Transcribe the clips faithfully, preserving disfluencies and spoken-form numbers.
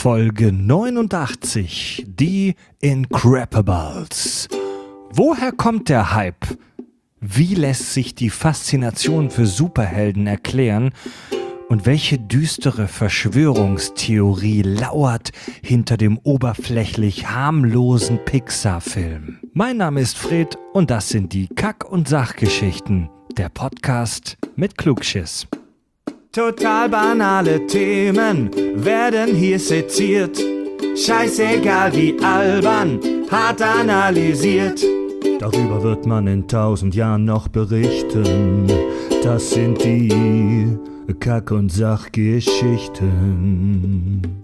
Folge neunundachtzig, die Increpables. Woher kommt der Hype? Wie lässt sich die Faszination für Superhelden erklären? Und welche düstere Verschwörungstheorie lauert hinter dem oberflächlich harmlosen Pixar-Film? Mein Name ist Fred und das sind die Kack- und Sachgeschichten, der Podcast mit Klugschiss. Total banale Themen werden hier seziert. Scheißegal wie albern, hart analysiert. Darüber wird man in tausend Jahren noch berichten. Das sind die Kack- und Sachgeschichten.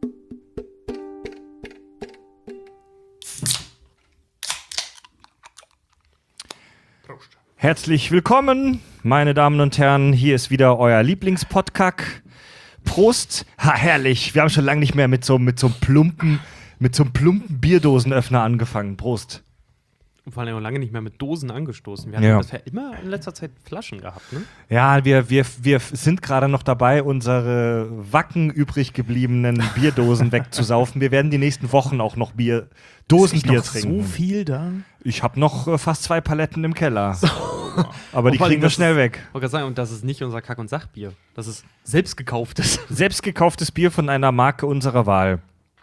Herzlich willkommen, meine Damen und Herren. Hier ist wieder euer Lieblingspodcast. Prost. Ha, herrlich. Wir haben schon lange nicht mehr mit so, mit so einem plumpen, mit so einem plumpen Bierdosenöffner angefangen. Prost. Und vor allem auch lange nicht mehr mit Dosen angestoßen. Wir haben Ja. bisher immer in letzter Zeit Flaschen gehabt, ne? Ja, wir, wir, wir sind gerade noch dabei, unsere Wacken übrig gebliebenen Bierdosen wegzusaufen. Wir werden die nächsten Wochen auch noch Bier, Dosenbier noch trinken. So viel da? Ich habe noch äh, fast zwei Paletten im Keller. Aber die Und vor allem, kriegen wir das schnell ist- weg. Ich wollte gerade sagen, und das ist nicht unser Kack- und Sachbier. Das ist selbst gekauftes. Selbst gekauftes Bier von einer Marke unserer Wahl.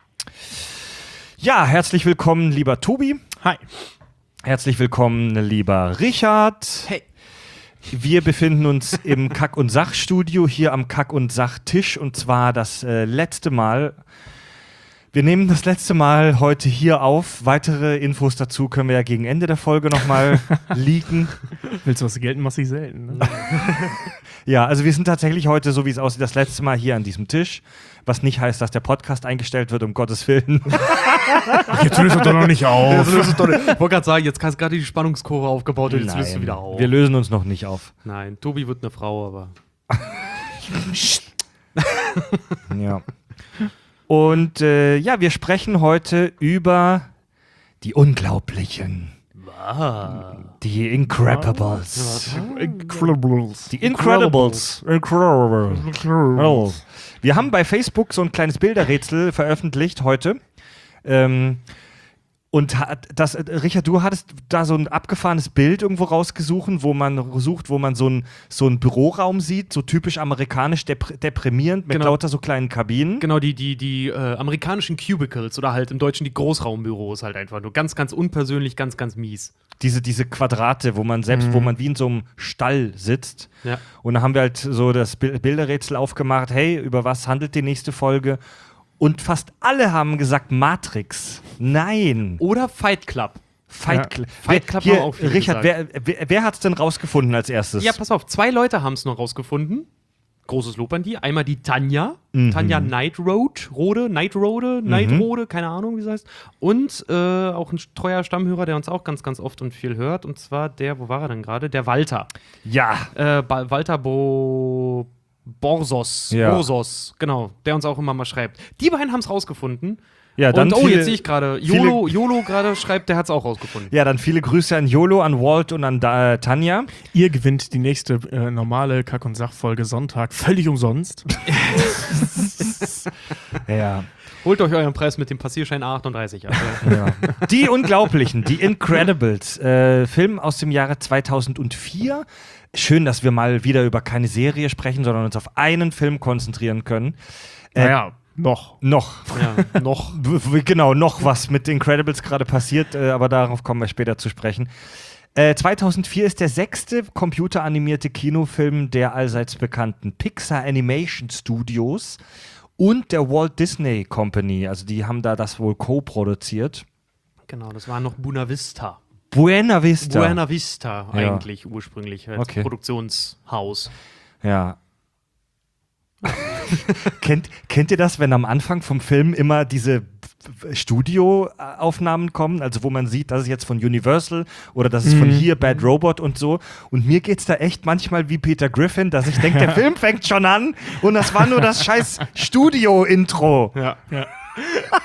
Ja, herzlich willkommen, lieber Tobi. Hi. Herzlich willkommen, lieber Richard. Hey. Wir befinden uns im Kack- und Sachstudio hier am Kack- und Sachtisch und zwar das äh, letzte Mal. Wir nehmen das letzte Mal heute hier auf. Weitere Infos dazu können wir ja gegen Ende der Folge nochmal leaken. Willst du was gelten, machst du selten. Ne? Ja, also wir sind tatsächlich heute, so wie es aussieht, das letzte Mal hier an diesem Tisch. Was nicht heißt, dass der Podcast eingestellt wird, um Gottes Willen. Jetzt löst du doch noch nicht auf. Ich wollte gerade sagen, jetzt hast du gerade die Spannungskurve aufgebaut und jetzt löst du wieder auf. Wir lösen uns noch nicht auf. Nein, Tobi wird eine Frau, aber. Ja. Und äh, ja, wir sprechen heute über die Unglaublichen. Die Increpables. Incredibles. Die Incredibles. Incredibles. Wir haben bei Facebook so ein kleines Bilderrätsel veröffentlicht heute. Ähm, und hat das, äh, Richard, du hattest da so ein abgefahrenes Bild irgendwo rausgesucht, wo man sucht, wo man so einen so einen Büroraum sieht, so typisch amerikanisch depr- deprimierend mit Genau. lauter so kleinen Kabinen. Genau, die, die, die äh, amerikanischen Cubicles oder halt im Deutschen die Großraumbüros halt einfach nur. Ganz, ganz unpersönlich, ganz, ganz mies. Diese, diese Quadrate, wo man selbst, Mhm. wo man wie in so einem Stall sitzt. Ja. Und da haben wir halt so das Bil- Bilderrätsel aufgemacht, hey, über was handelt die nächste Folge? Und fast alle haben gesagt Matrix. Nein. Oder Fight Club. Fight Ja. Club. Fight Club Hier, haben auch viele Richard, wer, gesagt. wer, wer hat es denn rausgefunden als erstes? Ja, pass auf, zwei Leute haben es noch rausgefunden. Großes Lob an die. Einmal die Tanja. Mhm. Tanja Nightroad. Rode, Nightrode, Nightrode, keine Ahnung, wie es heißt. Und äh, auch ein treuer Stammhörer, der uns auch ganz, ganz oft und viel hört. Und zwar der, wo war er denn gerade? Der Walter. Ja. Äh, ba- Walter Bo Borsos. Ja. Borsos, genau. Der uns auch immer mal schreibt. Die beiden haben es rausgefunden. Ja, dann Und oh, viele- jetzt sehe ich gerade, YOLO, YOLO gerade schreibt, der hat es auch rausgefunden. Ja, dann viele Grüße an Yolo, an Walt und an da, äh, Tanja. Ihr gewinnt die nächste äh, normale Kack- und Sachfolge Sonntag völlig umsonst. Ja. Holt euch euren Preis mit dem Passierschein A achtunddreißig. Also. Ja. Die Unglaublichen, die Incredibles, äh, Film aus dem Jahre zweitausendvier. Schön, dass wir mal wieder über keine Serie sprechen, sondern uns auf einen Film konzentrieren können. Äh, Naja, noch. Noch. Ja, noch. W- w- Genau, noch was mit Incredibles gerade passiert, äh, aber darauf kommen wir später zu sprechen. Äh, zweitausendvier ist der sechste computeranimierte Kinofilm der allseits bekannten Pixar Animation Studios und der Walt Disney Company. Also die haben da das wohl co-produziert. Genau, das war noch Buena Vista. Buena Vista. Buena Vista Ja. eigentlich ursprünglich als Okay. Produktionshaus. Ja. kennt, kennt ihr das, wenn am Anfang vom Film immer diese Studioaufnahmen kommen, also wo man sieht, das ist jetzt von Universal oder das ist von hier Bad Robot und so. Und mir geht's da echt manchmal wie Peter Griffin, dass ich denke, der Film fängt schon an und das war nur das scheiß Studio-Intro. Ja. Ja.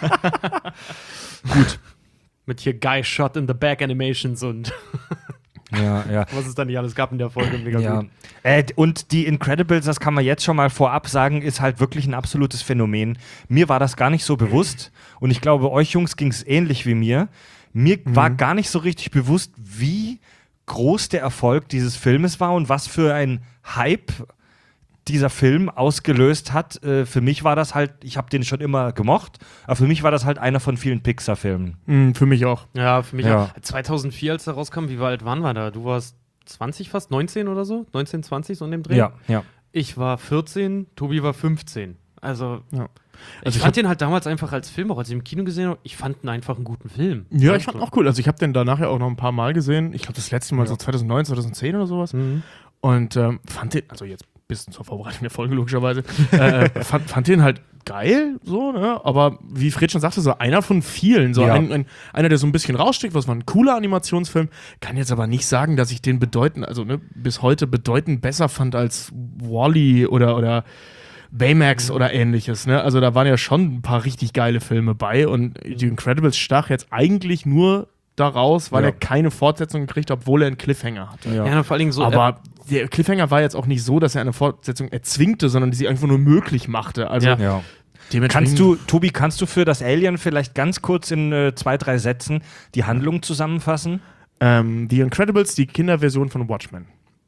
Gut. Mit hier Guy Shot in the Back Animations und Ja, ja. Was es da nicht alles gab in der Folge. Mega Ja. gut. Äh, und die Incredibles, das kann man jetzt schon mal vorab sagen, ist halt wirklich ein absolutes Phänomen. Mir war das gar nicht so bewusst und ich glaube, euch Jungs ging es ähnlich wie mir. Mir Mhm. war gar nicht so richtig bewusst, wie groß der Erfolg dieses Filmes war und was für ein Hype dieser Film ausgelöst hat. Äh, für mich war das halt, ich habe den schon immer gemocht, aber für mich war das halt einer von vielen Pixar-Filmen. Mhm, für mich auch. Ja, für mich Ja. auch. zweitausendvier, als der rauskam, wie alt waren wir da? Du warst zwanzig fast, neunzehn oder so? neunzehn, zwanzig, so in dem Dreh? Ja, ja. Ich war vierzehn, Tobi war fünfzehn. Also, Ja. ich Also ich fand den halt damals einfach als Film, auch als ich im Kino gesehen habe, ich fand ihn einfach einen guten Film. Ja, ich fand auch cool. Also ich habe den danach ja auch noch ein paar Mal gesehen. Ich glaube, das letzte Mal Ja. so zweitausendneun, zweitausendzehn oder sowas. Mhm. Und ähm, fand den, also jetzt ein bisschen zur Vorbereitung der Folge logischerweise, äh, fand, fand den halt geil, so, ne? Aber wie Fred schon sagte, so einer von vielen. So Ja. ein, ein, einer, der so ein bisschen raussticht, was war ein cooler Animationsfilm. Kann jetzt aber nicht sagen, dass ich den bedeutend, also ne, bis heute bedeutend besser fand als Wall-E oder, oder Baymax oder ähnliches, ne? Also da waren ja schon ein paar richtig geile Filme bei und die Incredibles stach jetzt eigentlich nur daraus, weil Ja. er keine Fortsetzung kriegt, obwohl er einen Cliffhanger hatte. Ja. Ja, vor allen Dingen so. Aber der Cliffhanger war jetzt auch nicht so, dass er eine Fortsetzung erzwingte, sondern die sie einfach nur möglich machte. Also Ja. Ja. dementsprechend Kannst du, Tobi, kannst du für das Alien vielleicht ganz kurz in äh, zwei, drei Sätzen die Handlung zusammenfassen? ähm, The Incredibles, die Kinderversion von Watchmen.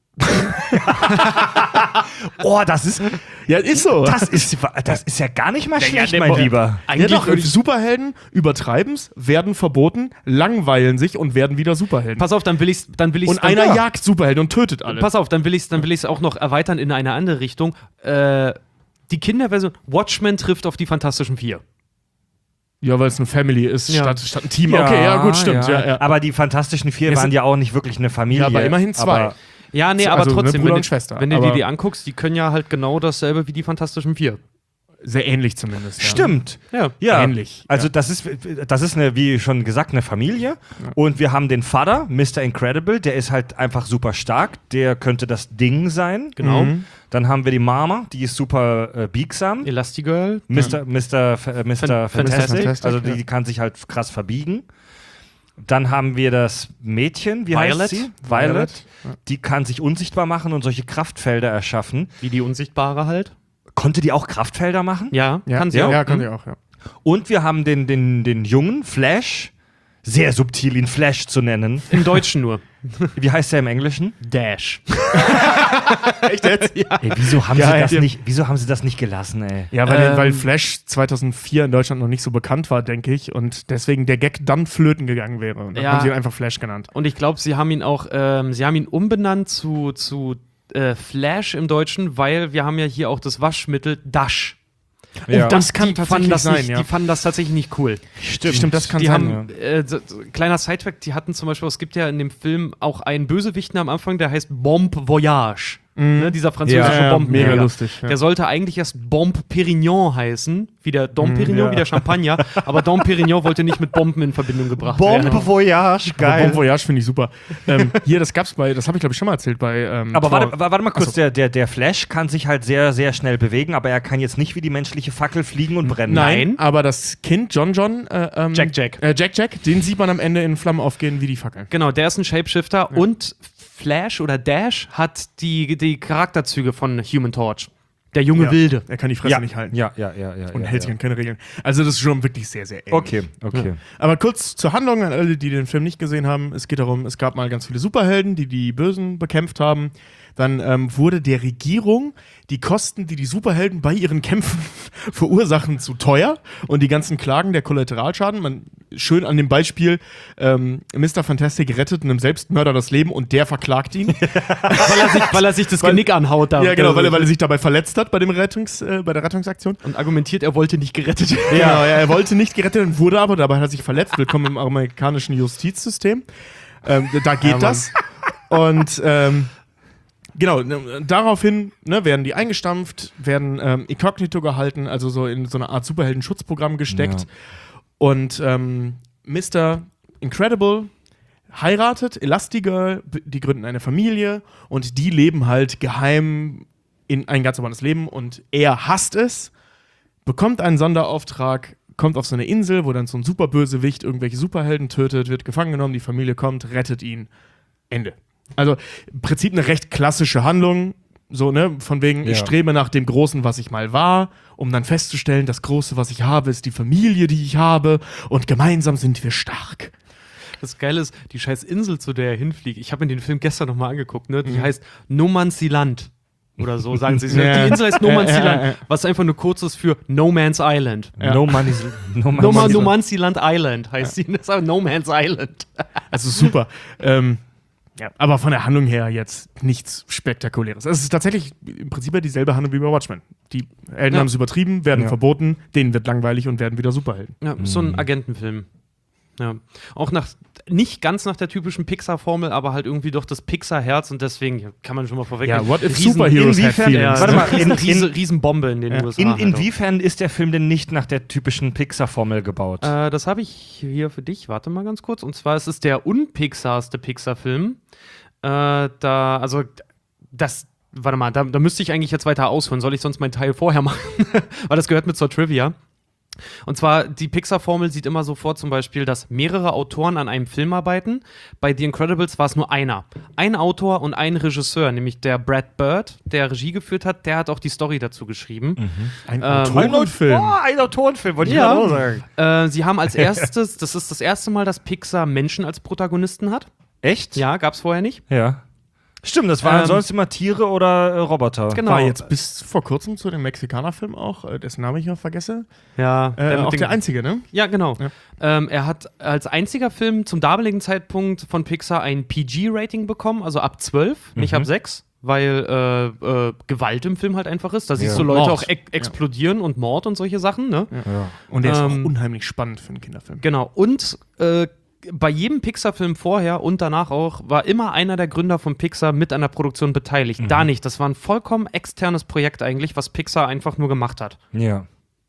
Oh, das ist, Ja, ist so. das ist, das ist ja gar nicht mal schlecht, der- mein der- Lieber. Ja, Eigentlich doch, würde ich- Superhelden übertreiben's, werden verboten, langweilen sich und werden wieder Superhelden. Pass auf, dann will ich's, dann will ich's und dann, einer ja. jagt Superhelden und tötet alle. Pass auf, dann will ich's, dann will ich's auch noch erweitern in eine andere Richtung. Äh, die Kinderversion Watchmen trifft auf die Fantastischen Vier. Ja, weil es eine Family ist, Ja. statt, statt ein Team. okay, ja, gut, stimmt. Ja. Ja, Aber die Fantastischen Vier Es waren sind- ja auch nicht wirklich eine Familie. Ja, aber immerhin zwei. Aber, Ja, nee, So, aber also, ne, trotzdem, Bruder wenn, und du- Schwester, wenn du aber- dir die anguckst, die können ja halt genau dasselbe wie die Fantastischen Vier. Sehr ähnlich zumindest. Ja. Stimmt. Ja. Ja, Ähnlich, also ja. das ist, das ist eine, wie schon gesagt, eine Familie. Und wir haben den Vater, Mister Incredible, der ist halt einfach super stark. Der könnte das Ding sein. Genau. Mhm. Dann haben wir die Mama, die ist super äh, biegsam. Elastigirl. Mister Mister F- äh, Mister Fan- Fantastic, Fantastic, also die, ja. die kann sich halt krass verbiegen. Dann haben wir das Mädchen, wie Violet. heißt sie? Violet. Violet, ja. Die kann sich unsichtbar machen und solche Kraftfelder erschaffen. Wie die Unsichtbare halt. Konnte die auch Kraftfelder machen? Ja, Ja, kann sie ja, auch. Ja, kann Hm? sie auch, ja. Und wir haben den, den, den Jungen, Flash. Sehr subtil, ihn Flash zu nennen. Im Deutschen nur. Wie heißt er im Englischen? Dash. Echt jetzt? ja. Ey, wieso haben, Ja, sie das ja. nicht, wieso haben sie das nicht gelassen, ey? Ja, weil, Ähm, weil Flash zweitausendvier in Deutschland noch nicht so bekannt war, denke ich. Und deswegen der Gag dann flöten gegangen wäre. Und dann Ja. haben sie ihn einfach Flash genannt. Und ich glaube, sie haben ihn auch, ähm, sie haben ihn umbenannt zu, zu äh, Flash im Deutschen, weil wir haben ja hier auch das Waschmittel Dash. Ja. das kann die tatsächlich fanden das sein, nicht, ja. Die fanden das tatsächlich nicht cool. Stimmt. Stimmt, das kann Die sein. haben, äh, so, so, kleiner Sidefact, die hatten zum Beispiel, es gibt ja in dem Film auch einen Bösewichten am Anfang, der heißt Bombe Voyage. Ne, dieser französische Ja, ja, Bombenjäger. mega lustig. Ja. Der sollte eigentlich erst Bombe Perignon heißen, wie der Dom Perignon, ja. wie der Champagner, aber Dom Perignon wollte nicht mit Bomben in Verbindung gebracht Bombe werden. Voyage, Aber Bon geil. Voyage finde ich super. ähm, hier, das gab's bei, das habe ich glaube ich schon mal erzählt bei. Ähm, Aber Thor. warte, warte mal kurz, Achso. der, der, der Flash kann sich halt sehr, sehr schnell bewegen, aber er kann jetzt nicht wie die menschliche Fackel fliegen und brennen. Nein, Nein. aber das Kind, John John, äh, ähm, Jack Jack. Äh, Jack Jack, den sieht man am Ende in Flammen aufgehen wie die Fackel. Genau, der ist ein Shapeshifter und Flash oder Dash hat die, die Charakterzüge von Human Torch. Der junge Ja. Wilde. Er kann die Fresse Ja, nicht halten. ja, ja, ja. ja Und ja, hält sich ja. an keine Regeln. Also das ist schon wirklich sehr, sehr ähnlich. Okay, okay. Aber kurz zur Handlung an alle, die den Film nicht gesehen haben. Es geht darum, es gab mal ganz viele Superhelden, die die Bösen bekämpft haben. Dann ähm, wurde der Regierung die Kosten, die die Superhelden bei ihren Kämpfen verursachen, zu teuer. Und die ganzen Klagen der Kollateralschaden, man schön an dem Beispiel, ähm, Mister Fantastic rettet einem Selbstmörder das Leben und der verklagt ihn. weil, er sich, weil er sich das Weil- Genick anhaut. Da, ja, genau, weil er, weil er sich dabei verletzt hat bei, dem Rettungs, äh, bei der Rettungsaktion. und argumentiert, er wollte nicht gerettet werden. Genau, ja, er wollte nicht gerettet werden, wurde aber, dabei hat er sich verletzt. Willkommen im amerikanischen Justizsystem. Ähm, da geht Ja, Mann. das. Und ähm, genau, ne, daraufhin ne, werden die eingestampft, werden ähm, inkognito gehalten, also so in so eine Art Superhelden-Schutzprogramm gesteckt. Ja. Und ähm, Mister Incredible heiratet Elastigirl, b- die gründen eine Familie und die leben halt geheim in ein ganz normales Leben und er hasst es, bekommt einen Sonderauftrag, kommt auf so eine Insel, wo dann so ein Superbösewicht irgendwelche Superhelden tötet, wird gefangen genommen, die Familie kommt, rettet ihn. Ende. Also im Prinzip eine recht klassische Handlung, so, ne, von wegen, Ja. ich strebe nach dem Großen, was ich mal war, um dann festzustellen, das Große, was ich habe, ist die Familie, die ich habe und gemeinsam sind wir stark. Das Geile ist, die scheiß Insel, zu der er hinfliegt, ich habe mir den Film gestern nochmal angeguckt, ne? Die heißt No Man's Land. Oder so, sagen sie. Ja. Die Insel heißt No Man's Ja, ja, Land, ja. was einfach nur kurz ist für No Man's Island. No Money's, no No, Money's no Man's Land Island heißt sie. Das ist aber No Man's Island. Also super. ähm, ja, aber von der Handlung her jetzt nichts Spektakuläres. Es ist tatsächlich im Prinzip ja dieselbe Handlung wie bei Watchmen. Die Helden Ja. haben es übertrieben, werden Ja. verboten, denen wird langweilig und werden wieder Superhelden. Ja, so ein Agentenfilm. Ja. Auch nach, nicht ganz nach der typischen Pixar-Formel, aber halt irgendwie doch das Pixar-Herz und deswegen kann man schon mal vorweg. Ja, what if Riesen- superheroes had inwiefern- feelings? Ja, Warte mal, Riesen, in- Riesen, Riesenbombe in den Ja. U S A. In, halt auch. inwiefern ist der Film denn nicht nach der typischen Pixar-Formel gebaut? Äh, das habe ich hier für dich. Warte mal ganz kurz. Und zwar ist es der unpixarste Pixar-Film. Äh, da, also, das, warte mal, da, da müsste ich eigentlich jetzt weiter ausführen. Soll ich sonst meinen Teil vorher machen? Weil das gehört mit zur Trivia. Und zwar, die Pixar-Formel sieht immer so vor, zum Beispiel, dass mehrere Autoren an einem Film arbeiten. Bei The Incredibles war es nur einer. Ein Autor und ein Regisseur, nämlich der Brad Bird, der Regie geführt hat, der hat auch die Story dazu geschrieben. Ein Ähm, Autorenfilm. Oh, ein Autorenfilm, wollte ich Ja. gerade auch sagen. Äh, sie haben als erstes, das ist das erste Mal, dass Pixar Menschen als Protagonisten hat. Echt? Ja, gab's vorher nicht. Ja. Stimmt, das waren Ähm, sonst immer Tiere oder äh, Roboter. Genau. War jetzt bis vor kurzem zu dem Mexikaner-Film auch, äh, dessen Namen ich noch vergesse, Ja, äh, mit auch den- der einzige, ne? Ja, genau. Ja. Ähm, er hat als einziger Film zum damaligen Zeitpunkt von Pixar ein P G-Rating bekommen, also ab zwölf, nicht ab sechs, weil äh, äh, Gewalt im Film halt einfach ist. Da siehst Ja. du Leute Mord. auch ex explodieren und Mord und solche Sachen, ne? Ja. Und der ist Ähm, auch unheimlich spannend für einen Kinderfilm. Genau. Und äh, bei jedem Pixar-Film vorher und danach auch war immer einer der Gründer von Pixar mit an der Produktion beteiligt. Da nicht. Das war ein vollkommen externes Projekt eigentlich, was Pixar einfach nur gemacht hat. Ja.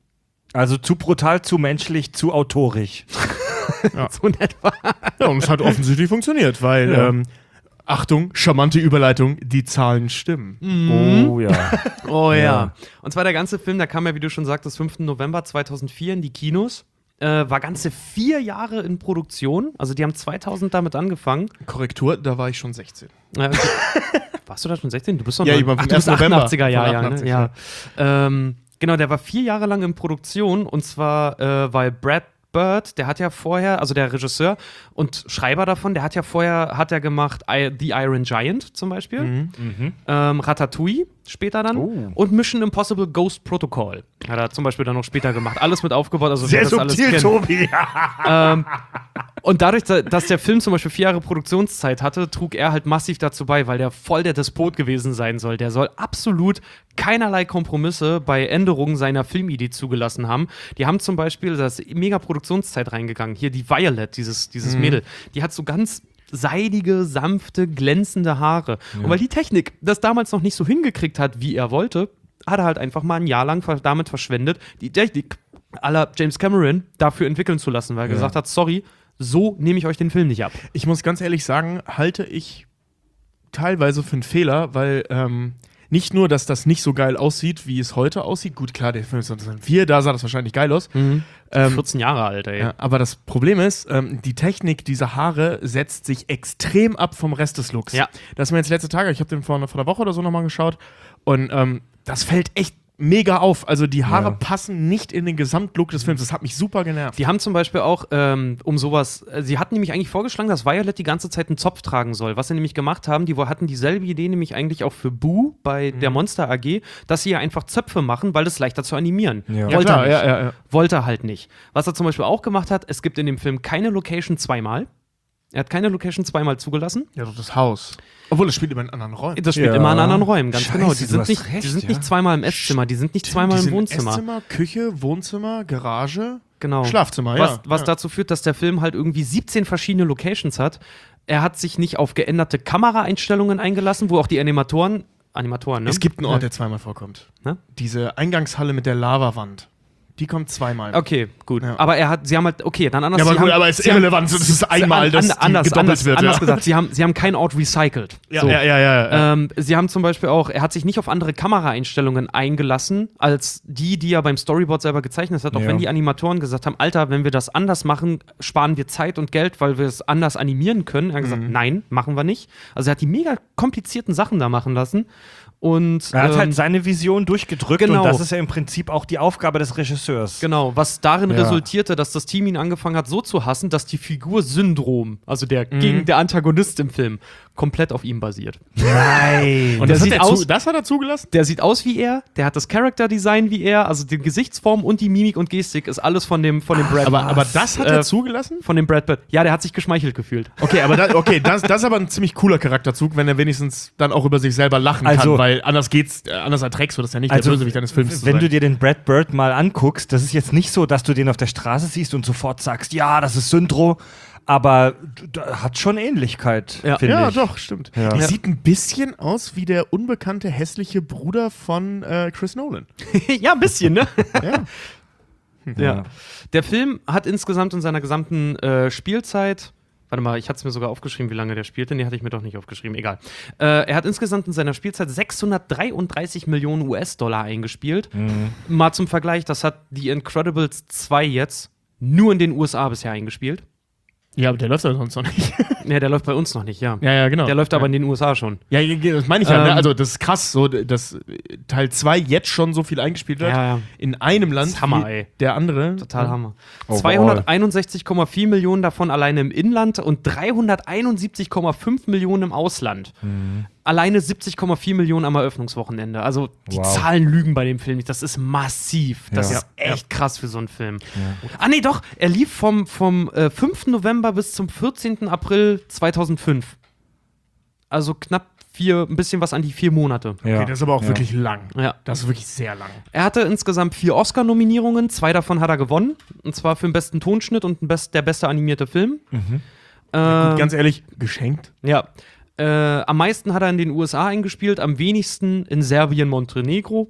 Also zu brutal, zu menschlich, zu autorisch. So in etwa. Ja, und es hat offensichtlich funktioniert, weil, Ja. ähm, Achtung, charmante Überleitung, die Zahlen stimmen. Oh ja. Oh ja. Ja. Und zwar der ganze Film, der kam ja, wie du schon sagtest, fünften November zweitausendvier in die Kinos. Äh, war ganze vier Jahre in Produktion. Also die haben zweitausend damit angefangen. Korrektur, da war ich schon sechzehn. Äh, okay. Warst du da schon sechzehn? Du bist doch Ja, noch- ich war vom Ach, du bist ersten November. achtundachtziger Jahr, Von ja, ne? achtundachtzig, ja. Ähm, genau, der war vier Jahre lang in Produktion und zwar, äh, weil Brad Bird, der hat ja vorher, also der Regisseur und Schreiber davon, der hat ja vorher, hat er gemacht I, The Iron Giant zum Beispiel, Mhm. ähm, Ratatouille später dann Oh. und Mission Impossible Ghost Protocol hat er zum Beispiel dann noch später gemacht. Alles mit aufgebaut, also Sehr wer das alles subtil, kennt. Tobi. Ähm, und dadurch, da- dass der Film zum Beispiel vier Jahre Produktionszeit hatte, trug er halt massiv dazu bei, weil der voll der Despot gewesen sein soll. Der soll absolut keinerlei Kompromisse bei Änderungen seiner Filmidee zugelassen haben. Die haben zum Beispiel, da ist mega Produktionszeit reingegangen. Hier die Violet, dieses, dieses Mädel, die hat so ganz seidige, sanfte, glänzende Haare. Und weil die Technik das damals noch nicht so hingekriegt hat, wie er wollte, hat er halt einfach mal ein Jahr lang ver- damit verschwendet, die Technik à la James Cameron dafür entwickeln zu lassen, weil er Ja. gesagt hat, sorry, so nehme ich euch den Film nicht ab. Ich muss ganz ehrlich sagen, halte ich teilweise für einen Fehler, weil ähm, nicht nur, dass das nicht so geil aussieht, wie es heute aussieht. Gut, klar, der Film ist zweitausendvier, da sah das wahrscheinlich geil aus. Ähm, vierzehn Jahre alt, ey. ja, aber das Problem ist, ähm, die Technik dieser Haare setzt sich extrem ab vom Rest des Looks. Ja. Das ist mir jetzt letzte Tage, ich habe den vor, vor einer Woche oder so nochmal geschaut und ähm, das fällt echt mega auf. Also die Haare Ja. passen nicht in den Gesamtlook des Films. Das hat mich super genervt. Die haben zum Beispiel auch, ähm, um sowas, äh, sie hatten nämlich eigentlich vorgeschlagen, dass Violet die ganze Zeit einen Zopf tragen soll. Was sie nämlich gemacht haben, die wo- hatten dieselbe Idee nämlich eigentlich auch für Boo bei der Monster A G, dass sie ja einfach Zöpfe machen, weil das leichter zu animieren. Ja. Ja, Wollte klar, er nicht. ja, ja, ja. Wollte er halt nicht. Was er zum Beispiel auch gemacht hat, es gibt in dem Film keine Location zweimal. Er hat keine Location zweimal zugelassen. Ja, doch das Haus. Obwohl, das spielt immer in anderen Räumen. Das spielt Ja. immer in anderen Räumen, ganz Scheiße, genau. Die du sind, hast nicht, recht, die sind ja. nicht zweimal im Esszimmer, die sind nicht zweimal Die im sind Wohnzimmer. Esszimmer, Küche, Wohnzimmer, Garage, Genau. Schlafzimmer, Was, ja. was ja. dazu führt, dass der Film halt irgendwie siebzehn verschiedene Locations hat. Er hat sich nicht auf geänderte Kameraeinstellungen eingelassen, wo auch die Animatoren, Animatoren, ne? Es gibt einen Ort, der zweimal vorkommt. Ne? Diese Eingangshalle mit der Lavawand. Die kommt zweimal. Okay, gut. Ja. Aber er hat, sie haben halt, okay, dann anders. Ja, aber sie gut, haben, aber es ist sie haben- irrelevant, das ist einmal, an- dass an- die anders, gedoppelt anders, wird, Anders ja. gesagt, sie haben, sie haben keinen Ort recycelt. Ja, So. ja, ja, ja, ja. Ähm, sie haben zum Beispiel auch, er hat sich nicht auf andere Kameraeinstellungen eingelassen, als die, die er beim Storyboard selber gezeichnet hat. Auch Ja. wenn die Animatoren gesagt haben, Alter, wenn wir das anders machen, sparen wir Zeit und Geld, weil wir es anders animieren können. Er hat gesagt, nein, machen wir nicht. Also er hat die mega komplizierten Sachen da machen lassen. Und, Er hat ähm, halt seine Vision durchgedrückt genau. und das ist ja im Prinzip auch die Aufgabe des Regisseurs. Genau, was darin Ja. resultierte, dass das Team ihn angefangen hat, so zu hassen, dass die Figur Syndrom, also der gegen der Antagonist im Film, komplett auf ihm basiert. Nein. Und der das, sieht hat er aus- zu, das hat er zugelassen? Der sieht aus wie er, der hat das Character-Design wie er, also die Gesichtsform und die Mimik und Gestik ist alles von dem, von dem Brad Aber, aber das hat er Äh, zugelassen? von dem Brad Pitt. Ja, der hat sich geschmeichelt gefühlt. Okay, aber da, okay, das, das ist aber ein ziemlich cooler Charakterzug, wenn er wenigstens dann auch über sich selber lachen Also- kann, weil anders geht's, äh, anders erträgst du das ja nicht, Also, der Bösewicht deines Films zu wenn sein. du dir den Brad Bird mal anguckst, das ist jetzt nicht so, dass du den auf der Straße siehst und sofort sagst, ja, das ist Syndro, aber d- d- hat schon Ähnlichkeit, Ja. finde Ja, ich. doch, stimmt. Ja. Der Ja. sieht ein bisschen aus wie der unbekannte hässliche Bruder von äh, Chris Nolan. Ja, ein bisschen, ne? Ja. Ja. Der Film hat insgesamt in seiner gesamten äh, Spielzeit, warte mal, ich hatte es mir sogar aufgeschrieben, wie lange der spielte. Nee, hatte ich mir doch nicht aufgeschrieben, egal. Äh, er hat insgesamt in seiner Spielzeit sechshundertdreiunddreißig Millionen U S-Dollar eingespielt. Mal zum Vergleich, das hat The Incredibles zwei jetzt nur in den U S A bisher eingespielt. Ja, aber der läuft ja sonst noch nicht. Ja, der läuft bei uns noch nicht, ja. Ja, ja, genau. Der läuft aber ja. in den U S A schon. Ja, ja, das meine ich ja. Ähm, Ne? Also, das ist krass, so, dass Teil zwei jetzt schon so viel eingespielt wird. Ja, ja. In einem Land. Das ist Hammer, wie ey. Der andere. Total Hammer. Overall. zweihunderteinundsechzig Komma vier Millionen davon alleine im Inland und dreihunderteinundsiebzig Komma fünf Millionen im Ausland. Alleine siebzig Komma vier Millionen am Eröffnungswochenende. Also die Wow. Zahlen lügen bei dem Film nicht. Das ist massiv. Das Ja. ist echt krass für so einen Film. Ah nee, doch. Er lief vom, vom äh, fünften November bis zum vierzehnten April zweitausendfünf. Also knapp vier, ein bisschen was an die vier Monate. Ja. Okay, das ist aber auch Ja. wirklich lang. Ja. Das ist wirklich sehr lang. Er hatte insgesamt vier Oscar-Nominierungen, zwei davon hat er gewonnen. Und zwar für den besten Tonschnitt und den best, der beste animierte Film. Mhm. Ähm, Gut, ganz ehrlich, geschenkt. ja. Äh, am meisten hat er in den U S A eingespielt, am wenigsten in Serbien, Montenegro.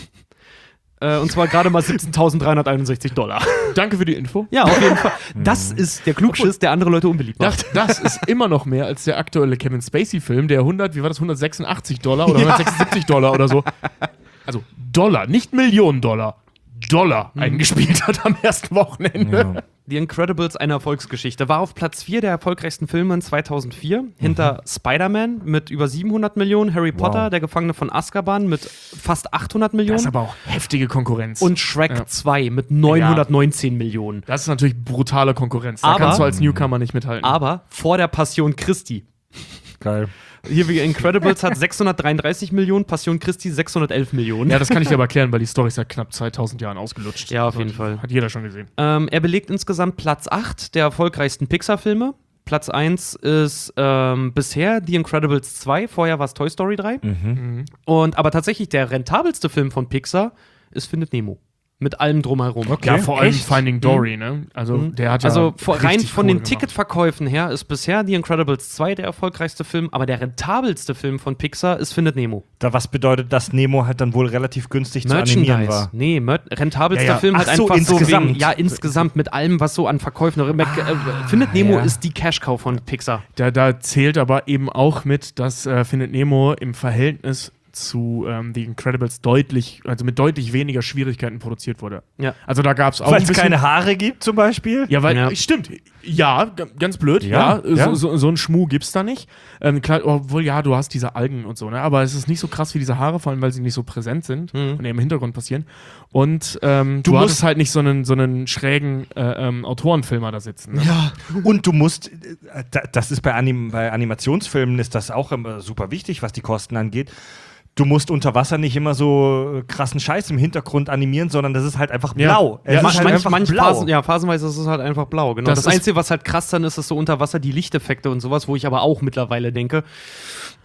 äh, und zwar gerade mal siebzehntausenddreihunderteinundsechzig Dollar. Danke für die Info. Ja, auf jeden Fall. Das ist der Klugschiss, der andere Leute unbeliebt macht. Das, das ist immer noch mehr als der aktuelle Kevin Spacey-Film, der hundert, wie war das, hundertsechsundachtzig Dollar oder hundertsechsundsiebzig Dollar oder so. Also Dollar, nicht Millionen Dollar. Dollar eingespielt hat am ersten Wochenende. Ja. The Incredibles, eine Erfolgsgeschichte. War auf Platz vier der erfolgreichsten Filme in zweitausendvier. Hinter Spider-Man mit über siebenhundert Millionen, Harry Potter, Wow. der Gefangene von Azkaban mit fast achthundert Millionen. Das ist aber auch heftige Konkurrenz. Und Shrek Ja. zwei mit neunhundertneunzehn Millionen. das ist natürlich brutale Konkurrenz. Da Aber- kannst du als Newcomer nicht mithalten. Aber vor der Passion Christi. Geil. Hier wie Incredibles hat sechshundertdreiunddreißig Millionen, Passion Christi sechshundertelf Millionen. Ja, das kann ich dir aber erklären, weil die Story ist seit knapp zweitausend Jahren ausgelutscht. Ja, auf Also, jeden Fall. Hat jeder schon gesehen. Ähm, er belegt insgesamt Platz acht der erfolgreichsten Pixar-Filme. Platz eins ist ähm, bisher The Incredibles zwei, vorher war es Toy Story drei. Mhm. Und aber tatsächlich der rentabelste Film von Pixar ist Findet Nemo. Mit allem drumherum. Okay. Ja, vor allem Echt? Finding Dory, ne? Also, Mhm. der hat ja Also vor, rein richtig von Kohle den gemacht. Ticketverkäufen her ist bisher The Incredibles zwei der erfolgreichste Film, aber der rentabelste Film von Pixar ist Findet Nemo. Da was bedeutet, dass Nemo halt dann wohl relativ günstig zu animieren war. Nee, mer rentabelster Ja, ja. Film halt Ach so, einfach so insgesamt. wegen, ja, insgesamt mit allem, was so an Verkäufen. äh, Findet Nemo ja. ist die Cash-Cow von Pixar. Da, da zählt aber eben auch mit, dass äh, Findet Nemo im Verhältnis zu ähm, The Incredibles deutlich, also mit deutlich weniger Schwierigkeiten produziert wurde. Ja. Also da gab es auch Weil ein es bisschen... keine Haare gibt zum Beispiel? Ja, weil, Ja. stimmt, ja, g- ganz blöd, ja, Ja, ja. So, so, so ein Schmuh gibt's da nicht. Ähm, klar, obwohl, ja, du hast diese Algen und so, ne, aber es ist nicht so krass wie diese Haare, vor allem, weil sie nicht so präsent sind Mhm. und eher im Hintergrund passieren. Und ähm, du, Du hattest musst- halt nicht so einen, so einen schrägen äh, ähm, Autorenfilmer da sitzen. Ne? Ja. Und du musst, äh, da- das ist bei, Anim bei Animationsfilmen ist das auch immer super wichtig, was die Kosten angeht. Du musst unter Wasser nicht immer so äh, krassen Scheiß im Hintergrund animieren, sondern das ist halt einfach Ja. blau. Es Ja, ist Manch, halt manch, einfach manch blau. Phasen, ja, phasenweise ist es halt einfach blau, genau. Das Das, ist- Einzige, was halt krass dann ist, ist so unter Wasser die Lichteffekte und sowas, wo ich aber auch mittlerweile denke,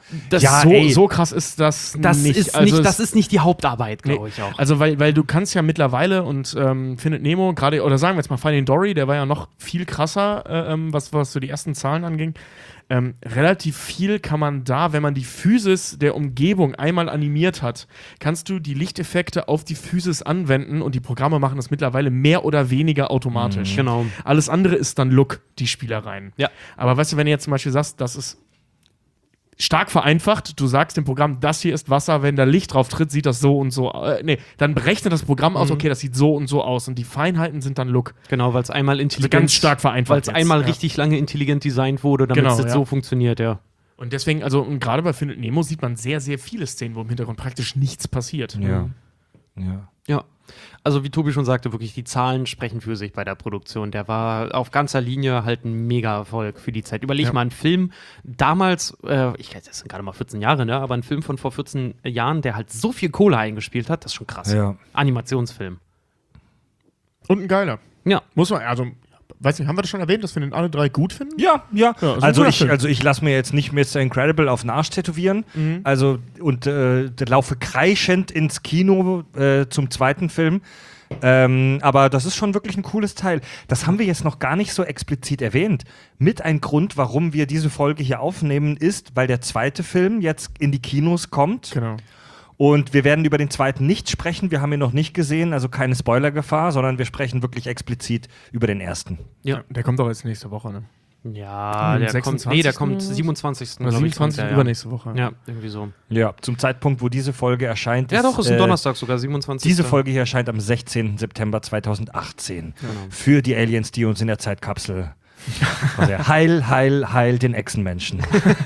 Das ja, so, so, so krass ist das, das nicht. Ist also nicht. es, Das ist nicht die Hauptarbeit, glaube nee, ich auch. Also, weil, weil du kannst ja mittlerweile und ähm, Findet Nemo, gerade, oder sagen wir jetzt mal Finding Dory, der war ja noch viel krasser, äh, ähm, was, was so die ersten Zahlen anging. Ähm, relativ viel kann man da, wenn man die Physis der Umgebung einmal animiert hat, kannst du die Lichteffekte auf die Physis anwenden und die Programme machen das mittlerweile mehr oder weniger automatisch. Mhm. Genau. Alles andere ist dann Look, die Spielereien. Ja. Aber weißt du, wenn du jetzt zum Beispiel sagst, das ist stark vereinfacht, du sagst dem Programm, das hier ist Wasser, wenn da Licht drauf tritt, sieht das so und so äh, nee, dann berechnet das Programm aus, okay, das sieht so und so aus und die Feinheiten sind dann Look. Genau, weil es einmal intelligent, Also ganz stark vereinfacht weil es jetzt, einmal ja. richtig lange intelligent designt wurde, damit Genau, es ja. so funktioniert, ja. Und deswegen, also und gerade bei Findet Nemo sieht man sehr, sehr viele Szenen, wo im Hintergrund praktisch nichts passiert. Ja. Ja. Ja. Also wie Tobi schon sagte, wirklich die Zahlen sprechen für sich bei der Produktion. Der war auf ganzer Linie halt ein Mega-Erfolg für die Zeit. Überleg Ja. mal, ein Film damals, äh, ich weiß, das sind gerade mal vierzehn Jahre, ne? Aber ein Film von vor vierzehn Jahren, der halt so viel Kohle eingespielt hat, das ist schon krass. Ja. Animationsfilm. Und ein geiler. Ja. Muss man, also, weiß nicht, haben wir das schon erwähnt, dass wir den alle drei gut finden? Ja, ja. Ja, ist ein also, guter ich, Film. also ich lasse mir jetzt nicht Mister Incredible auf den Arsch tätowieren. Mhm. Also und äh, laufe kreischend ins Kino äh, zum zweiten Film. Ähm, aber das ist schon wirklich ein cooles Teil. Das haben wir jetzt noch gar nicht so explizit erwähnt. Mit ein Grund, warum wir diese Folge hier aufnehmen, ist, weil der zweite Film jetzt in die Kinos kommt. Genau. Und wir werden über den zweiten nicht sprechen. Wir haben ihn noch nicht gesehen, also keine Spoilergefahr, sondern wir sprechen wirklich explizit über den ersten. Ja. Der kommt doch jetzt nächste Woche, ne? Ja, Am der kommt, nee, der sechsundzwanzigsten kommt oder was? siebenundzwanzigsten Oder glaub ich, siebenundzwanzigsten kommt der, übernächste Woche. Ja. ja, irgendwie so. Ja, zum Zeitpunkt, wo diese Folge erscheint. Ja, doch, ist ein äh, Donnerstag sogar, siebenundzwanzigsten Diese Folge hier erscheint am sechzehnten September zweitausendachtzehn. Genau. Für die Aliens, die uns in der Zeitkapsel. Also heil, heil, heil den Echsenmenschen.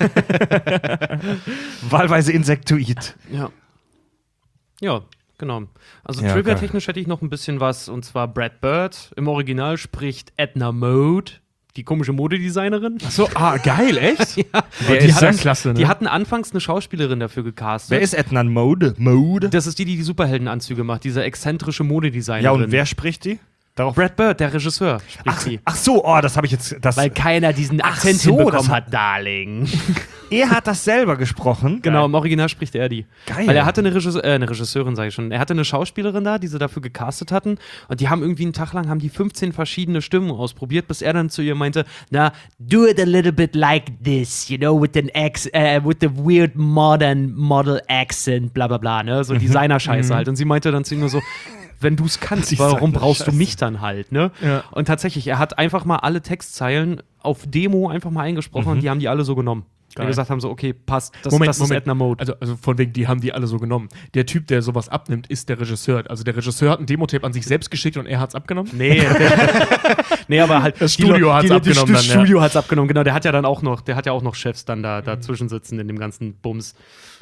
Wahlweise Insektoid. Ja. Ja, genau. Also Ja, Trivia-technisch hätte ich noch ein bisschen was, und zwar Brad Bird. Im Original spricht Edna Mode, die komische Modedesignerin. Achso, ah, geil, echt? Ja. Wer die ist hat das? klasse, ne? Die hatten anfangs eine Schauspielerin dafür gecastet. Wer ist Edna Mode? Mode? Das ist die, die die Superheldenanzüge macht, diese exzentrische Modedesignerin. Ja, und wer spricht die? Darauf Brad Bird, der Regisseur, spricht ach, sie. ach so, oh, das habe ich jetzt. Das, Weil keiner diesen Ach Akzent so, hinbekommen das hat, Darling. er hat das selber gesprochen. Genau, im Original spricht er die. Geil. Weil er hatte eine, Regisseur, äh, eine Regisseurin, sage ich schon. Er hatte eine Schauspielerin da, die sie dafür gecastet hatten. Und die haben irgendwie einen Tag lang haben die fünfzehn verschiedene Stimmen ausprobiert, bis er dann zu ihr meinte, na, do it a little bit like this, you know, with an ex, uh, with the weird modern model accent, bla bla bla, ne? So Designer-Scheiße halt. Und sie meinte dann zu ihm nur so, wenn du es kannst, warum brauchst du mich dann halt, ne? Ja. Und tatsächlich, er hat einfach mal alle Textzeilen auf Demo einfach mal eingesprochen und die haben die alle so genommen. Geil. Die gesagt haben so, okay, passt, das, Moment, das ist Moment. Edna Mode. Also, also von wegen, die haben die alle so genommen. Der Typ, der sowas abnimmt, ist der Regisseur. Also der Regisseur hat ein Demotape an sich selbst geschickt und er hat's abgenommen? Nee, nee, aber halt Das die Studio Leute- hat's die, abgenommen Das dann, ja. Studio hat's abgenommen, genau. Der hat ja dann auch noch, der hat ja auch noch Chefs dann da dazwischen sitzen in dem ganzen Bums.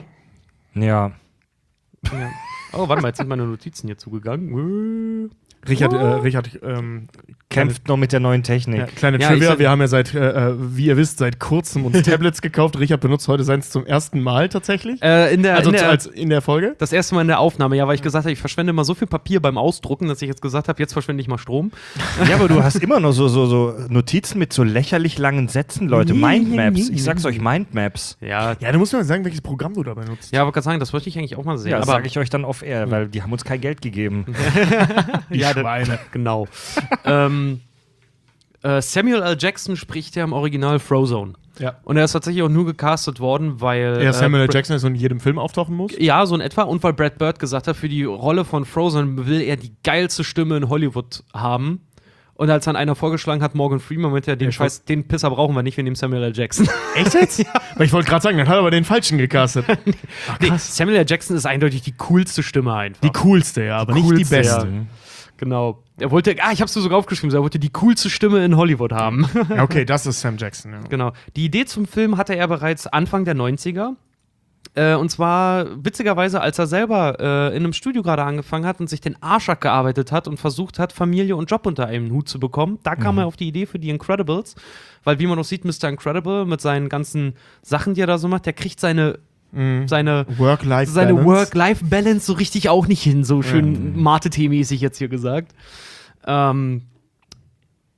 Ja. Ja. Oh, warte mal, jetzt sind meine Notizen hier zugegangen. Richard, äh, Richard ähm, Kämpft noch mit der neuen Technik. Ja, kleine Ja, Trivia, ich- wir haben ja seit, äh, wie ihr wisst, seit kurzem uns Tablets gekauft. Richard benutzt heute seins zum ersten Mal tatsächlich. Äh, in der, also in der, als in der Folge. das erste Mal in der Aufnahme, ja, weil ich gesagt habe, ich verschwende mal so viel Papier beim Ausdrucken, dass ich jetzt gesagt habe, jetzt verschwende ich mal Strom. Ja, aber du hast immer noch so, so, so Notizen mit so lächerlich langen Sätzen, Leute. Mindmaps. Ich sag's euch, Mindmaps. Ja, Ja, du musst mir mal sagen, welches Programm du dabei nutzt. ja, aber kann sagen, das wollte ich eigentlich auch mal sehen. Ja, das aber sage ich euch dann off-air, weil die haben uns kein Geld gegeben. Die ja, das- Schweine. Genau. ähm, äh, Samuel L. Jackson spricht ja im Original Frozone. Ja. Und er ist tatsächlich auch nur gecastet worden, weil. Ja, Samuel L. äh, Jackson ist in jedem Film auftauchen muss. Ja, so in etwa. Und weil Brad Bird gesagt hat, für die Rolle von Frozen will er die geilste Stimme in Hollywood haben. Und als dann einer vorgeschlagen hat, Morgan Freeman, meinte er, den Ja, Scheiß, den Pisser brauchen wir nicht, wir nehmen Samuel L. Jackson. Echt jetzt? ja. Weil ich wollte gerade sagen, dann hat er aber den falschen gecastet. Ach, Nee, krass. Samuel L. Jackson ist eindeutig die coolste Stimme einfach. Die coolste, ja, aber nicht die coolste, beste. ja. Genau. Er wollte, ah, ich hab's dir sogar aufgeschrieben, er wollte die coolste Stimme in Hollywood haben. Ja, okay, das ist Sam Jackson. Ja. Genau. Die Idee zum Film hatte er bereits Anfang der neunziger. Äh, und zwar witzigerweise, als er selber äh, in einem Studio gerade angefangen hat und sich den Arsch abgearbeitet hat und versucht hat, Familie und Job unter einem Hut zu bekommen. Da kam er auf die Idee für die Incredibles. Weil, wie man noch sieht, Mister Incredible mit seinen ganzen Sachen, die er da so macht, der kriegt seine, seine, Work-Life-Balance. seine Work-Life-Balance so richtig auch nicht hin. So schön Mate-T-mäßig jetzt hier gesagt. Ähm,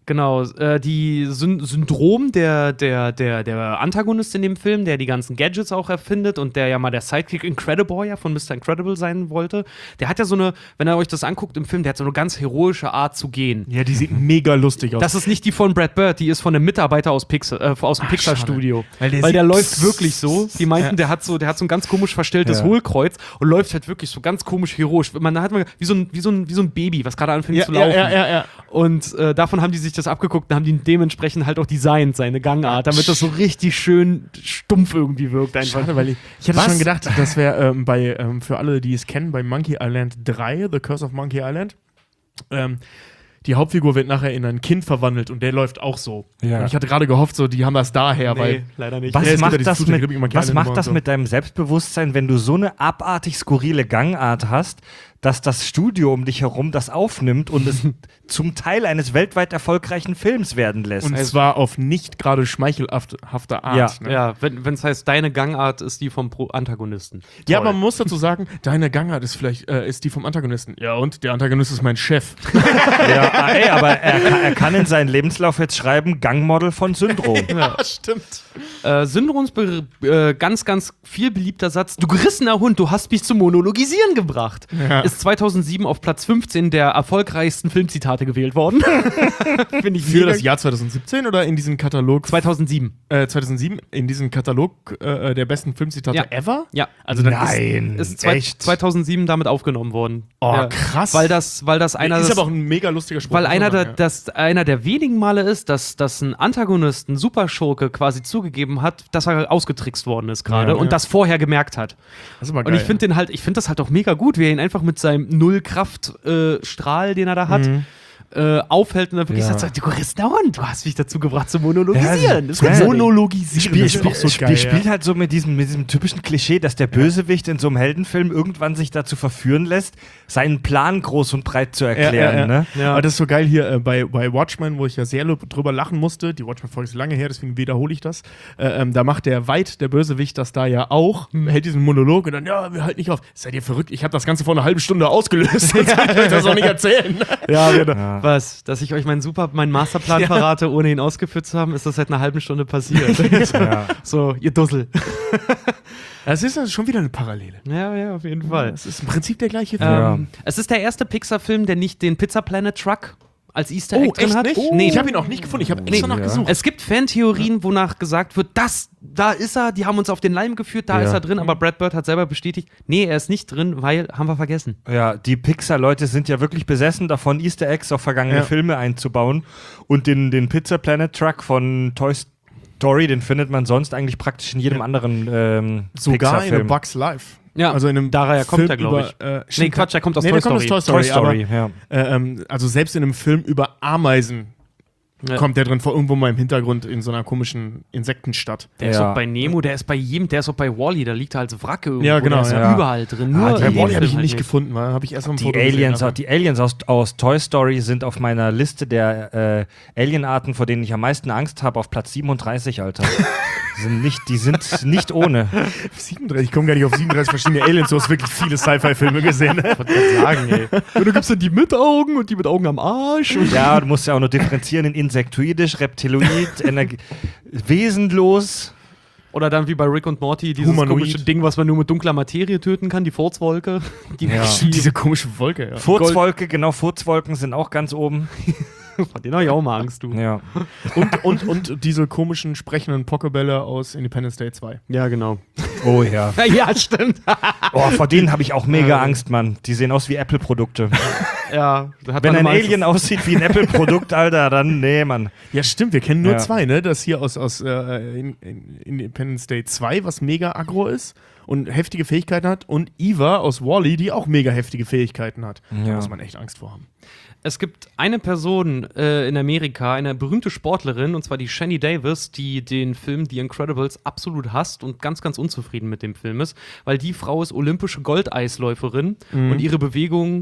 Genau, äh, die Syn- Syndrom der, der, der, der Antagonist in dem Film, der die ganzen Gadgets auch erfindet und der ja mal der Sidekick Incrediboy ja von Mister Incredible sein wollte, der hat ja so eine, wenn ihr euch das anguckt im Film, der hat so eine ganz heroische Art zu gehen. Ja, die sieht mega lustig aus. Das ist nicht die von Brad Bird, die ist von einem Mitarbeiter aus, Pixar, äh, aus dem Ach, Pixar-Studio. Weil der, Weil der sieht- läuft wirklich so. Die meinten, Ja. der hat so, der hat so ein ganz komisch verstelltes Ja. Hohlkreuz und läuft halt wirklich so ganz komisch heroisch. Man hat man wie so ein, wie so ein, wie so ein Baby, was gerade anfängt Ja, zu ja, laufen. ja, ja, ja. Und äh, davon haben die sich das abgeguckt und haben die dementsprechend halt auch designt, seine Gangart, damit das so richtig schön stumpf irgendwie wirkt einfach. Schade, weil ich, ich hatte Was? schon gedacht, das wäre ähm, bei, ähm, für alle, die es kennen, bei Monkey Island drei, The Curse of Monkey Island, ähm, die Hauptfigur wird nachher in ein Kind verwandelt und der läuft auch so. Ja. Und ich hatte gerade gehofft, so, die haben das daher, weil leider nicht. Was Ja, es gibt ja macht, dieses das Fluch der mit, Karibik, Monkey was Island macht Nummer das und so. mit deinem Selbstbewusstsein, wenn du so eine abartig skurrile Gangart hast, dass das Studio um dich herum das aufnimmt und es zum Teil eines weltweit erfolgreichen Films werden lässt? und zwar auf nicht gerade schmeichelhafte Art. Ja. ne? Ja, wenn es heißt, deine Gangart ist die vom Pro Antagonisten. Ja, Toll. man muss dazu sagen, deine Gangart ist vielleicht äh, ist die vom Antagonisten. Ja, und der Antagonist ist mein Chef. Ja, ah, ey, aber er, kann- er kann in seinen Lebenslauf jetzt schreiben, Gangmodel von Syndrom. Ja, stimmt. Äh, Syndroms be äh, ganz, ganz viel beliebter Satz: Du gerissener Hund, du hast mich zum Monologisieren gebracht. Ja. Ist zweitausendsieben auf Platz fünfzehn der erfolgreichsten Filmzitate gewählt worden. Finde ich Für mega- das Jahr zweitausendsiebzehn oder in diesem Katalog? zweitausendsieben. Äh, zweitausendsieben in diesem Katalog äh, der besten Filmzitate Ja. ever? Ja. Also dann Nein, Ist zwei echt? zweitausendsieben damit aufgenommen worden. Oh, Ja. krass. Weil das, weil das einer ist des- aber auch ein mega lustiger Spruch. Weil muss einer man der, sagen, das, einer der wenigen Male ist, dass, dass ein Antagonist, ein Superschurke quasi zugegeben hat, dass er ausgetrickst worden ist gerade Ja, und ja. das vorher gemerkt hat. Das ist aber Und geil. ich finde den halt, ich finde das halt auch mega gut, wie er ihn einfach mit seinem Null-Kraft-Strahl, äh, Strahl, den er da hat, äh, aufhält und dann wirklich Ja. sagt, du gerissener Hund, du hast mich dazu gebracht zu monologisieren. Das ist Ja, großartig. monologisieren. Spiel, das ist spiel, auch so spiel, geil, spielt ja. halt so mit diesem, mit diesem typischen Klischee, dass der Bösewicht in so einem Heldenfilm irgendwann sich dazu verführen lässt, seinen Plan groß und breit zu erklären. Ja, ja, ja. Ne? Ja. Aber das ist so geil hier äh, bei, bei Watchmen, wo ich ja sehr lo- drüber lachen musste. Die Watchmen-Folge ist lange her, deswegen wiederhole ich das. Äh, ähm, da macht der White, der Bösewicht, das da ja auch, hält diesen Monolog und dann, ja, wir halten nicht auf. Seid ihr verrückt? Ich habe das Ganze vor einer halben Stunde ausgelöst. Sonst kann ich euch das auch nicht erzählen. Ja, genau. Ja. Was? Dass ich euch meinen Super, meinen Masterplan verrate, ohne ihn ausgeführt zu haben, ist das seit einer halben Stunde passiert. Ja. So, ihr Dussel. Das ist also schon wieder eine Parallele. Ja, ja, auf jeden Fall. Das ist im Prinzip der gleiche Film. Ja. Ähm, es ist der erste Pixar-Film, der nicht den Pizza Planet Truck als Easter Oh, Egg drin echt hat. nicht? Nee. Ich habe ihn auch nicht gefunden. Ich habe extra Nee. nachgesucht. Es gibt Fantheorien, wonach gesagt wird, das, da ist er, die haben uns auf den Leim geführt, da Ja. ist er drin, aber Brad Bird hat selber bestätigt, nee, er ist nicht drin, weil, haben wir vergessen. Ja, die Pixar-Leute sind ja wirklich besessen davon, Easter Eggs auf vergangene Ja. Filme einzubauen. Und den, den Pizza Planet Truck von Toy Story, den findet man sonst eigentlich praktisch in jedem anderen ähm, Sogar in A Pixar-Film. Bug's Life. Ja, also in einem daher kommt Film er, glaube ich. über, Äh, Nee, stimmt, Quatsch, er kommt aus nee, Toy der kommt Story. aus Toy Story. Toy Story, aber, ja. äh, ähm, also selbst in einem Film über Ameisen Ja. kommt der drin vor, irgendwo mal im Hintergrund in so einer komischen Insektenstadt. Der ist Ja. auch bei Nemo, der ist bei jedem, der ist auch bei Wall-E, da liegt er als Wracke irgendwo, Ja, genau, der ist ja. überall drin. Ah, Nur die- in Bei dem Wall-E habe ich Film ihn nicht halt gefunden, habe ich erst am Die Foto Aliens, gesehen. die Aliens aus, aus Toy Story sind auf meiner Liste der äh, Alienarten, vor denen ich am meisten Angst habe, auf Platz siebenunddreißig, Alter. Die sind nicht, die sind nicht ohne. siebenunddreißig, ich komme gar nicht auf siebenunddreißig verschiedene Aliens, du hast wirklich viele Sci-Fi-Filme gesehen. Ne? Ich wollte gerade sagen, ey. Und du gibst dann die mit Augen und die mit Augen am Arsch. Und Ja, du musst ja auch noch differenzieren in insektoidisch, reptiloid, energi- wesenlos. Oder dann wie bei Rick und Morty, dieses Humanoid. komische Ding, was man nur mit dunkler Materie töten kann, die Furzwolke. Die Ja. Diese komische Wolke, ja. Furzwolke, genau, Furzwolken sind auch ganz oben. Vor denen habe ich auch mal Angst, du. Ja. Und, und, und diese komischen sprechenden Pokebälle aus Independence Day zwei. Ja, genau. Oh ja. Ja, stimmt. Oh, vor denen habe ich auch mega Angst, Mann. Die sehen aus wie Apple-Produkte. Ja, da hat Wenn man ein immer Alien Angst. aussieht wie ein Apple-Produkt, Alter, dann nee, Mann. Ja, stimmt, wir kennen nur Ja. zwei, ne? Das hier aus, aus äh, in, in Independence Day zwei, was mega aggro ist und heftige Fähigkeiten hat, und Eva aus Wall-E, die auch mega heftige Fähigkeiten hat. Da Ja. muss man echt Angst vor haben. Es gibt eine Person äh, in Amerika, eine berühmte Sportlerin, und zwar die Shani Davis, die den Film The Incredibles absolut hasst und ganz, ganz unzufrieden mit dem Film ist, weil die Frau ist olympische Goldeisläuferin und ihre Bewegungen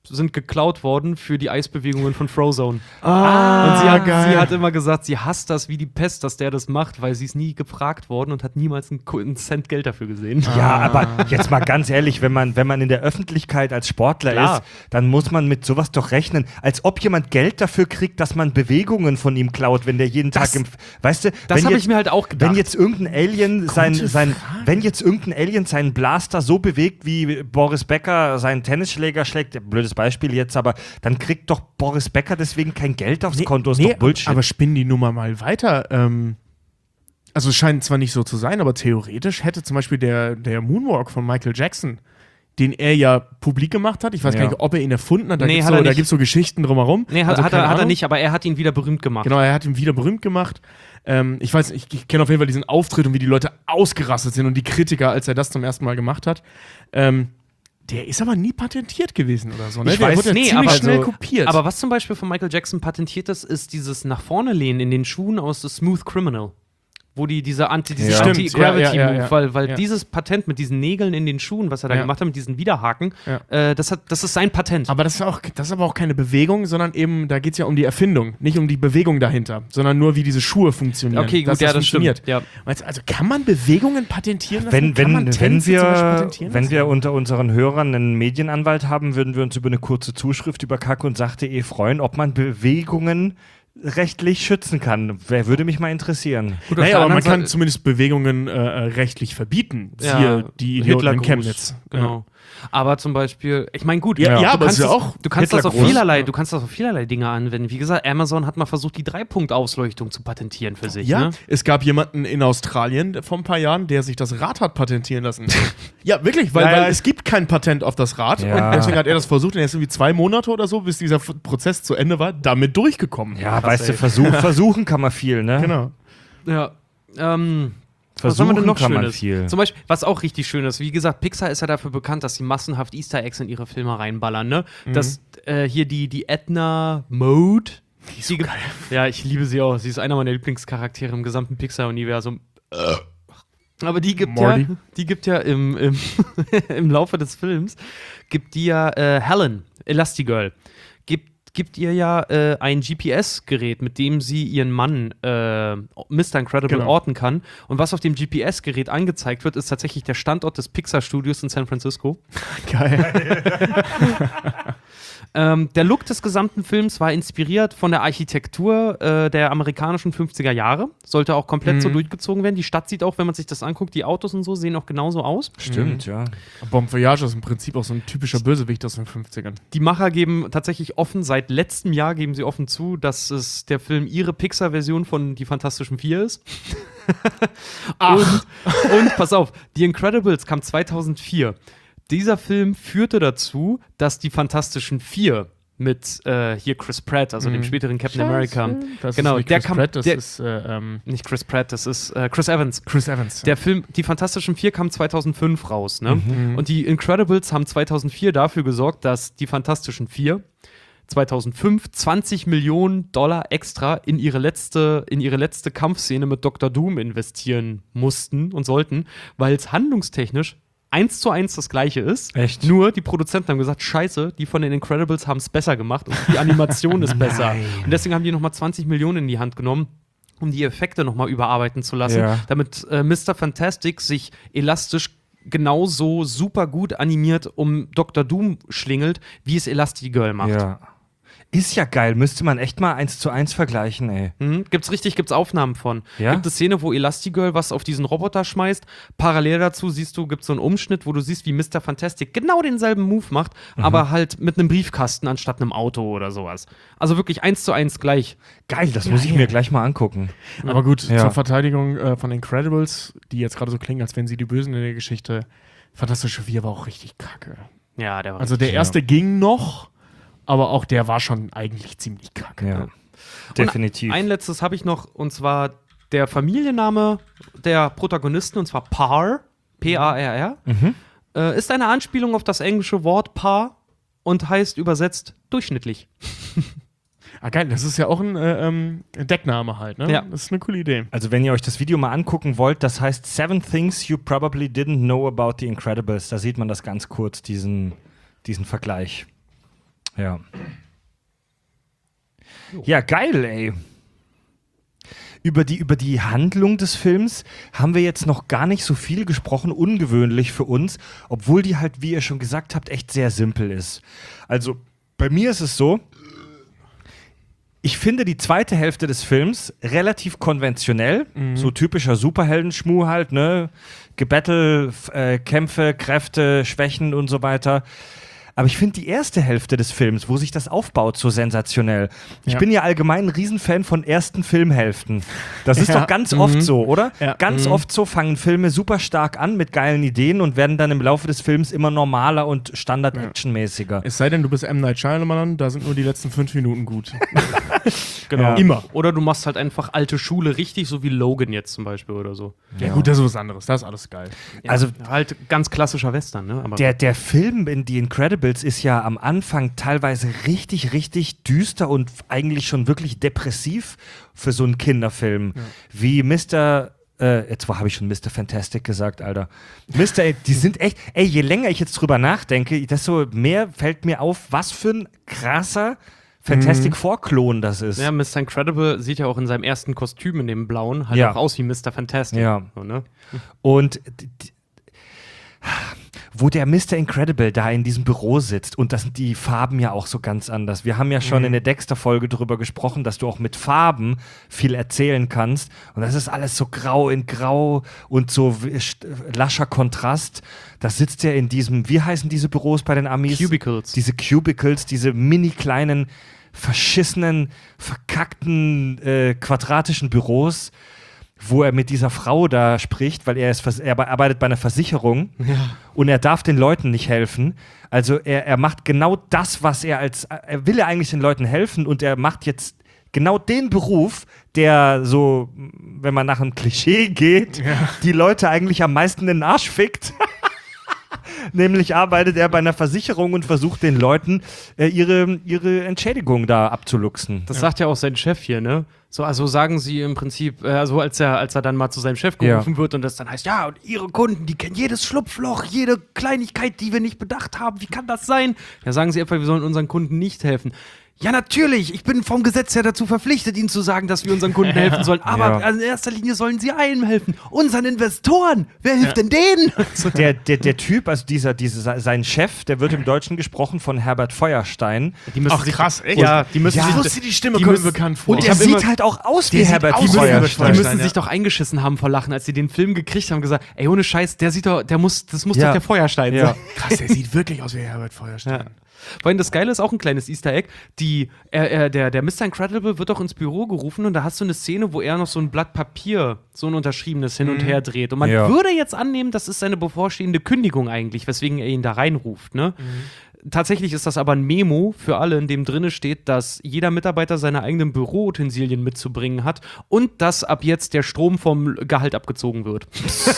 sind geklaut worden für die Eisbewegungen von Frozone. Ah, und sie hat, geil. sie hat immer gesagt, sie hasst das wie die Pest, dass der das macht, weil sie ist nie gefragt worden und hat niemals einen, einen Cent Geld dafür gesehen. Ja, aber jetzt mal ganz ehrlich, wenn man, wenn man in der Öffentlichkeit als Sportler Klar. ist, dann muss man mit sowas doch rechnen, als ob jemand Geld dafür kriegt, dass man Bewegungen von ihm klaut, wenn der jeden Das- Tag im, weißt du, Das wenn habe jetzt- ich mir halt auch gedacht. Wenn jetzt irgendein Alien sein, sein wenn jetzt irgendein Alien seinen Blaster so bewegt, wie Boris Becker seinen Tennisschläger schlägt, blödes Beispiel jetzt, aber dann kriegt doch Boris Becker deswegen kein Geld aufs Konto, ist nee, doch Bullshit. Aber spinnen die Nummer mal weiter. Ähm, also es scheint zwar nicht so zu sein, aber theoretisch hätte zum Beispiel der, der Moonwalk von Michael Jackson, den er ja publik gemacht hat, ich weiß Ja. gar nicht, ob er ihn erfunden hat, da Nee, gibt es hat so, er da nicht. gibt's so Geschichten drumherum. Nee, hat, Also hat, keine er, hat er Ahnung. nicht, aber er hat ihn wieder berühmt gemacht. Genau, er hat ihn wieder berühmt gemacht. Ähm, ich weiß, ich, ich kenne auf jeden Fall diesen Auftritt und wie die Leute ausgerastet sind und die Kritiker, als er das zum ersten Mal gemacht hat. Ähm, der ist aber nie patentiert gewesen oder so. Ne? Ich der weiß- wurde nee, ziemlich aber schnell so- kopiert. Aber was zum Beispiel von Michael Jackson patentiert ist, ist dieses nach vorne lehnen in den Schuhen aus The Smooth Criminal. Wo die diese Anti, diese Ja. Stimmt, Anti-Gravity-Move, ja, ja, ja. weil, weil Ja. dieses Patent mit diesen Nägeln in den Schuhen, was er da Ja. gemacht hat, mit diesen Widerhaken, Ja. äh, das, hat, das ist sein Patent. Aber das ist, auch, das ist aber auch keine Bewegung, sondern eben, da geht es ja um die Erfindung, nicht um die Bewegung dahinter, sondern nur, wie diese Schuhe funktionieren. Okay, gut, dass ja, das funktioniert. stimmt. Ja. Meinst du, Also kann man Bewegungen patentieren lassen? Wenn, kann wenn, man wenn, Tänze zum Beispiel wir, patentieren wenn lassen? wir unter unseren Hörern einen Medienanwalt haben, würden wir uns über eine kurze Zuschrift über kack und sach.de freuen, ob man Bewegungen rechtlich schützen kann. Wer würde mich mal interessieren. Gut, auf Naja, der aber man anderen kann Seite- zumindest Bewegungen äh, rechtlich verbieten. Ja, Siehe die Idioten in Hitlergruß, Chemnitz. Genau. Aber zum Beispiel, ich meine, gut, Ja, ja, aber du ist kannst, ja das, auch du kannst das auf Hitlergruß. vielerlei, du kannst das auf vielerlei Dinge anwenden. Wie gesagt, Amazon hat mal versucht, die Drei-Punkt-Ausleuchtung zu patentieren für sich. Ja, Ne? es gab jemanden in Australien der vor ein paar Jahren, der sich das Rad hat patentieren lassen. Ja, wirklich, weil, Ja, ja. weil es gibt kein Patent auf das Rad. Ja. Und deswegen hat er das versucht und er ist irgendwie zwei Monate oder so, bis dieser F- Prozess zu Ende war, damit durchgekommen. Ja, weißt du, versuch, versuchen kann man viel, ne? Genau. Ja. Ähm, was haben wir Versuchen denn noch kann man Schönes? viel. Zum Beispiel, was auch richtig schön ist, wie gesagt, Pixar ist ja dafür bekannt, dass sie massenhaft Easter Eggs in ihre Filme reinballern, ne? Dass äh, hier die, die Edna Mode. Die ist so geil. Ja, ich liebe sie auch. Sie ist einer meiner Lieblingscharaktere im gesamten Pixar-Universum. Aber die gibt Morty. ja, die gibt ja im, im, im Laufe des Films, gibt die ja äh, Helen, Elastigirl, gibt, gibt ihr ja äh, ein G P S-Gerät, mit dem sie ihren Mann äh, Mister Incredible Genau. orten kann. Und was auf dem G P S-Gerät angezeigt wird, ist tatsächlich der Standort des Pixar-Studios in San Francisco. Geil. Ähm, der Look des gesamten Films war inspiriert von der Architektur äh, der amerikanischen fünfziger Jahre. Sollte auch komplett so durchgezogen werden. Die Stadt sieht auch, wenn man sich das anguckt, die Autos und so sehen auch genauso aus. Stimmt, ja. Bon Voyage ist im Prinzip auch so ein typischer Bösewicht aus den fünfzigern. Die Macher geben tatsächlich offen, seit letztem Jahr geben sie offen zu, dass es der Film ihre Pixar-Version von Die Fantastischen Vier ist. und, und pass auf, The Incredibles kam zweitausendvier. Dieser Film führte dazu, dass Die Fantastischen Vier mit äh, hier Chris Pratt, also dem späteren Captain America, Das genau, ist nicht der Chris kam, Pratt, das der, ist äh, ähm, nicht Chris Pratt, das ist äh, Chris Evans. Chris Evans. Der Film, Die Fantastischen Vier, kam zweitausendfünf raus, ne? Und die Incredibles haben zweitausendvier dafür gesorgt, dass die Fantastischen Vier zweitausendfünf zwanzig Millionen Dollar extra in ihre letzte, in ihre letzte Kampfszene mit Doktor Doom investieren mussten und sollten, weil es handlungstechnisch eins zu eins das gleiche ist. Echt? Nur die Produzenten haben gesagt, scheiße, die von den Incredibles haben es besser gemacht und die Animation ist besser. Und deswegen haben die nochmal zwanzig Millionen in die Hand genommen, um die Effekte nochmal überarbeiten zu lassen, Ja. damit äh, Mister Fantastic sich elastisch genauso super gut animiert um Doktor Doom schlingelt, wie es Elastigirl macht. Ja. Ist ja geil, müsste man echt mal eins zu eins vergleichen, ey. Mhm. Gibt's richtig, gibt's Aufnahmen von. Ja? Gibt es Szene, wo Elastigirl was auf diesen Roboter schmeißt. Parallel dazu siehst du, gibt's so einen Umschnitt, wo du siehst, wie Mister Fantastic genau denselben Move macht, Mhm. aber halt mit einem Briefkasten anstatt einem Auto oder sowas. Also wirklich eins zu eins gleich. Geil, das muss ich mir gleich mal angucken. Aber gut, Ja. zur Verteidigung äh, von Incredibles, die jetzt gerade so klingen, als wären sie die Bösen in der Geschichte. Fantastische Vier war auch richtig kacke. Ja, der war Also der erste ging noch, aber auch der war schon eigentlich ziemlich kacke. Ja. Definitiv. Ein letztes habe ich noch, und zwar der Familienname der Protagonisten, und zwar Par, P A R R, Mhm. äh, ist eine Anspielung auf das englische Wort Par und heißt übersetzt durchschnittlich. Ah, geil, das ist ja auch ein äh, ähm, Deckname halt, ne? Ja. Das ist eine coole Idee. Also wenn ihr euch das Video mal angucken wollt, das heißt Seven Things You Probably Didn't Know About the Incredibles. Da sieht man das ganz kurz, diesen, diesen Vergleich. Ja. Ja, geil, ey. Über die, über die Handlung des Films haben wir jetzt noch gar nicht so viel gesprochen, ungewöhnlich für uns, obwohl die halt, wie ihr schon gesagt habt, echt sehr simpel ist. Also, bei mir ist es so, ich finde die zweite Hälfte des Films relativ konventionell, mhm. so typischer Superheldenschmuh halt, ne? Gebattle, äh, Kämpfe, Kräfte, Schwächen und so weiter. Aber ich finde die erste Hälfte des Films, wo sich das aufbaut, so sensationell. Ich ja. bin ja allgemein ein Riesenfan von ersten Filmhälften. Das ist ja. doch ganz mhm. oft so, oder? Ja. Ganz mhm. oft so fangen Filme super stark an mit geilen Ideen und werden dann im Laufe des Films immer normaler und Standard-Action-mäßiger. Es sei denn, du bist M. Night Shyamalan, da sind nur die letzten fünf Minuten gut. Genau. Ja. Immer. Oder du machst halt einfach alte Schule richtig, so wie Logan jetzt zum Beispiel oder so. Ja, ja. gut, das ist was anderes. Das ist alles geil. Ja, also halt ganz klassischer Western, ne? Aber der, der Film in The Incredibles ist ja am Anfang teilweise richtig, richtig düster und eigentlich schon wirklich depressiv für so einen Kinderfilm. Ja. Wie Mister Äh, jetzt habe ich schon Mister Fantastic gesagt, Alter. Mister, die sind echt, ey, je länger ich jetzt drüber nachdenke, desto mehr fällt mir auf, was für ein krasser Fantastic Four-Klon das ist. Ja, Mister Incredible sieht ja auch in seinem ersten Kostüm, in dem blauen, halt ja. auch aus wie Mister Fantastic. Ja. So, ne? Und die, die, wo der Mister Incredible da in diesem Büro sitzt und das sind die Farben ja auch so ganz anders. Wir haben ja schon mhm. in der Dexter-Folge darüber gesprochen, dass du auch mit Farben viel erzählen kannst und das ist alles so grau in grau und so lascher Kontrast. Das sitzt ja in diesem, wie heißen diese Büros bei den Amis? Cubicles. Diese Cubicles, diese mini kleinen, verschissenen, verkackten, äh, quadratischen Büros, wo er mit dieser Frau da spricht, weil er, ist, er arbeitet bei einer Versicherung ja. und er darf den Leuten nicht helfen. Also er, er macht genau das, was er als, er will ja eigentlich den Leuten helfen und er macht jetzt genau den Beruf, der so, wenn man nach einem Klischee geht, ja. die Leute eigentlich am meisten in den Arsch fickt. Nämlich arbeitet er bei einer Versicherung und versucht den Leuten äh, ihre, ihre Entschädigung da abzuluxen. Das ja. sagt ja auch sein Chef hier, ne? So, also sagen sie im Prinzip, äh, also als er, als er dann mal zu seinem Chef gerufen ja. wird und das dann heißt, ja, und ihre Kunden, die kennen jedes Schlupfloch, jede Kleinigkeit, die wir nicht bedacht haben, wie kann das sein? Ja, sagen sie einfach, wir sollen unseren Kunden nicht helfen. Ja, natürlich, ich bin vom Gesetz her dazu verpflichtet, ihnen zu sagen, dass wir unseren Kunden helfen sollen. Aber ja. in erster Linie sollen sie einem helfen. Unseren Investoren. Wer hilft ja. denn denen? Der, der, der Typ, also dieser, dieser, sein Chef, der wird im Deutschen gesprochen von Herbert Feuerstein. Die müssen Ach sich, krass, echt? Ja, die müssen ja, sich, ich wusste, die Stimme kommt mir bekannt vor. Und er sieht halt auch aus wie Herbert aus Feuerstein. Die müssen sich doch eingeschissen haben vor Lachen, als sie den Film gekriegt haben, gesagt, ey, ohne Scheiß, der sieht doch, der muss, das muss ja. doch der Feuerstein ja. sein. Krass, der sieht wirklich aus wie Herbert Feuerstein. Ja. Vor allem das Geile ist auch ein kleines Easter Egg. Die, er, er, der, der Mister Incredible wird auch ins Büro gerufen und da hast du eine Szene, wo er noch so ein Blatt Papier, so ein unterschriebenes hin und her dreht. Und man ja. würde jetzt annehmen, das ist seine bevorstehende Kündigung eigentlich, weswegen er ihn da reinruft. Ne? Mhm. Tatsächlich ist das aber ein Memo für alle, in dem drinne steht, dass jeder Mitarbeiter seine eigenen Büroutensilien mitzubringen hat und dass ab jetzt der Strom vom Gehalt abgezogen wird.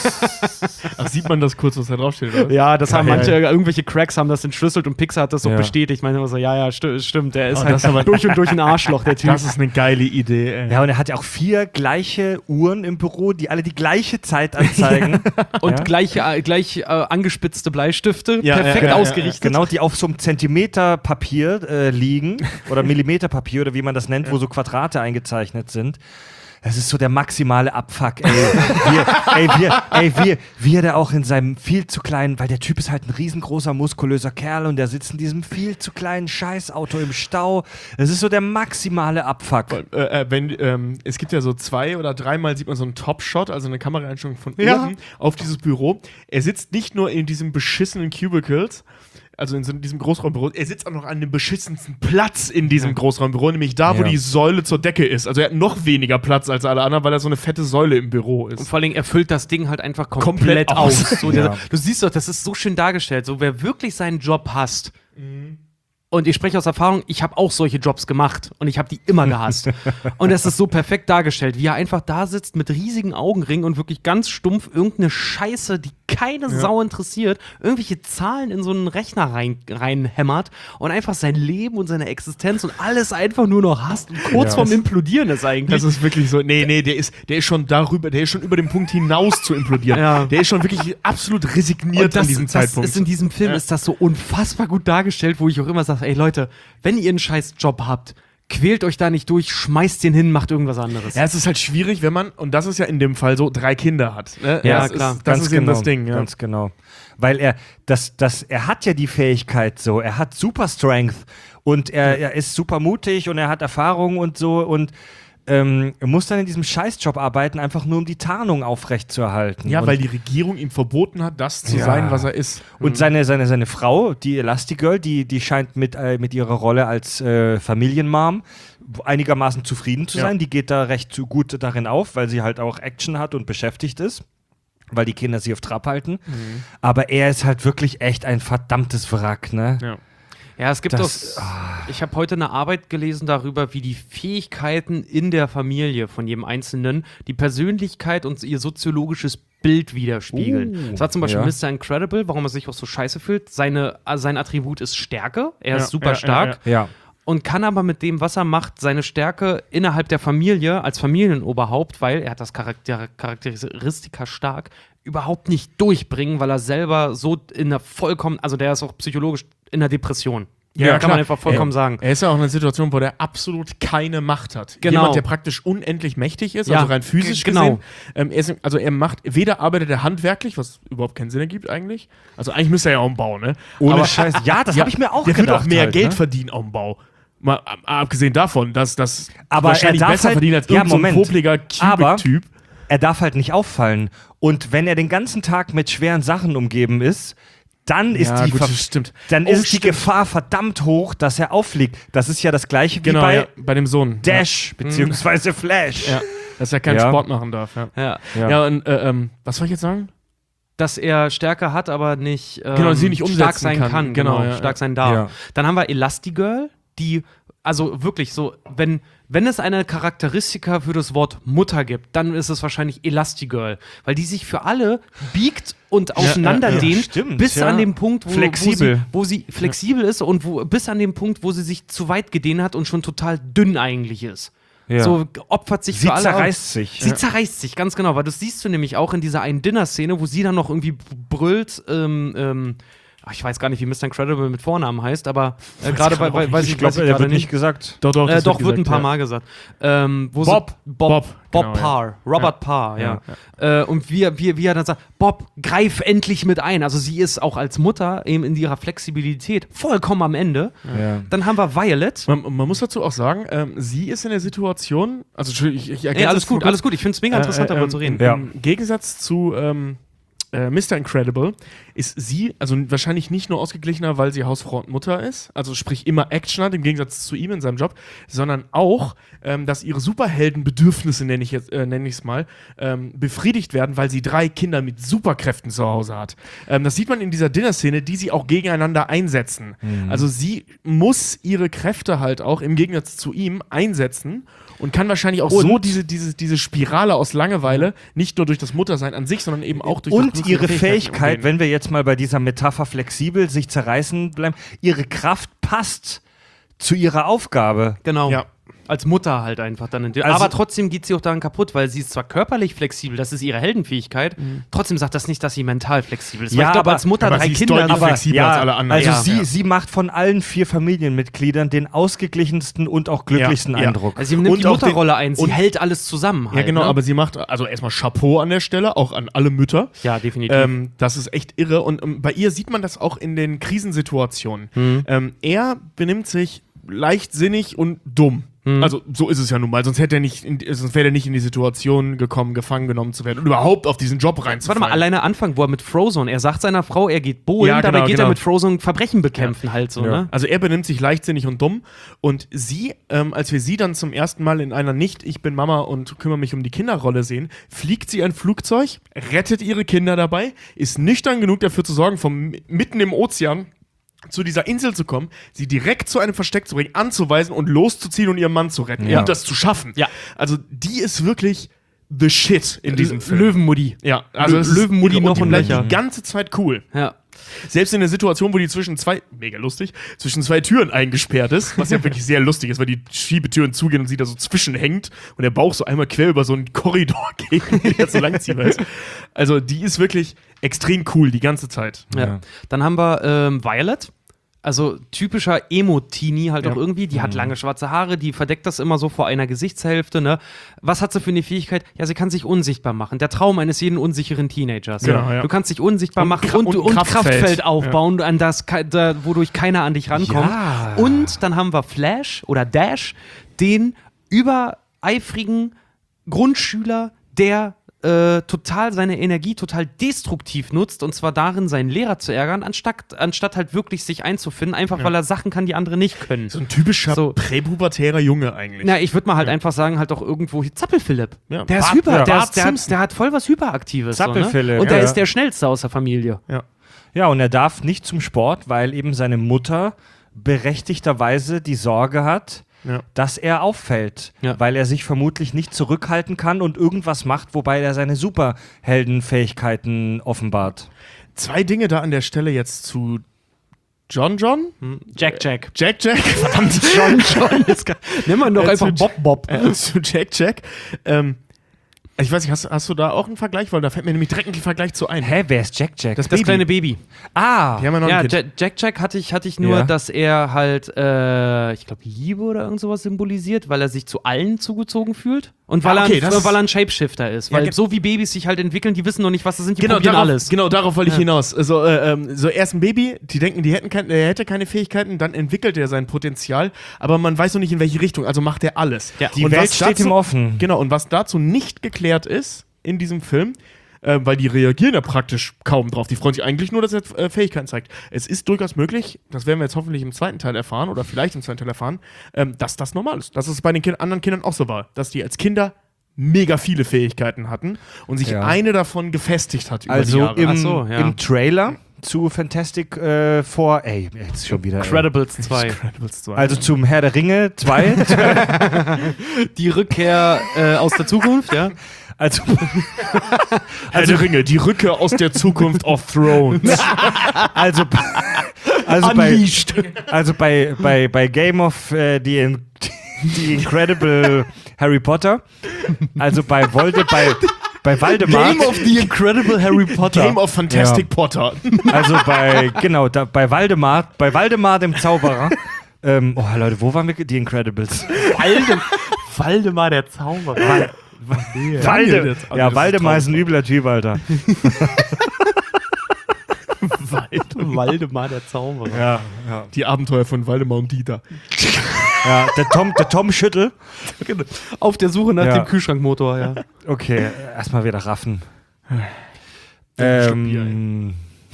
Ach, sieht man das kurz, was da draufsteht, oder? Ja, das haben manche, irgendwelche Cracks haben das entschlüsselt und Pixar hat das so ja. bestätigt. Ich meine immer so, ja, ja, st- stimmt, der ist oh, halt aber durch und durch ein Arschloch, der Typ. Das ist eine geile Idee, ey. Ja, und er hat ja auch vier gleiche Uhren im Büro, die alle die gleiche Zeit anzeigen. und ja? gleich, äh, gleich äh, angespitzte Bleistifte, ja, perfekt ja, ja, ausgerichtet. Genau, die auf so einem Zentimeter Papier äh, liegen oder Millimeter Papier oder wie man das nennt, ja. wo so Quadrate eingezeichnet sind. Das ist so der maximale Abfuck, ey. Wir, ey, wir, ey, wir, wir da auch in seinem viel zu kleinen, weil der Typ ist halt ein riesengroßer, muskulöser Kerl und der sitzt in diesem viel zu kleinen Scheißauto im Stau. Das ist so der maximale Abfuck. Äh, äh, wenn, ähm, es gibt ja so zwei oder dreimal sieht man so einen Top-Shot, also eine Kameraeinstellung von ja. oben auf dieses Büro. Er sitzt nicht nur in diesem beschissenen Cubicles, also in so diesem Großraumbüro, er sitzt auch noch an dem beschissensten Platz in diesem ja. Großraumbüro, nämlich da, wo ja. die Säule zur Decke ist. Also er hat noch weniger Platz als alle anderen, weil er so eine fette Säule im Büro ist. Und vor allem, er füllt das Ding halt einfach komplett, komplett aus. aus. So, ja. Du siehst doch, das ist so schön dargestellt. So, wer wirklich seinen Job hasst, mhm. und ich spreche aus Erfahrung, ich habe auch solche Jobs gemacht und ich habe die immer gehasst. Und es ist so perfekt dargestellt, wie er einfach da sitzt mit riesigen Augenringen und wirklich ganz stumpf irgendeine Scheiße, die keine Sau interessiert, irgendwelche Zahlen in so einen Rechner rein, reinhämmert und einfach sein Leben und seine Existenz und alles einfach nur noch hasst und kurz Ja. vorm Implodieren ist eigentlich. Das ist wirklich so, nee, nee, der ist, der ist schon darüber, der ist schon über den Punkt hinaus zu implodieren. Ja. Der ist schon wirklich absolut resigniert Und das, an diesem das Zeitpunkt. ist in diesem Film Ja. ist das so unfassbar gut dargestellt, wo ich auch immer sage, ey Leute, wenn ihr einen scheiß Job habt, quält euch da nicht durch, schmeißt den hin, macht irgendwas anderes. Ja, es ist halt schwierig, wenn man, und das ist ja in dem Fall so, drei Kinder hat. Ne? Ja, das klar. Ist, das Ganz ist eben genau, das Ding. Ja. Ganz genau. Weil er, das, das, er hat ja die Fähigkeit so, er hat super Strength und er, er ist super mutig und er hat Erfahrung und so und ähm, er muss dann in diesem Scheißjob arbeiten, einfach nur um die Tarnung aufrechtzuerhalten. Ja, und, weil die Regierung ihm verboten hat, das zu Ja. sein, was er ist. Und seine, seine, seine Frau, die Elastigirl, die, die scheint mit, äh, mit ihrer Rolle als äh, Familienmom einigermaßen zufrieden zu Ja. sein. Die geht da recht zu- gut darin auf, weil sie halt auch Action hat und beschäftigt ist, weil die Kinder sie auf Trab halten. Mhm. Aber er ist halt wirklich echt ein verdammtes Wrack, ne? Ja. Ja, es gibt Das- auch. Ich habe heute eine Arbeit gelesen darüber, wie die Fähigkeiten in der Familie von jedem Einzelnen die Persönlichkeit und ihr soziologisches Bild widerspiegeln. Uh, das war zum Beispiel ja. Mister Incredible, warum er sich auch so scheiße fühlt. Seine, äh, sein Attribut ist Stärke. Er Ja, ist super ja, stark. ja, Ja. Und kann aber mit dem, was er macht, seine Stärke innerhalb der Familie als Familienoberhaupt, weil er hat das Charakter Charakteristika stark, überhaupt nicht durchbringen, weil er selber so in der vollkommen, also der ist auch psychologisch in der Depression. Ja, kann klar. man einfach vollkommen er, sagen. Er ist ja auch in einer Situation, wo der absolut keine Macht hat. Genau. Jemand, der praktisch unendlich mächtig ist, Ja, also rein physisch g- genau. gesehen. Ähm, er ist, also er macht, weder arbeitet er handwerklich, was überhaupt keinen Sinn ergibt eigentlich. Also eigentlich müsste er ja auch einen Bau, ne? Ohne Aber- Scheiß. Ja, das habe ich mir auch der gedacht. wird auch mehr halt, Geld ne? verdienen am Bau. Mal ab- abgesehen davon, dass das Aber wahrscheinlich er darf besser halt- verdienen als ja, irgendein so ein Moment. popliger Aber- Cubic-Typ. Er darf halt nicht auffallen. Und wenn er den ganzen Tag mit schweren Sachen umgeben ist, dann ist, Ja, die, gut, Ver- das stimmt. dann Oh, ist die stimmt. Gefahr verdammt hoch, dass er auffliegt. Das ist ja das gleiche Genau, wie bei ja, bei dem Sohn. Dash beziehungsweise Flash. Ja. Ja, dass er keinen Ja. Sport machen darf. Ja, Ja. Ja. ja. und äh, ähm, was soll ich jetzt sagen? Dass er Stärke hat, aber nicht, ähm, Genau, sie nicht stark umsetzen sein kann. kann. Genau, Genau, ja, stark ja. sein darf. Ja. Dann haben wir Elastigirl, die, also wirklich so, wenn, wenn es eine Charakteristika für das Wort Mutter gibt, dann ist es wahrscheinlich Elastigirl, weil die sich für alle biegt und auseinanderdehnt, ja, stimmt, bis ja. an den Punkt, wo, Flexibel. wo sie, wo sie flexibel ist und wo, bis an den Punkt, wo sie sich zu weit gedehnt hat und schon total dünn eigentlich ist. Ja. So opfert sich Sie für alle. zerreißt sich. Sie Ja. zerreißt sich, ganz genau, weil das siehst du nämlich auch in dieser einen Dinner-Szene, wo sie dann noch irgendwie brüllt, ähm, ähm, ach, ich weiß gar nicht, wie Mister Incredible mit Vornamen heißt, aber äh, gerade bei, bei, weiß ich, Ich glaube, weiß ich er gerade wird nicht gesagt. Doch, doch, Äh, das doch, wird ein gesagt, paar ja. Mal gesagt. Ähm, wo Bob. Sie, Bob, Bob, Bob genau, ja. Parr, Robert Ja. Parr, ja. Ja, Äh, und wie, er- wie, wie er dann sagt, Bob, greif endlich mit ein. Also sie ist auch als Mutter eben in ihrer Flexibilität vollkommen am Ende. Ja. Dann haben wir Violet. Man, man muss dazu auch sagen, ähm, sie ist in der Situation, also Entschuldigung, ich, ich ergänze Ey, alles das nur gut, kurz. alles gut. Ich finde es mega interessant, Äh, darüber ähm, zu reden. Ja. Im Gegensatz zu ähm, äh, Mister Incredible ist sie, also wahrscheinlich nicht nur ausgeglichener, weil sie Hausfrau und Mutter ist, also sprich immer Action hat, im Gegensatz zu ihm in seinem Job, sondern auch, ähm, dass ihre Superheldenbedürfnisse, nenne ich jetzt, äh, nenne ich es mal, ähm, befriedigt werden, weil sie drei Kinder mit Superkräften zu Hause hat. Ähm, das sieht man in dieser Dinner-Szene, die sie auch gegeneinander einsetzen. Also sie muss ihre Kräfte halt auch im Gegensatz zu ihm einsetzen und kann wahrscheinlich auch Und- so diese, diese, diese Spirale aus Langeweile nicht nur durch das Muttersein an sich, sondern eben auch durch das Und Nutzen ihre der Fähigkeit, Fähigkeiten wenn wir jetzt mal bei dieser Metapher flexibel sich zerreißen bleiben, ihre Kraft passt zu ihrer Aufgabe. Genau. Ja. Als Mutter halt einfach dann. In der, Also- aber trotzdem geht sie auch daran kaputt, weil sie ist zwar körperlich flexibel, das ist ihre Heldenfähigkeit, trotzdem sagt das nicht, dass sie mental flexibel ist. Ja, weil ich glaube, aber- als Mutter aber drei sie ist Kinder. deutlich aber, flexibler als alle anderen. Also Ja. sie, Ja. sie macht von allen vier Familienmitgliedern den ausgeglichensten und auch glücklichsten Ja, ja. Eindruck. also sie nimmt Und die auch den- Mutterrolle ein, sie und- hält alles zusammen. Ja, Halt, genau, ne? aber sie macht, also erstmal Chapeau an der Stelle, auch an alle Mütter. Ja, definitiv. Ähm, das ist echt irre. Und ähm, bei ihr sieht man das auch in den Krisensituationen. Mhm. Ähm, er benimmt sich leichtsinnig und dumm. Mhm. Also so ist es ja nun mal, sonst hätte er nicht, in, sonst wäre er nicht in die Situation gekommen, gefangen genommen zu werden und überhaupt auf diesen Job Warte reinzufallen. mal, alleine Anfang, wo er mit Frozone, er sagt seiner Frau, er geht bowlen, Ja, dabei genau, geht genau. er mit Frozone Verbrechen bekämpfen halt so, Ja. ne? Also er benimmt sich leichtsinnig und dumm und sie, ähm, als wir sie dann zum ersten Mal in einer nicht ich bin Mama und kümmere mich um die Kinderrolle sehen, fliegt sie ein Flugzeug, rettet ihre Kinder dabei, ist nüchtern genug dafür zu sorgen, vom mitten im Ozean zu dieser Insel zu kommen, sie direkt zu einem Versteck zu bringen, anzuweisen und loszuziehen und ihren Mann zu retten Ja. und das zu schaffen. Ja. Also die ist wirklich the shit in diesem Film. Löwenmutti. Ja, also Lö- es ist- Löwenmutti und noch die und bleibt nöcher. die ganze Zeit cool. Ja. Selbst in der Situation, wo die zwischen zwei, mega lustig, zwischen zwei Türen eingesperrt ist, was ja wirklich sehr lustig ist, weil die Schiebetüren zugehen und sie da so zwischenhängt und der Bauch so einmal quer über so einen Korridor geht, der so langziehbar ist. Also die ist wirklich extrem cool die ganze Zeit. Ja. Ja. Dann haben wir ähm, Violet. Also typischer Emo-Teenie halt Ja. auch irgendwie. Die hat lange schwarze Haare, die verdeckt das immer so vor einer Gesichtshälfte. Ne? Was hat sie für eine Fähigkeit? Ja, sie kann sich unsichtbar machen. Der Traum eines jeden unsicheren Teenagers. Genau, ja. Du kannst dich unsichtbar Und machen Kra- und, und und, Kraftfeld. Kraftfeld aufbauen, an das, ke- da, wodurch keiner an dich rankommt. Ja. Und dann haben wir Flash oder Dash, den übereifrigen Grundschüler, der äh, total seine Energie total destruktiv nutzt, und zwar darin, seinen Lehrer zu ärgern, anstatt, anstatt halt wirklich sich einzufinden, einfach weil er Sachen kann, die andere nicht können. So ein typischer So. präpubertärer Junge eigentlich. Na, ich würde mal halt einfach sagen, halt auch irgendwo hier Zappel-Philipp. Ja. Der ist Bart- hyper, ja. der, Bart ist, der, hat, Simpson. der hat voll was Hyperaktives. So, ne? Zappel-Philipp, Und der ja. ist der Schnellste aus der Familie. Ja. Ja, und er darf nicht zum Sport, weil eben seine Mutter berechtigterweise die Sorge hat, Ja. dass er auffällt, Ja. weil er sich vermutlich nicht zurückhalten kann und irgendwas macht, wobei er seine Superheldenfähigkeiten offenbart. Zwei Dinge da an der Stelle jetzt zu John John? Jack Jack. Jack Jack? Verdammt. John John. Nimm mal doch Äh, einfach zu- Bob Bob. Äh, zu Jack Jack. Ähm, ich weiß nicht, hast, hast du da auch einen Vergleich? Weil da fällt mir nämlich direkt ein Vergleich zu ein. Hä, wer ist Jack Jack? Das Das Baby. kleine Baby. ah, Die haben ja noch Ja, ein Kind. Jack Jack, Jack hatte ich, hatte ich nur, Ja. dass er halt, äh, ich glaube, Liebe oder irgend sowas symbolisiert, weil er sich zu allen zugezogen fühlt. Und weil, Ah, okay, er, das ein, ist- weil er ein Shapeshifter ist. Ja, Weil ge- so wie Babys sich halt entwickeln, die wissen noch nicht, was das sind, die Genau probieren darauf, alles. genau, darauf wollte ich hinaus. Also, äh, ähm, so erst ein Baby, die denken, die hätten kein, er hätte keine Fähigkeiten, dann entwickelt er sein Potenzial, aber man weiß noch nicht, in welche Richtung, also macht er alles. Ja. die Und Welt was steht dazu- ihm offen. Genau, und was dazu nicht geklärt ist in diesem Film, äh, weil die reagieren ja praktisch kaum drauf. Die freuen sich eigentlich nur, dass er äh, Fähigkeiten zeigt. Es ist durchaus möglich, das werden wir jetzt hoffentlich im zweiten Teil erfahren oder vielleicht im zweiten Teil erfahren, ähm, dass das normal ist. Dass es bei den kind anderen Kindern auch so war. Dass die als Kinder mega viele Fähigkeiten hatten und sich Ja. eine davon gefestigt hat über die Also Jahre. im, Ach so, ja. im Trailer zu Fantastic äh, Four, ey, jetzt schon wieder. Ey. Incredibles zwei. Incredibles zwei. Also zum Herr der Ringe zwei. Die Rückkehr äh, aus der Zukunft, ja. also, Herr der Ringe, die Rückkehr aus der Zukunft of Thrones. also, also bei, Unleashed. also bei, bei, bei Game of äh, the, In the Incredible Harry Potter, also bei Volde, bei, bei Waldemar, Game of the Incredible Harry Potter. Game of Fantastic Ja. Potter. also bei, genau, da, bei Waldemar, bei Waldemar dem Zauberer, ähm, oh Leute, wo waren wir? Die Incredibles. Walde, Waldemar der Zauberer. Walde, Daniel, das- ja, das Waldemar ist ist ein übler Typ, Alter. Waldemar der Zauberer. Ja, ja. Die Abenteuer von Waldemar und Dieter. ja der, Tom, der Tom Schüttel. Auf der Suche nach Ja. dem Kühlschrankmotor, ja. Okay, erstmal wieder raffen. Schluck Bier, Ähm,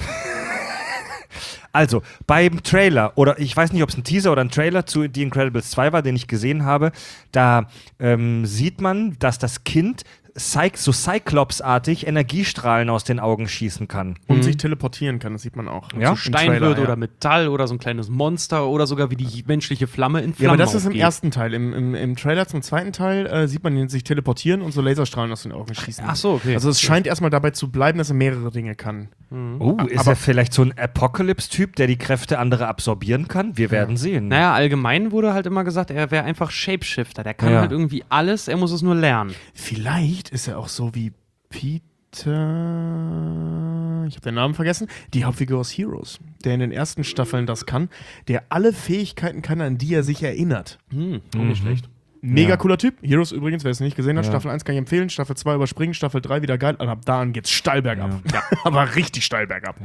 also, beim Trailer, oder ich weiß nicht, ob es ein Teaser oder ein Trailer zu The Incredibles zwei war, den ich gesehen habe, da ähm, sieht man, dass das Kind Cy so Cyclops-artig Energiestrahlen aus den Augen schießen kann. Und sich teleportieren kann, das sieht man auch. Ja? Im Stein Trailer, wird ja. oder Metall oder so ein kleines Monster oder sogar wie die menschliche Flamme in Ja, Flammen aber das ist im aufgeht. ersten Teil. Im, im, im Trailer zum zweiten Teil äh, sieht man ihn sich teleportieren und so Laserstrahlen aus den Augen schießen. Ach so, okay. Also es scheint erstmal dabei zu bleiben, dass er mehrere Dinge kann. Oh, ist aber- er vielleicht so ein Apocalypse-Typ, der die Kräfte anderer absorbieren kann? Wir werden sehen. Naja, allgemein wurde halt immer gesagt, er wäre einfach Shapeshifter. Der kann Ja. halt irgendwie alles, er muss es nur lernen. Vielleicht ist er auch so wie Peter. Ich habe den Namen vergessen. Die Hauptfigur aus Heroes, der in den ersten Staffeln das kann, der alle Fähigkeiten kann, an die er sich erinnert. Hm, auch nicht schlecht. Mega Ja. cooler Typ. Heroes übrigens, wer es nicht gesehen hat, Ja. Staffel eins kann ich empfehlen, Staffel zwei überspringen, Staffel drei wieder geil. Und ab da an geht's steil bergab. Ja. Aber richtig steil bergab.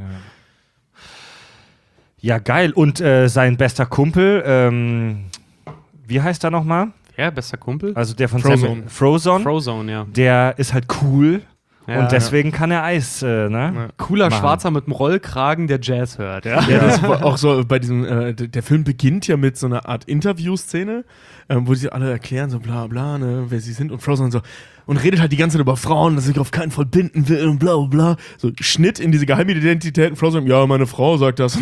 Ja, geil. Und äh, sein bester Kumpel, ähm, wie heißt er nochmal? Ja, bester Kumpel. Also der von Frozone. Sam Frozone. Frozone, ja. Der ist halt cool. Ja, und deswegen kann er Eis, äh, ne? Cooler machen. Schwarzer mit einem Rollkragen, der Jazz hört. Ja? Ja, das war auch so bei diesem, äh, d- der Film beginnt ja mit so einer Art Interviewszene, ähm, wo sie alle erklären, so bla bla, ne, wer sie sind und Frozen und so. Und redet halt die ganze Zeit über Frauen, dass er sich auf keinen Fall binden will und bla bla. So Schnitt in diese Geheimidentität und Frozen, ja, meine Frau sagt das.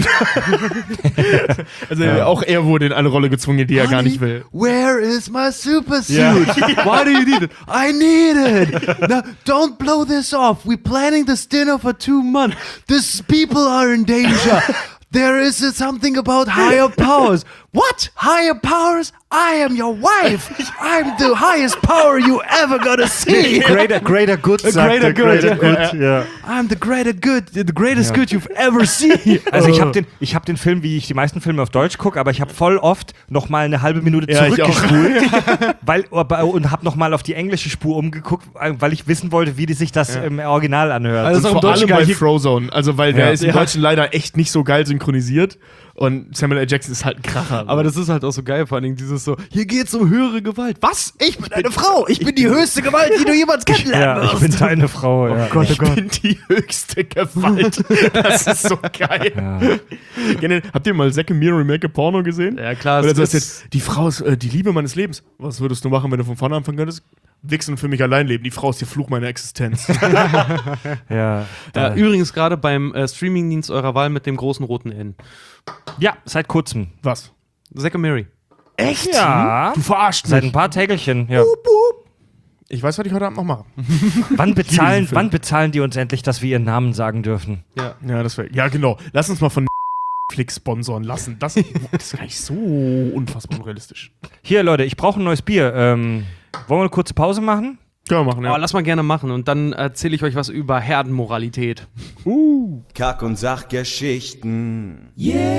Also Ja. auch er wurde in eine Rolle gezwungen, die er gar nicht will. Where is my super suit? Ja. Why do you need it? I need it. Now, don't blow this off. We're planning this dinner for two months. These people are in danger. There is something about higher powers. What? Higher powers? I am your wife. I'm the highest power you ever gonna see. Greater, greater good, sagt greater er. good, Greater good, ja. I'm the greater good, the greatest good you've ever seen. Also ich habe den, ich hab den Film, wie ich die meisten Filme auf Deutsch gucke, aber ich habe voll oft noch mal eine halbe Minute Ja, ich auch. zurückgespult weil, und habe noch mal auf die englische Spur umgeguckt, weil ich wissen wollte, wie die sich das Ja. im Original anhört. Also- Und auch im vor Deutschen allem gar bei nicht- Frozone, also weil der Ja. ist im Ja. Deutschen leider echt nicht so geil synchronisiert und Samuel L. Jackson ist halt ein Kracher. Aber das ist halt auch so geil, vor allen Dingen dieses so, hier geht's um höhere Gewalt. Was? Ich bin eine Frau. Ich bin die höchste Gewalt, die du jemals kennenlernen ja, ich bin deine Frau. ja. ich bin die höchste Gewalt. Das ist so geil. Ja. Generell, habt ihr mal Zack and Miri Remake Porno gesehen? Ja, klar. Oder es das heißt ist- jetzt, die Frau ist äh, die Liebe meines Lebens. Was würdest du machen, wenn du von vorne anfangen könntest? Wichsen und für mich allein leben. Die Frau ist der Fluch meiner Existenz. Ja, da, Äh, übrigens gerade beim äh, Streamingdienst eurer Wahl mit dem großen roten N. ja, seit kurzem. Was? Zack and Miri. Echt? Ja. Du verarschst Seit ein mich. paar Tägelchen. Ja. Ich weiß, was ich heute Abend noch mache. Wann, bezahlen, Film. wann bezahlen die uns endlich, dass wir ihren Namen sagen dürfen? Ja. Ja, das wäre. Ja, genau. Lass uns mal von Netflix sponsoren lassen. Das, das ist gar nicht so unfassbar unrealistisch. Hier, Leute, ich brauche ein neues Bier. Ähm, wollen wir eine kurze Pause machen? Können wir machen, Oh, ja. lass mal gerne machen und dann erzähle ich euch was über Herdenmoralität. Uh. Kack- und Sachgeschichten.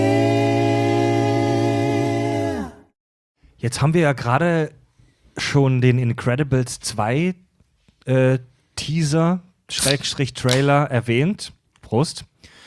Jetzt haben wir ja gerade schon den Incredibles zwei äh, Teaser, Schrägstrich Trailer erwähnt. Prost.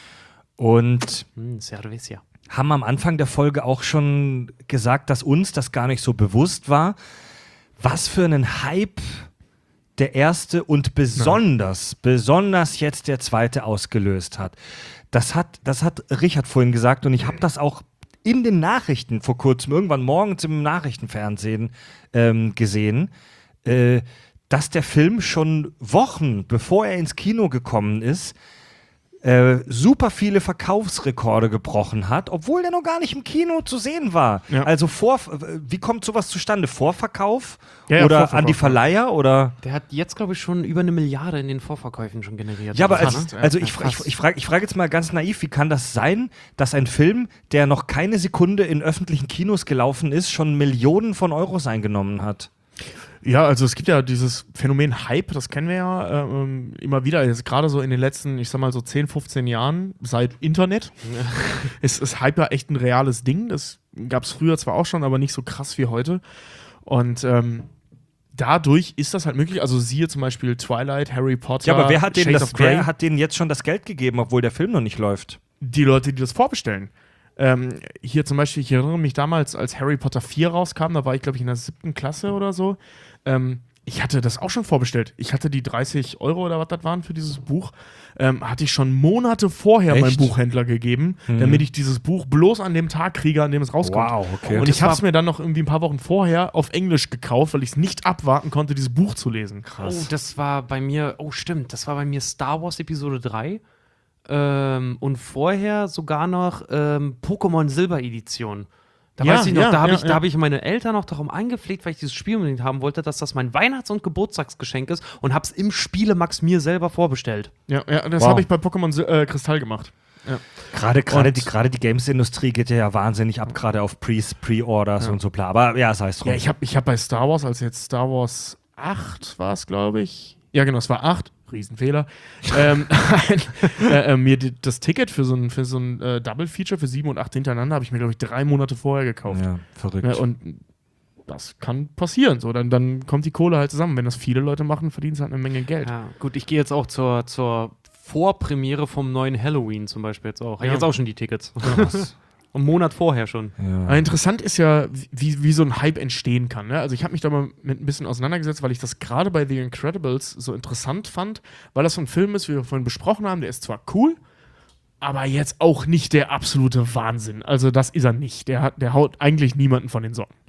Und Hm, Cerveza. haben am Anfang der Folge auch schon gesagt, dass uns das gar nicht so bewusst war, was für einen Hype der erste und besonders, besonders jetzt der zweite ausgelöst hat. Das hat, das hat Richard vorhin gesagt und ich habe das auch in den Nachrichten vor kurzem, irgendwann morgens im Nachrichtenfernsehen ähm, gesehen, äh, dass der Film schon Wochen, bevor er ins Kino gekommen ist, äh, super viele Verkaufsrekorde gebrochen hat, obwohl der noch gar nicht im Kino zu sehen war. Ja. Also vor, wie kommt sowas zustande? Vorverkauf? Ja, ja, oder Vorverkauf, an die ja. Verleiher? Oder? Der hat jetzt, glaube ich, schon über eine Milliarde in den Vorverkäufen schon generiert. Ja, aber Krass, als, ne? also Ja, ich, fra- ich, krass. ich frage ich frag jetzt mal ganz naiv, wie kann das sein, dass ein Film, der noch keine Sekunde in öffentlichen Kinos gelaufen ist, schon Millionen von Euros eingenommen hat? Ja, also es gibt ja dieses Phänomen Hype, das kennen wir ja ähm, immer wieder. Jetzt gerade so in den letzten, ich sag mal so zehn, fünfzehn Jahren seit Internet ist, ist Hype ja echt ein reales Ding. Das gab es früher zwar auch schon, aber nicht so krass wie heute. Und ähm, dadurch ist das halt möglich. Also siehe zum Beispiel Twilight, Harry Potter, Ja, aber wer hat, denen Shades das, of Grey. wer hat denen jetzt schon das Geld gegeben, obwohl der Film noch nicht läuft? Die Leute, die das vorbestellen. Ähm, hier zum Beispiel, ich erinnere mich damals, als Harry Potter vier rauskam, da war ich, glaube ich, in der siebten Klasse oder so. Ähm, ich hatte das auch schon vorbestellt. Ich hatte die dreißig Euro oder was das waren für dieses Buch, ähm, hatte ich schon Monate vorher Echt? meinem Buchhändler gegeben, Mhm. damit ich dieses Buch bloß an dem Tag kriege, an dem es rauskommt. Wow, okay. Und Das ich habe es war- mir dann noch irgendwie ein paar Wochen vorher auf Englisch gekauft, weil ich es nicht abwarten konnte, dieses Buch zu lesen. Oh, das war bei mir, oh stimmt, das war bei mir Star Wars Episode drei. Ähm, und vorher sogar noch ähm, Pokémon Silber Edition. Da Ja, weiß ich noch, ja, da habe ja, ich, da ja. hab ich meine Eltern noch darum eingepflegt, weil ich dieses Spiel unbedingt haben wollte, dass das mein Weihnachts- und Geburtstagsgeschenk ist und habe es im Spielemax mir selber vorbestellt. Ja, ja das Wow. habe ich bei Pokémon Sil- äh, Kristall gemacht. Gerade, gerade Und- die, gerade die Games-Industrie geht ja wahnsinnig ab, gerade auf Pre- Pre-Orders und so bla. Aber ja, sei es drum. Ja, ich habe ich hab bei Star Wars, als jetzt Star Wars acht war es, glaube ich. Ja, genau, es war acht. Riesenfehler. ähm, ein, äh, äh, mir die, das Ticket für so ein, für so ein äh, Double-Feature für sieben und acht hintereinander habe ich mir, glaube ich, drei Monate vorher gekauft. ja, verrückt. Ja, und das kann passieren. So, dann, dann kommt die Kohle halt zusammen. Wenn das viele Leute machen, verdienen sie halt eine Menge Geld. Ja, gut, ich gehe jetzt auch zur, zur Vorpremiere vom neuen Halloween zum Beispiel jetzt auch. Hab ich Ja. jetzt auch schon die Tickets. Krass. Einen Monat vorher schon. Aber interessant ist ja, wie, wie so ein Hype entstehen kann. Ne? Also ich habe mich da mal mit ein bisschen auseinandergesetzt, weil ich das gerade bei The Incredibles so interessant fand, weil das so ein Film ist, wie wir vorhin besprochen haben, der ist zwar cool, aber jetzt auch nicht der absolute Wahnsinn. Also das ist er nicht. Der, hat, der haut eigentlich niemanden von den Socken.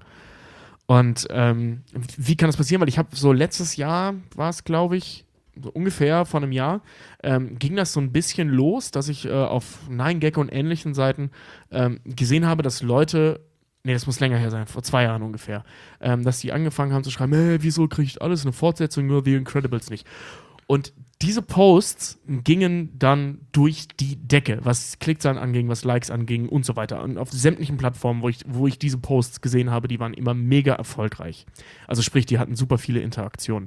Und ähm, wie kann das passieren? Weil ich habe so letztes Jahr, war es glaube ich, so ungefähr vor einem Jahr, ähm, ging das so ein bisschen los, dass ich äh, auf nine gag und ähnlichen Seiten ähm, gesehen habe, dass Leute, nee, das muss länger her sein, vor zwei Jahren ungefähr, ähm, dass die angefangen haben zu schreiben, hey, wieso kriegt alles eine Fortsetzung, nur The Incredibles nicht? Und diese Posts gingen dann durch die Decke, was Klickzahlen anging, was Likes anging und so weiter. Und auf sämtlichen Plattformen, wo ich, wo ich diese Posts gesehen habe, die waren immer mega erfolgreich. Also sprich, die hatten super viele Interaktionen.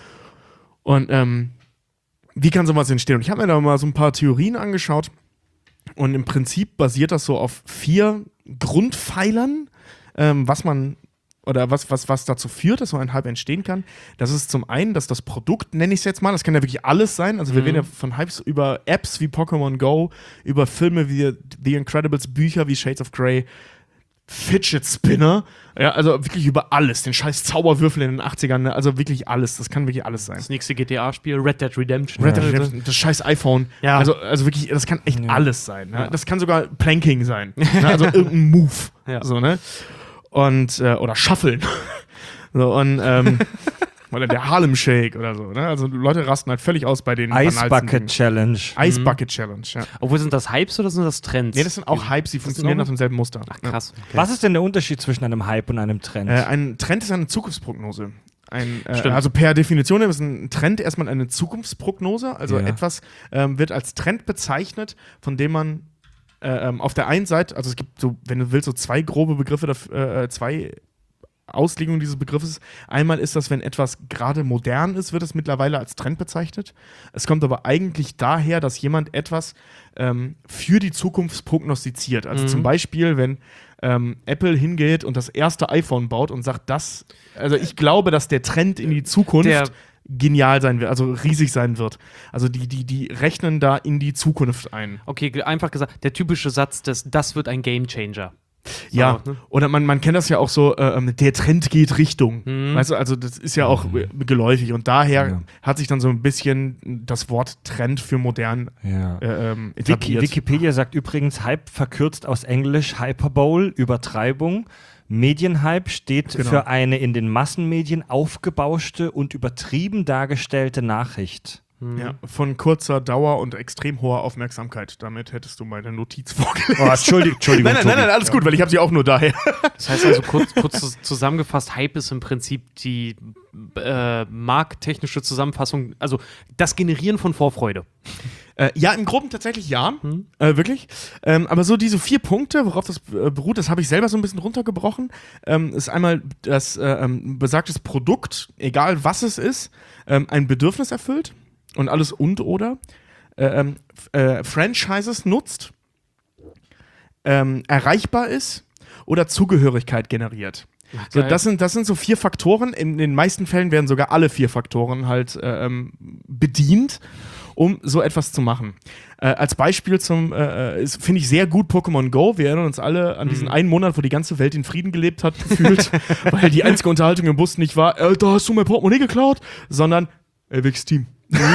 Und ähm, wie kann sowas entstehen? Und ich habe mir da mal so ein paar Theorien angeschaut. Und im Prinzip basiert das so auf vier Grundpfeilern, ähm, was man oder was, was, was dazu führt, dass so ein Hype entstehen kann. Das ist zum einen, dass das Produkt, nenne ich es jetzt mal, das kann ja wirklich alles sein. Also wir Mhm. reden ja von Hypes über Apps wie Pokémon Go, über Filme wie The Incredibles, Bücher wie Shades of Grey, Fidget Spinner, ja, also wirklich über alles. Den scheiß Zauberwürfel in den achtzigern, ne? Also wirklich alles. Das kann wirklich alles sein. Das nächste G T A-Spiel, Red Dead Redemption. Red Dead Redemption, das scheiß iPhone. Ja. Also, also wirklich, das kann echt Ja. alles sein. Ne? Ja. Das kann sogar Planking sein. Ne? Also irgendein Move. Ja. So, ne? Und, äh, oder Shuffeln. so, und, ähm, oder der Harlem Shake oder so. Ne? Also Leute rasten halt völlig aus bei den Ice banalsten Bucket Dingen. Challenge. Ice Bucket Challenge, ja. Obwohl, sind das Hypes oder sind das Trends? Nee, das sind auch Hypes, die funktionieren auch- nach demselben Muster. Ach, krass. Okay. Was ist denn der Unterschied zwischen einem Hype und einem Trend? Äh, ein Trend ist eine Zukunftsprognose. Ein, äh, Stimmt. also per Definition ist ein Trend erstmal eine Zukunftsprognose. Also Ja. etwas ähm, wird als Trend bezeichnet, von dem man äh, ähm, auf der einen Seite, also es gibt so, wenn du willst, so zwei grobe Begriffe, dafür, äh, zwei Auslegungen dieses Begriffes. Einmal ist das, wenn etwas gerade modern ist, wird es mittlerweile als Trend bezeichnet. Es kommt aber eigentlich daher, dass jemand etwas ähm, für die Zukunft prognostiziert. Also Mhm. zum Beispiel, wenn ähm, Apple hingeht und das erste iPhone baut und sagt, das, also ich glaube, dass der Trend in die Zukunft Der- genial sein wird, also riesig sein wird. Also die, die, die rechnen da in die Zukunft ein. Okay, ge- einfach gesagt, der typische Satz, des, das wird ein Gamechanger. Ja, ne? oder man, man kennt das ja auch so, äh, ähm, der Trend geht Richtung. Mhm. Weißt du, also das ist ja auch äh, geläufig und daher Ja. hat sich dann so ein bisschen das Wort Trend für modern ja. äh, ähm, Wiki, etabliert. Wikipedia sagt übrigens, Hype verkürzt aus Englisch Hyperbole, Übertreibung. Medienhype steht Genau. für eine in den Massenmedien aufgebauschte und übertrieben dargestellte Nachricht. Ja, von kurzer Dauer und extrem hoher Aufmerksamkeit. Damit hättest du meine Notiz vorgelesen. Oh, Entschuldigung, Entschuldigung. Nein, nein, nein, nein, alles gut, weil ich habe sie auch nur daher. Das heißt also kurz, kurz zus- zusammengefasst, Hype ist im Prinzip die äh, markttechnische Zusammenfassung, also das Generieren von Vorfreude. Äh, ja, im Groben tatsächlich ja. Hm. Äh, wirklich. Ähm, aber so diese vier Punkte, worauf das äh, beruht, das habe ich selber so ein bisschen runtergebrochen. Ähm, ist einmal das äh, ähm, besagtes Produkt, egal was es ist, ähm, ein Bedürfnis erfüllt und alles und oder. Äh, ähm, f- äh, Franchises nutzt, ähm, erreichbar ist oder Zugehörigkeit generiert. So, geil. das, sind, das sind so vier Faktoren. In den meisten Fällen werden sogar alle vier Faktoren halt äh, ähm, bedient, um so etwas zu machen. Äh, als Beispiel zum, äh, ist, finde ich sehr gut Pokémon Go. Wir erinnern uns alle an diesen einen Monat, wo die ganze Welt in Frieden gelebt hat, gefühlt, weil die einzige Unterhaltung im Bus nicht war, äh, da hast du mein Portemonnaie geklaut, sondern, ey, welches Team?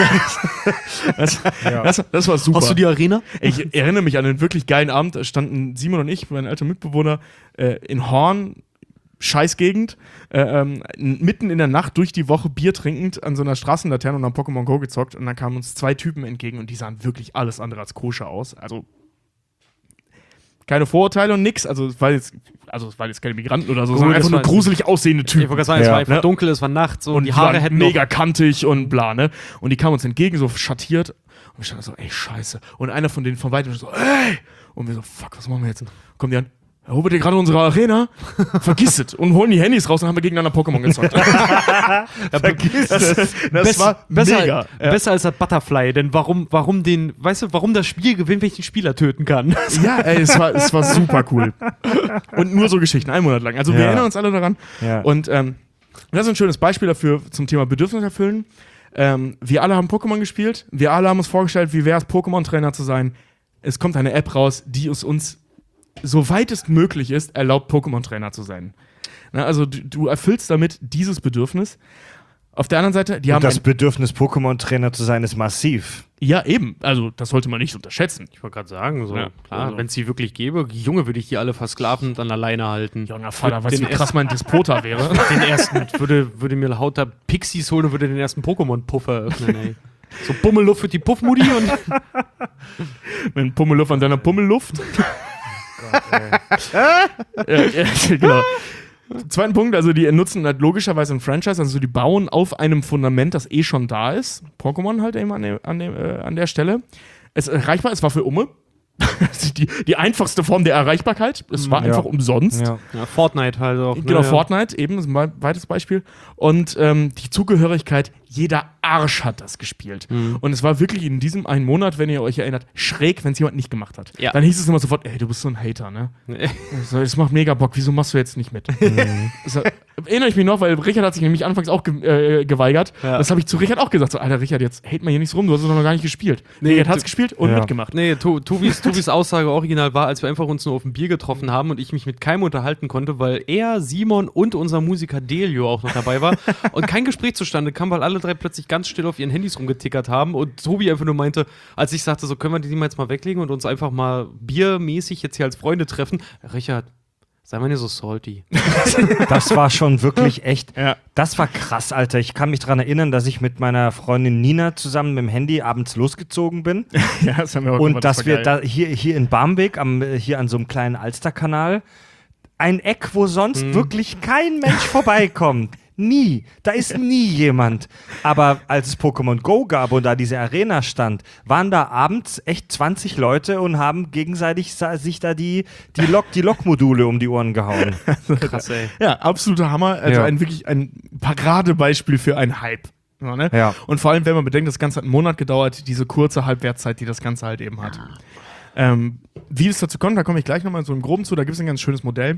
das, das, das war super. Hast du die Arena? Ich erinnere mich an einen wirklich geilen Abend. Da standen Simon und ich, mein alter Mitbewohner, äh, in Horn, Scheißgegend, äh, ähm, mitten in der Nacht durch die Woche Bier trinkend an so einer Straßenlaterne und haben Pokémon Go gezockt. Und dann kamen uns zwei Typen entgegen und die sahen wirklich alles andere als koscher aus. Also keine Vorurteile und nix. Also es war jetzt, also es waren jetzt keine Migranten oder so, Gut, sondern das einfach nur war- gruselig aussehende Ich Typen. wollte gerade sagen, es Ja. war einfach Ne? dunkel, es war Nacht, so, Und die Haare waren hätten mega noch, kantig und bla, ne? Und die kamen uns entgegen, so schattiert. Und wir standen so, ey, scheiße. Und einer von denen von weitem so, ey! Und wir so, fuck, was machen wir jetzt? Kommen die an, erobert ihr gerade unsere Arena? Vergiss es. Und holen die Handys raus und haben wir gegeneinander Pokémon gezockt. Vergiss es. Das, das Bess- war besser, mega. Ja. besser als das Butterfly, denn warum, warum den, weißt du, warum das Spiel gewinnt, wenn ich den Spieler töten kann? Ja, ey, es war, es war super cool. Und nur so Geschichten, einen Monat lang. Also wir Ja. erinnern uns alle daran. Ja. Und ähm, das ist ein schönes Beispiel dafür zum Thema Bedürfnis erfüllen. Ähm, wir alle haben Pokémon gespielt. Wir alle haben uns vorgestellt, wie wäre es, Pokémon-Trainer zu sein. Es kommt eine App raus, die es uns soweit es möglich ist, erlaubt, Pokémon-Trainer zu sein. Na, also du, du erfüllst damit dieses Bedürfnis. Auf der anderen Seite, die Und haben das ein, Bedürfnis, Pokémon-Trainer zu sein, ist massiv. ja, eben. Also das sollte man nicht unterschätzen. Ich wollte gerade sagen, so, Ja, klar, also. wenn es die wirklich gäbe, Junge, würde ich die alle versklavend an der Leine halten. Junger Vater, Für weißt du, den wie krass mein Despota wäre? Den ersten, würde, würde mir lauter Pixies holen und würde den ersten Pokémon-Puff eröffnen, ey. So Bummelluft für die Puffmudi und. Mit Pummelluft an deiner Pummelluft. ja, ja, genau. Zweiten Punkt, also die nutzen halt logischerweise ein Franchise, also die bauen auf einem Fundament, das eh schon da ist. Pokémon halt eben an, dem, an, dem, äh, an der Stelle. Es ist erreichbar, es war für Umme. die, die einfachste Form der Erreichbarkeit. Es war Ja. einfach umsonst. Ja. Ja, Fortnite halt auch. Genau, ne, Fortnite, eben, das ist ein weites Beispiel. Und ähm, die Zugehörigkeit, jeder Arsch hat das gespielt. Mhm. Und es war wirklich in diesem einen Monat, wenn ihr euch erinnert, schräg, wenn es jemand nicht gemacht hat. Ja. Dann hieß es immer sofort, ey, du bist so ein Hater, ne? Ja. So, das macht mega Bock, wieso machst du jetzt nicht mit? Das, erinnere ich mich noch, weil Richard hat sich nämlich anfangs auch ge äh, geweigert. Ja. Das habe ich zu Richard auch gesagt. So, Alter, Richard, jetzt hate mal hier nicht so rum, du hast es doch noch gar nicht gespielt. Nee, Richard hat es du- gespielt und Ja. mitgemacht. Nee, Tu- Tubis, Tubis Aussage original war, als wir einfach uns nur auf ein Bier getroffen haben und ich mich mit keinem unterhalten konnte, weil er, Simon und unser Musiker Delio auch noch dabei war und kein Gespräch zustande kam, weil alle drei plötzlich ganz still auf ihren Handys rumgetickert haben und Tobi einfach nur meinte, als ich sagte, so können wir die mal jetzt mal weglegen und uns einfach mal biermäßig jetzt hier als Freunde treffen. Richard, sei mal nicht so salty. Das war schon wirklich echt, Ja. das war krass, Alter. Ich kann mich daran erinnern, dass ich mit meiner Freundin Nina zusammen mit dem Handy abends losgezogen bin. Ja, das haben wir auch Und gemacht, dass das wir war geil. da hier, hier in Barmbek, am, äh, hier an so einem kleinen Alsterkanal, ein Eck, wo sonst Mhm. wirklich kein Mensch vorbeikommt. Nie. Da ist nie jemand. Aber als es Pokémon Go gab und da diese Arena stand, waren da abends echt zwanzig Leute und haben gegenseitig sa- sich da die, die, Lok, die Lokmodule um die Ohren gehauen. Krass, ey. Ja, absoluter Hammer. Also Ja. ein wirklich ein Paradebeispiel für einen Hype. Ja, ne? Ja. Und vor allem, wenn man bedenkt, das Ganze hat einen Monat gedauert, diese kurze Halbwertszeit, die das Ganze halt eben hat. Ähm, wie es dazu kommt, da komme ich gleich nochmal so im Groben zu, da gibt es ein ganz schönes Modell.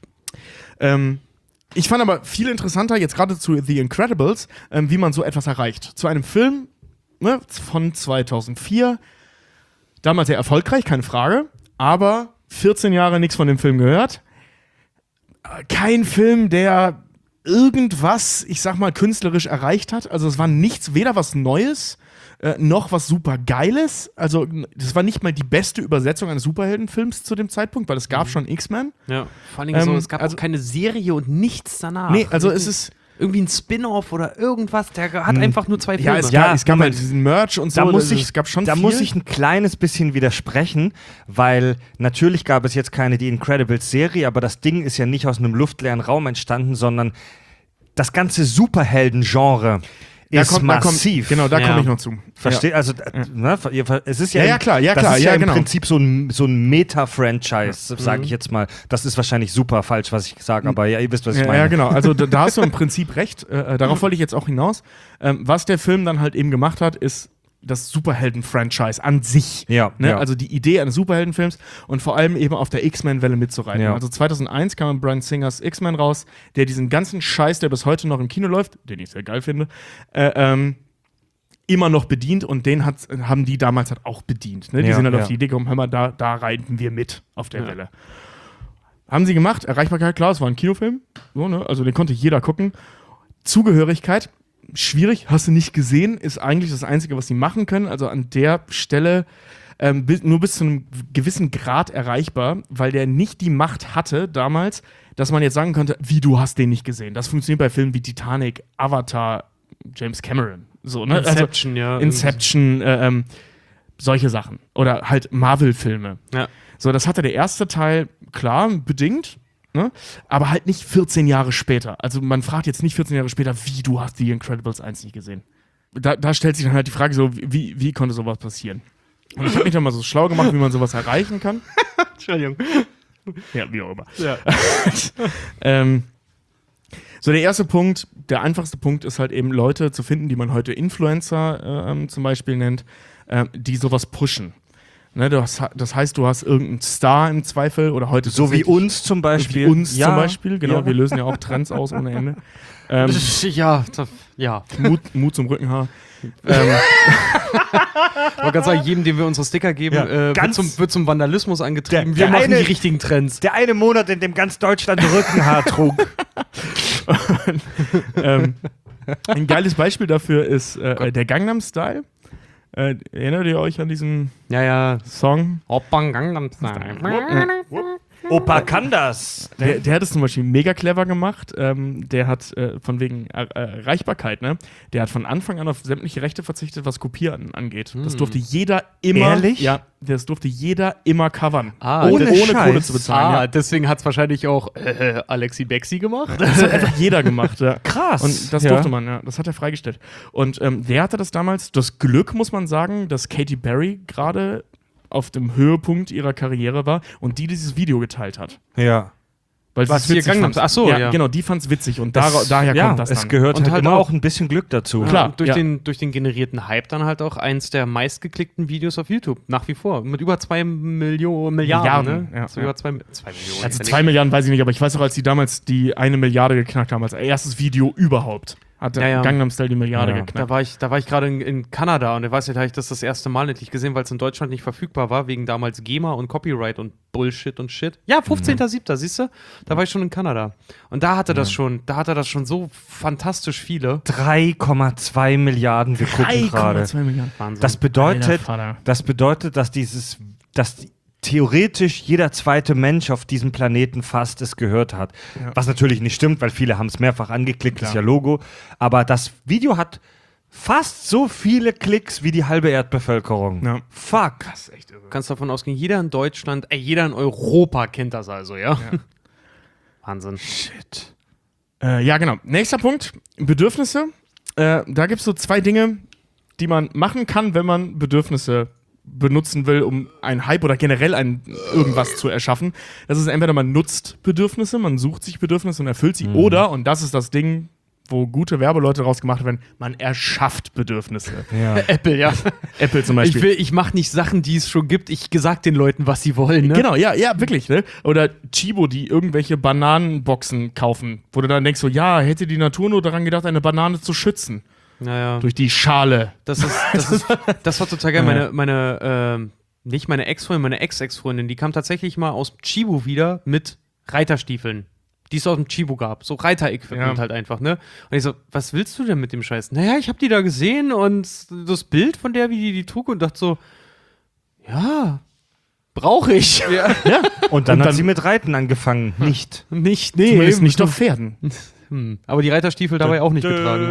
Ähm, ich fand aber viel interessanter, jetzt gerade zu The Incredibles, ähm, wie man so etwas erreicht. Zu einem Film ne, von zweitausendvier, damals sehr erfolgreich, keine Frage, aber vierzehn Jahre nichts von dem Film gehört. Äh, Kein Film, der irgendwas, ich sag mal, künstlerisch erreicht hat. Also es war nichts, weder was Neues, äh, noch was super Geiles. Also das war nicht mal die beste Übersetzung eines Superheldenfilms zu dem Zeitpunkt, weil es gab schon X-Men. Ja, vor allem so, Ähm, es gab also- auch keine Serie und nichts danach. Nee, also es ist irgendwie ein Spin-off oder irgendwas, der hat einfach nur zwei Filme. ja, es Ja, gab, es gab Moment. halt diesen Merch und so. Da muss also ich, es gab schon da viel. muss ich ein kleines bisschen widersprechen, weil natürlich gab es jetzt keine Die Incredibles-Serie, aber das Ding ist ja nicht aus einem luftleeren Raum entstanden, sondern das ganze Superhelden-Genre Da ist kommt- da kommt- massiv. Genau, da Ja. komme ich noch zu. Versteht? Also, äh, ne, ihr ver- es ist ja, Ja, ja, im- klar, ja, das klar, ist ja, ja, im genau. Prinzip so ein, so ein Meta-Franchise, sage ich jetzt mal. Das ist wahrscheinlich super falsch, was ich sage, aber ja, ihr wisst, was ich Ja, meine. ja, genau. Also da, da hast du im Prinzip recht. Äh, äh, darauf wollte ich jetzt auch hinaus. Ähm, was der Film dann halt eben gemacht hat, ist das Superhelden-Franchise an sich. Ja, Ne? ja. Also die Idee eines Superheldenfilms und vor allem eben auf der X-Men-Welle mitzureiten. Ja. Also zweitausendeins kam Bryan Singers X-Men raus, der diesen ganzen Scheiß, der bis heute noch im Kino läuft, den ich sehr geil finde, äh, ähm, immer noch bedient und den hat, haben die damals halt auch bedient. Ne? Die Ja, sind halt ja. auf die Idee gekommen, hör mal, da, da reiten wir mit auf der Ja. Welle. Haben sie gemacht, Erreichbarkeit, klar, es war ein Kinofilm, so, ne? Also den konnte jeder gucken. Zugehörigkeit, schwierig, hast du nicht gesehen, ist eigentlich das Einzige, was sie machen können. Also an der Stelle ähm, bis, nur bis zu einem gewissen Grad erreichbar, weil der nicht die Macht hatte damals, dass man jetzt sagen könnte, wie, du hast den nicht gesehen. Das funktioniert bei Filmen wie Titanic, Avatar, James Cameron. So, ne? Inception, ja. Also, Inception, äh, ähm, solche Sachen. Oder halt Marvel-Filme. Ja. So, das hatte der erste Teil, klar, bedingt, ne? Aber halt nicht vierzehn Jahre später. Also man fragt jetzt nicht vierzehn Jahre später, wie, du hast The Incredibles eins nicht gesehen. Da, da stellt sich dann halt die Frage so, wie, wie konnte sowas passieren? Und ich habe mich dann mal so schlau gemacht, wie man sowas erreichen kann. Entschuldigung. Ja, wie auch immer. Ja. ähm, so, der erste Punkt, der einfachste Punkt ist halt eben Leute zu finden, die man heute Influencer ähm, zum Beispiel nennt, ähm, die sowas pushen. Ne, das, das heißt, du hast irgendeinen Star im Zweifel oder heute So wie tatsächlich- uns zum Beispiel. Wie uns Ja. zum Beispiel, genau, Ja. wir lösen ja auch Trends aus ohne Ende. Ähm, Ja, da, Ja. Mut, Mut zum Rückenhaar. ähm, Ich wollte gerade sagen, jedem, dem wir unsere Sticker geben, Ja, äh, wird, ganz- zum, wird zum Vandalismus angetrieben. Der- wir der machen eine- die richtigen Trends. Der eine Monat, in dem ganz Deutschland Rückenhaar trug. ähm, ein geiles Beispiel dafür ist äh, der Gangnam Style. Äh, erinnert ihr euch an diesen Ja, ja. Song? Oppan Gangnam Style. Opa kann das. Der, der hat es zum Beispiel mega clever gemacht. Ähm, der hat äh, von wegen Er- Erreichbarkeit, ne? Der hat von Anfang an auf sämtliche Rechte verzichtet, was Kopieren angeht. Das durfte jeder immer. Ehrlich? Ja, das durfte jeder immer covern. Ah, ohne ohne ohne Scheiß. Kohle zu bezahlen. Ah, Ja. deswegen hat es wahrscheinlich auch äh, Alexi Bexi gemacht. Das hat einfach jeder gemacht. Ja. Krass. Und das Ja. durfte man, ja. Das hat er freigestellt. Und ähm, der hatte das damals, das Glück, muss man sagen, dass Katy Perry gerade auf dem Höhepunkt ihrer Karriere war und die dieses Video geteilt hat. Ja. Weil sie Was, es hier witzig Gangnam fand. Style? Ach so, ja, ja. genau, die fand es witzig und dar Es- daher ja, kommt das es dann. gehört Und halt, halt immer auch- auch ein bisschen Glück dazu. Klar. durch, ja. den, durch den generierten Hype dann halt auch eins der meistgeklickten Videos auf YouTube. Nach wie vor. Mit über zwei Millionen, Milliarden. Milliarden, ne? ja, so ja. über zwei, zwei Millionen. Also wenn zwei ich- Milliarden weiß ich nicht, aber ich weiß auch, als die damals die eine Milliarde geknackt haben, als erstes Video überhaupt, hat der Ja, ja. Gangnam Style die Milliarde Ja. geknackt. Da war ich, da war ich gerade in, in Kanada und da weiß ich, da habe ich das das erste Mal nicht gesehen, weil es in Deutschland nicht verfügbar war, wegen damals GEMA und Copyright und Bullshit und Shit. Ja, fünfzehnter siebter siehst du? Da war ich schon in Kanada. Und da hatte das schon, da hatte das schon so fantastisch viele. drei Komma zwei Milliarden, wir gucken gerade. zwei Milliarden. Wahnsinn. Das bedeutet, Alter Vater. das bedeutet, dass dieses, dass theoretisch jeder zweite Mensch auf diesem Planeten fast es gehört hat. Ja. Was natürlich nicht stimmt, weil viele haben es mehrfach angeklickt, Klar. ist ja Logo. Aber das Video hat fast so viele Klicks wie die halbe Erdbevölkerung. Ja. Fuck. Das ist echt irre. Du kannst davon ausgehen, jeder in Deutschland, ey, jeder in Europa kennt das also, ja? Wahnsinn. Shit. Äh, ja, genau. Nächster Punkt: Bedürfnisse. Äh, da gibt es so zwei Dinge, die man machen kann, wenn man Bedürfnisse benutzen will, um einen Hype oder generell ein irgendwas zu erschaffen. Das ist entweder man nutzt Bedürfnisse, man sucht sich Bedürfnisse und erfüllt sie, oder, und das ist das Ding, wo gute Werbeleute draus gemacht werden, man erschafft Bedürfnisse. Ja. Apple, ja. Apple zum Beispiel. Ich will, ich mache nicht Sachen, die es schon gibt. Ich sag den Leuten, was sie wollen, ne? Genau, ja, ja, wirklich, ne? Oder Chibo, die irgendwelche Bananenboxen kaufen, wo du dann denkst so, ja, hätte die Natur nur daran gedacht, eine Banane zu schützen. Naja. Durch die Schale. Das ist, das ist, das war total geil. Meine, meine, ähm, nicht meine Ex-Freundin, meine Ex-Ex-Freundin, die kam tatsächlich mal aus Chibo wieder mit Reiterstiefeln, die es aus dem Chibo gab. So Reiter-Equipment Ja. halt einfach, ne? Und ich so, was willst du denn mit dem Scheiß? Naja, ich hab die da gesehen und das Bild von der, wie die die trug und dachte so, ja, brauche ich. Ja. Und dann Und hat dann- sie mit Reiten angefangen. Nicht. Nicht, nee. Zumindest eben. nicht auf Pferden. Hm. Aber die Reiterstiefel dabei auch nicht getragen.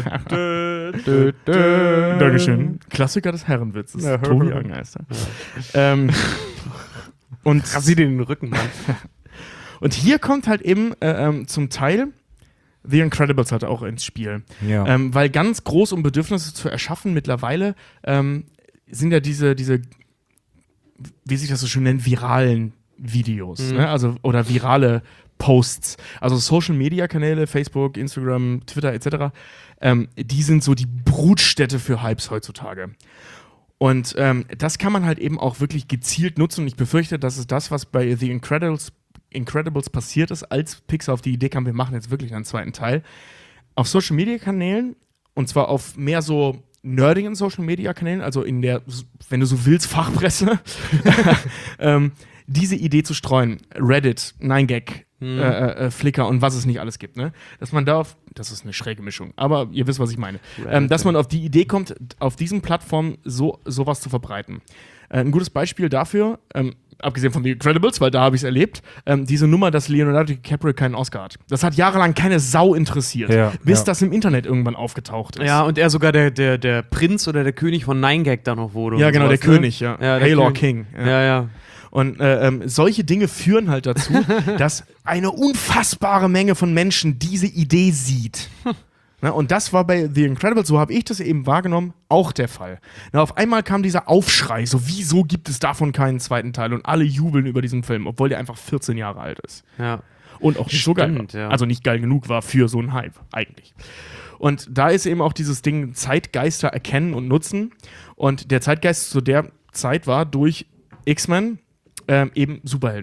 Dö, dö. Dankeschön. Klassiker des Herrenwitzes. Ja. Tobi Angeister. ähm, und, Rasier dir den Rücken, Mann. und hier kommt halt eben äh, ähm, zum Teil The Incredibles halt auch ins Spiel. Ja. Ähm, weil ganz groß, um Bedürfnisse zu erschaffen, mittlerweile ähm, sind ja diese, diese, wie sich das so schön nennt, viralen Videos. Mhm. Ne? Also, oder virale Posts. Also Social-Media-Kanäle, Facebook, Instagram, Twitter et cetera, ähm, die sind so die Brutstätte für Hypes heutzutage. Und ähm, das kann man halt eben auch wirklich gezielt nutzen. Und ich befürchte, das ist das, was bei The Incredibles, Incredibles passiert ist, als Pixar auf die Idee kam, wir machen jetzt wirklich einen zweiten Teil. Auf Social-Media-Kanälen, und zwar auf mehr so nerdigen Social-Media-Kanälen, also in der, wenn du so willst, Fachpresse, ähm, diese Idee zu streuen. Reddit, nine gag, Mhm. äh, äh, Flickr und was es nicht alles gibt. Ne? Dass man da auf, das ist eine schräge Mischung, aber ihr wisst, was ich meine. Ähm, dass man auf die Idee kommt, auf diesen Plattformen so, sowas zu verbreiten. Äh, ein gutes Beispiel dafür, ähm, abgesehen von The Incredibles, weil da habe ich es erlebt, ähm, diese Nummer, dass Leonardo DiCaprio keinen Oscar hat. Das hat jahrelang keine Sau interessiert, Ja, bis ja. das im Internet irgendwann aufgetaucht ist. Ja, und er sogar der, der, der Prinz oder der König von nine gag da noch wurde. Ja, und genau, sowas, der König, ja. Ja, der Haylor König. King. Ja. Ja, ja. Und äh, ähm, solche Dinge führen halt dazu, dass eine unfassbare Menge von Menschen diese Idee sieht. Na, und das war bei The Incredibles, so habe ich das eben wahrgenommen, auch der Fall. Na, auf einmal kam dieser Aufschrei, so wieso gibt es davon keinen zweiten Teil? Und alle jubeln über diesen Film, obwohl der einfach vierzehn Jahre alt ist. ja. Und auch nicht so geil Stimmt, war. ja. Also nicht geil genug war für so einen Hype, eigentlich. Und da ist eben auch dieses Ding Zeitgeister erkennen und nutzen. Und der Zeitgeist zu der Zeit war durch X-Men ähm, eben Superhelden.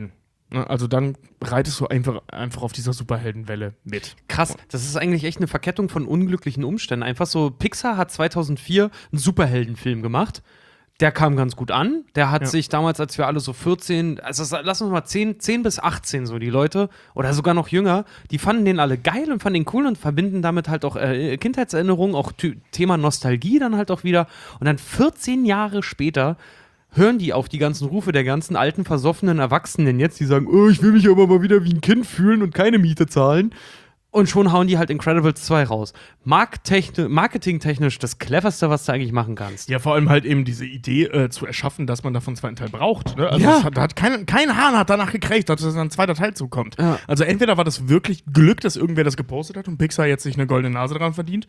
Also dann reitest du einfach, einfach auf dieser Superheldenwelle mit. Krass, das ist eigentlich echt eine Verkettung von unglücklichen Umständen. Einfach so, Pixar hat zweitausendvier einen Superheldenfilm gemacht. Der kam ganz gut an. Der hat Ja. sich damals, als wir alle so vierzehn, also lass uns mal zehn, zehn bis achtzehn so die Leute, oder sogar noch jünger, die fanden den alle geil und fanden den cool und verbinden damit halt auch äh, Kindheitserinnerungen, auch T- Thema Nostalgie dann halt auch wieder. Und dann vierzehn Jahre später hören die auf die ganzen Rufe der ganzen alten, versoffenen Erwachsenen jetzt, die sagen, oh, ich will mich aber mal wieder wie ein Kind fühlen und keine Miete zahlen. Und schon hauen die halt Incredibles zwei raus. Marktechni- Marketingtechnisch das cleverste, was du eigentlich machen kannst. Ja, vor allem halt eben diese Idee äh, zu erschaffen, dass man davon einen zweiten Teil braucht. Ne? Also Ja. es hat, da hat kein, kein Hahn hat danach gekriegt, dass dann ein zweiter Teil zukommt. Ja. Also entweder war das wirklich Glück, dass irgendwer das gepostet hat und Pixar jetzt sich eine goldene Nase dran verdient,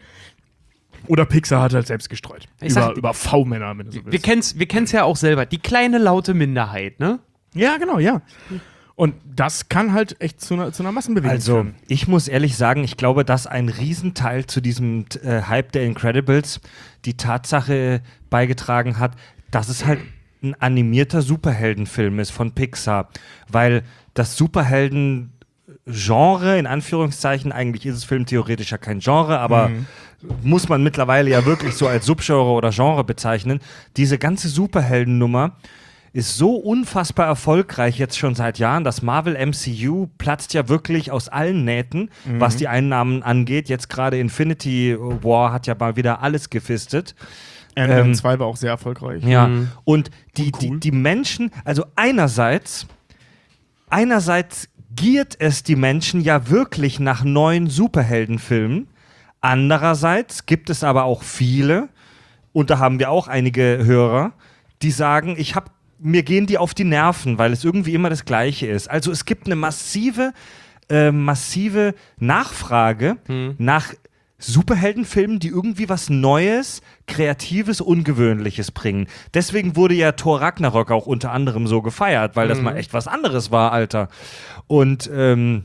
oder Pixar hat halt selbst gestreut. Ich über sag- über V-Männer, wenn du so Wir willst. kennen's, wir kennen's ja auch selber. Die kleine, laute Minderheit, ne? Ja, genau, ja. Und das kann halt echt zu einer, zu einer Massenbewegung Also, führen. ich muss ehrlich sagen, ich glaube, dass ein Riesenteil zu diesem äh, Hype der Incredibles die Tatsache beigetragen hat, dass es halt ein animierter Superheldenfilm ist von Pixar. Weil das Superhelden-Genre, in Anführungszeichen, eigentlich ist es filmtheoretisch ja kein Genre, aber muss man mittlerweile ja wirklich so als Subgenre oder Genre bezeichnen. Diese ganze Superheldennummer ist so unfassbar erfolgreich jetzt schon seit Jahren. Das Marvel M C U platzt ja wirklich aus allen Nähten, was die Einnahmen angeht. Jetzt gerade Infinity War hat ja mal wieder alles gefistet. Ant-Man ähm, zwei war auch sehr erfolgreich. Ja, Mhm. und die, Und cool. die, die Menschen, also einerseits, einerseits giert es die Menschen ja wirklich nach neuen Superheldenfilmen. Andererseits gibt es aber auch viele, und da haben wir auch einige Hörer, die sagen, ich habe mir gehen die auf die Nerven, weil es irgendwie immer das Gleiche ist. Also es gibt eine massive, äh, massive Nachfrage nach Superheldenfilmen, die irgendwie was Neues, Kreatives, Ungewöhnliches bringen. Deswegen wurde ja Thor Ragnarok auch unter anderem so gefeiert, weil das mal echt was anderes war, Alter. Und ähm,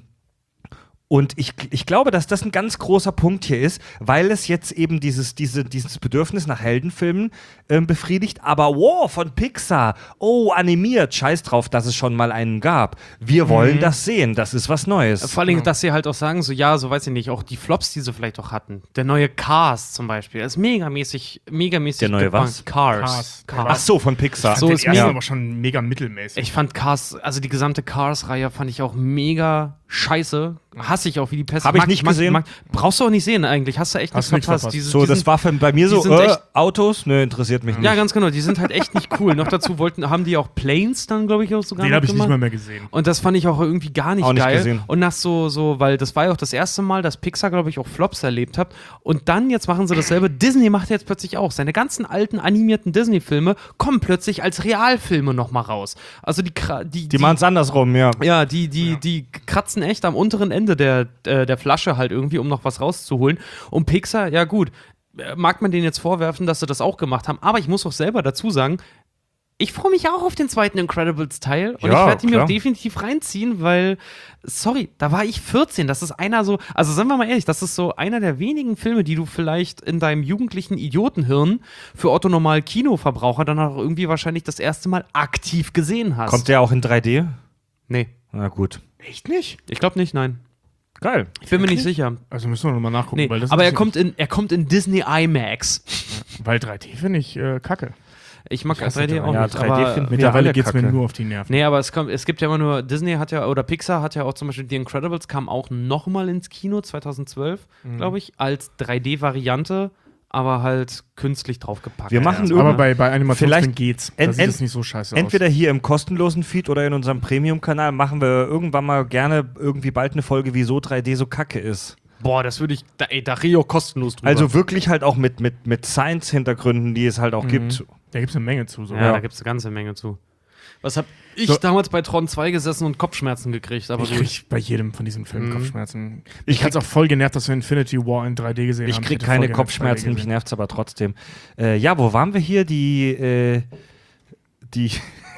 Und ich, ich glaube, dass das ein ganz großer Punkt hier ist, weil es jetzt eben dieses, diese, dieses Bedürfnis nach Heldenfilmen ähm, befriedigt. Aber wow, von Pixar, oh, animiert, scheiß drauf, dass es schon mal einen gab. Wir wollen das sehen, das ist was Neues. Vor allem, dass sie halt auch sagen, so ja, so weiß ich nicht, auch die Flops, die sie vielleicht auch hatten. Der neue Cars zum Beispiel, ist megamäßig, megamäßig Der neue gebankt. was? Cars. Cars. Ach so, von Pixar. So So ist ist mir mir- aber schon mega mittelmäßig. Ich fand Cars, also die gesamte Cars-Reihe fand ich auch mega scheiße. Hasse ich auch wie die Pest. Hab ich Mag- nicht mag- gesehen. mag- brauchst du auch nicht sehen eigentlich. Hast du echt Hast nichts nichts verpasst. verpasst. Diese- So, die das sind- war für, bei mir die so, sind äh, echt- Autos? Nö, interessiert mich nicht. Ja, ganz genau. Die sind halt echt nicht cool. Noch dazu wollten, haben die auch Planes dann, glaube ich, auch sogar Den noch habe ich nicht gemacht. mal mehr gesehen. Und das fand ich auch irgendwie gar nicht Auch nicht geil. gesehen. Und nach so, so, weil das war ja auch das erste Mal, dass Pixar, glaube ich, auch Flops erlebt hat. Und dann, jetzt machen sie dasselbe. Disney macht jetzt plötzlich auch. Seine ganzen alten animierten Disney-Filme kommen plötzlich als Realfilme nochmal raus. Also die, Kra- die, Die machen es andersrum, ja. ja, die, die, die kratzen echt am unteren Ende der, äh, der Flasche halt irgendwie, um noch was rauszuholen. Und Pixar, ja gut, äh, mag man denen jetzt vorwerfen, dass sie das auch gemacht haben, aber ich muss auch selber dazu sagen, ich freue mich auch auf den zweiten Incredibles-Teil und Ja, ich werde ihn mir klar. auch definitiv reinziehen, weil, sorry, da war ich vierzehn, das ist einer so, also sagen wir mal ehrlich, das ist so einer der wenigen Filme, die du vielleicht in deinem jugendlichen Idiotenhirn für Otto Normal Kinoverbraucher dann auch irgendwie wahrscheinlich das erste Mal aktiv gesehen hast. Kommt der auch in drei D? Nee, Na gut. Echt nicht? ich glaube nicht, nein. Geil. Ich bin mir nicht sicher. Also müssen wir nochmal nachgucken. Nee, weil das aber er interessiert kommt, in, er kommt in Disney IMAX. mich. Weil drei D finde ich äh, kacke. Ich mag hasse drei D auch ja, nicht. drei D aber, finden wir Mittlerweile alle geht es mir kacke. nur auf die Nerven. nee, aber es, kommt, es gibt ja immer nur, Disney hat ja, oder Pixar hat ja auch zum Beispiel The Incredibles, kam auch nochmal ins Kino zweitausendzwölf, Mhm. glaube ich, als drei D-Variante, aber halt künstlich draufgepackt. Wir machen ja, irgend- Aber bei, bei Animationsfilmen Vielleicht geht's. Da en- sieht en- es nicht so scheiße Entweder aus. hier im kostenlosen Feed oder in unserem Premium-Kanal machen wir irgendwann mal gerne irgendwie bald eine Folge, wieso drei D so kacke ist. Boah, das würde ich, da, ey, da Rio kostenlos drüber. Also wirklich halt auch mit, mit, mit Science-Hintergründen, die es halt auch Mhm. gibt. Da gibt es eine Menge zu. So. ja, Ja. da gibt es eine ganze Menge zu. Was hab ich So. damals bei Tron zwei gesessen und Kopfschmerzen gekriegt, aber Ich gut. krieg bei jedem von diesen Filmen Mhm. Kopfschmerzen. Ich Ich hatte auch voll genervt, dass wir Infinity War in drei D gesehen Ich haben. krieg hätte keine voll gerne Kopfschmerzen, drei D mich gesehen. nervt's aber trotzdem. Äh, ja, wo waren wir hier? Die, äh, die,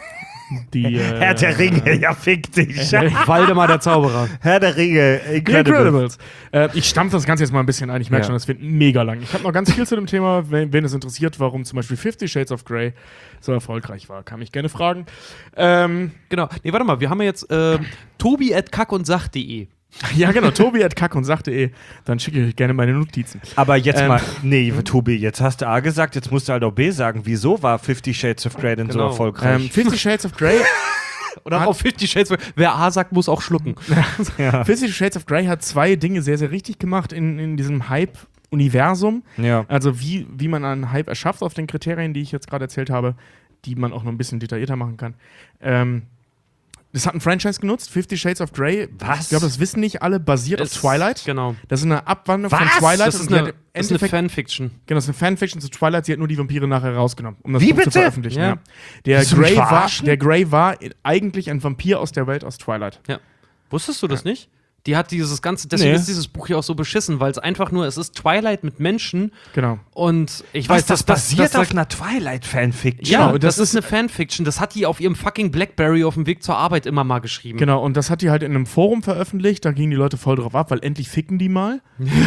Die, äh, Herr der Ringe, ja, fick dich. Waldemar der Zauberer. Herr der Ringe, Die Incredibles. Incredibles. Äh, ich stampfe das Ganze jetzt mal ein bisschen ein. Ich merke Ja. schon, das wird mega lang. Ich habe noch ganz viel zu dem Thema. Wenn, wenn es interessiert, warum zum Beispiel Fifty Shades of Grey so erfolgreich war, kann mich gerne fragen. Ähm, Genau. Nee, warte mal, wir haben ja jetzt äh, tobi at kack und sach punkt de. ja, genau. Tobi at kack und sach.de. Dann schicke ich euch gerne meine Notizen. Aber jetzt Ähm, mal, nee, Tobi, jetzt hast du A gesagt, jetzt musst du halt auch B sagen. Wieso war Fifty Shades of Grey denn so Genau. erfolgreich? Ähm, Fifty Shades of Grey. Oder auch Fifty Shades of Grey. Wer A sagt, muss auch schlucken. Fifty Shades of Grey hat zwei Dinge sehr, sehr richtig gemacht in, in diesem Hype-Universum. Ja. Also wie, wie man einen Hype erschafft auf den Kriterien, die ich jetzt gerade erzählt habe, die man auch noch ein bisschen detaillierter machen kann. Ähm, das hat ein Franchise genutzt, Fifty Shades of Grey. Was? Ich glaube, das wissen nicht alle, basiert Ist- auf Twilight. Genau. Das ist eine Abwandlung Was? von Twilight. Das ist und die eine, hat im das ist eine Endeffekt- Fanfiction. Genau, das ist eine Fanfiction zu Twilight, sie hat nur die Vampire nachher rausgenommen, um das Wie Buch zu bitte? veröffentlichen. Ja. Ja. Der, Willst du mich Grey war, verarschen? der Grey war eigentlich ein Vampir aus der Welt aus Twilight. Ja. Wusstest du das nicht? Die hat dieses ganze, deswegen Nee. ist dieses Buch hier auch so beschissen, weil es einfach nur, es ist Twilight mit Menschen Genau. und ich Was, weiß, das, dass basiert das, auf einer Twilight-Fanfiction? Ja, Genau, und das, das ist eine Fanfiction. Das hat die auf ihrem fucking Blackberry auf dem Weg zur Arbeit immer mal geschrieben. Genau, und das hat die halt in einem Forum veröffentlicht, da gingen die Leute voll drauf ab, weil endlich ficken die mal.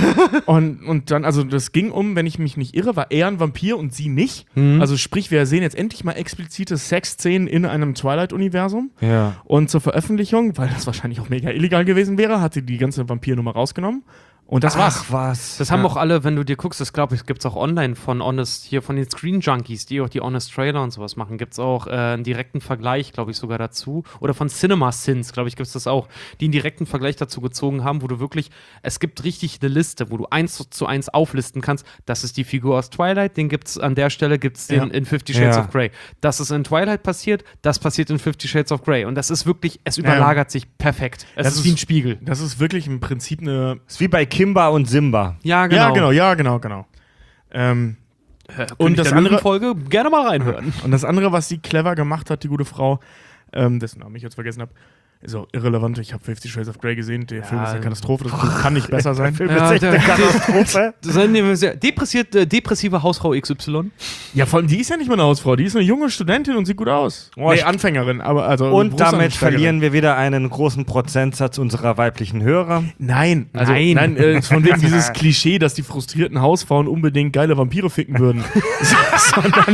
und, und dann, also das ging um, wenn ich mich nicht irre, war er ein Vampir und sie nicht. Mhm. Also sprich, wir sehen jetzt endlich mal explizite Sexszenen in einem Twilight-Universum. Ja. Und zur Veröffentlichung, weil das wahrscheinlich auch mega illegal gewesen wäre, hat sie die ganze Vampirnummer rausgenommen. Und das war's. Ach was. Das haben Ja. auch alle, wenn du dir guckst, das glaube ich, gibt es auch online von Honest, hier von den Screen Junkies, die auch die Honest Trailer und sowas machen, gibt es auch äh, einen direkten Vergleich, glaube ich, sogar dazu. Oder von Cinema Sins, glaube ich, gibt es das auch, die einen direkten Vergleich dazu gezogen haben, wo du wirklich, es gibt richtig eine Liste, wo du eins zu eins auflisten kannst, das ist die Figur aus Twilight, den gibt es an der Stelle, gibt es den Ja. in Fifty Shades Ja. of Grey. Das ist in Twilight passiert, das passiert in Fifty Shades of Grey. Und das ist wirklich, es überlagert sich perfekt. Es Das ist ist- wie ein Spiegel. Das ist wirklich im Prinzip eine. Ist wie bei Kimba und Simba. Ja, genau. Ja, genau, ja, genau, genau. Ähm, Und das das andere- andere Folge gerne mal reinhören. und das andere, was sie clever gemacht hat, die gute Frau, ähm, dessen Namen ich jetzt vergessen habe, ist auch irrelevant. Ich habe Fifty Shades of Grey gesehen. Der Film ist eine Katastrophe. Das Buch kann nicht besser sein. Film Ja, ist echt der- eine Katastrophe. Seien wir sehr depressiert, äh, depressive Hausfrau X Y. Ja, vor allem, die ist ja nicht mal eine Hausfrau. Die ist eine junge Studentin und sieht gut aus. Oh, nee, ich- Anfängerin. Aber also Und damit Berufsansteigerin. verlieren wir wieder einen großen Prozentsatz unserer weiblichen Hörer. Nein, also, Nein. nein, äh, von wegen dieses Klischee, dass die frustrierten Hausfrauen unbedingt geile Vampire ficken würden. Sondern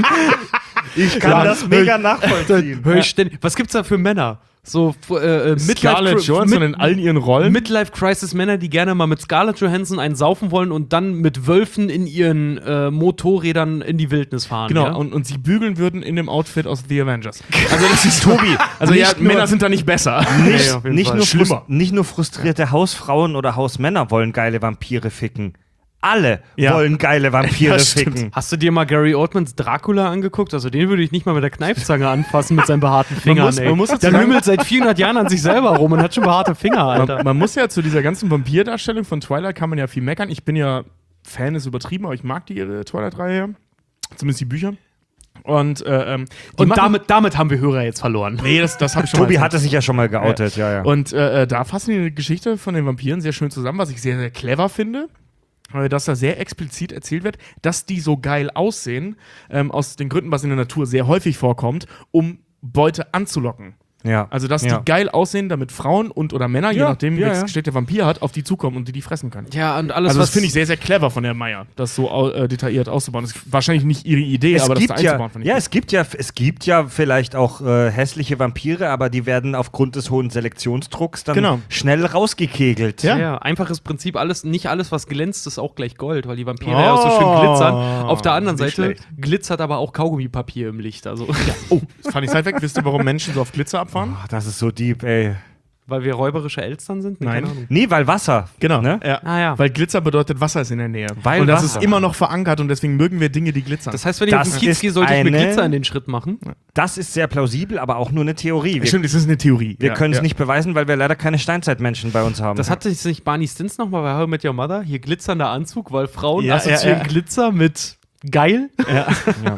Ich kann Ja, das mega nachvollziehen. Hör ich ständig. Was gibt's da für Männer? So äh, äh, Scarlett Midlife- Johansson Mid- in allen ihren Rollen. Midlife Crisis Männer, die gerne mal mit Scarlett Johansson einen saufen wollen und dann mit Wölfen in ihren äh, Motorrädern in die Wildnis fahren. Genau, ja? und, und sie bügeln würden in dem Outfit aus The Avengers. Also das ist Tobi. Also ja, Nicht nur- Männer sind da nicht besser. Nicht, auf jeden nicht, Fall. nur Schlimmer. frus- nicht nur frustrierte Hausfrauen oder Hausmänner wollen geile Vampire ficken. Alle Ja. wollen geile Vampire Ja, stimmt. ficken. Hast du dir mal Gary Oldmans Dracula angeguckt? Also den würde ich nicht mal mit der Kneifzange anfassen mit seinen behaarten Fingern. muss- ey. man muss dazu der sagen- lümmelt seit vierhundert Jahren an sich selber rum und hat schon behaarte Finger, Alter. Man, man muss ja zu dieser ganzen Vampirdarstellung von Twilight kann man ja viel meckern. Ich bin ja Fan, ist übertrieben, aber ich mag die ihre Twilight-Reihe. Zumindest die Bücher. Und, äh, ähm, die Und machen- damit, damit haben wir Hörer jetzt verloren. Nee, das, das habe ich schon Tobi mal hatte sich ja schon mal geoutet, ja, ja. Und äh, äh, da fassen die eine Geschichte von den Vampiren sehr schön zusammen, was ich sehr, sehr clever finde. Weil dass da sehr explizit erzählt wird, dass die so geil aussehen, ähm, aus den Gründen, was in der Natur sehr häufig vorkommt, um Beute anzulocken. ja. Also, dass ja. die geil aussehen, damit Frauen und oder Männer, je Ja, nachdem, ja, welches ja. Geschlecht der Vampir hat, auf die zukommen und die die fressen können. Ja, und alles, Also, was das finde ich sehr, sehr clever von der Meier, das so au- äh, detailliert auszubauen. Das ist wahrscheinlich nicht ihre Idee, Es aber das da gibt ja, einzubauen, finde ich ja, gut. es gibt ja, es gibt ja vielleicht auch äh, hässliche Vampire, aber die werden aufgrund des hohen Selektionsdrucks dann Genau. schnell rausgekegelt. Ja. Ja. einfaches Prinzip, alles, nicht alles, was glänzt, ist auch gleich Gold, weil die Vampire ja auch so schön glitzern. Auf der anderen nicht Seite schlecht. glitzert aber auch Kaugummipapier im Licht. Also, Oh, das fand ich seit weg. Wisst ihr, warum Menschen so auf Glitzer abfahren? Ach, das ist so deep, ey. weil wir räuberische Elstern sind? Nee, Nein. keine Ahnung. Nee, weil Wasser. Genau. Ne? Ja. Ah, ja. Weil Glitzer bedeutet, Wasser ist in der Nähe. Weil und das Wasser. ist immer noch verankert und deswegen mögen wir Dinge, die glitzern. Das heißt, wenn ich Das auf den Kiez ist gehe, sollte ich mit eine- Glitzer in den Schritt machen. Das ist sehr plausibel, aber auch nur eine Theorie. Wir, Stimmt, das ist eine Theorie. wir Ja, können es ja. nicht beweisen, weil wir leider keine Steinzeitmenschen bei uns haben. Das hatte jetzt nicht Barney Stinson nochmal bei How I Met Your Mother? Hier glitzernder Anzug, weil Frauen Ja, assoziieren ja, ja. Glitzer mit geil. ja.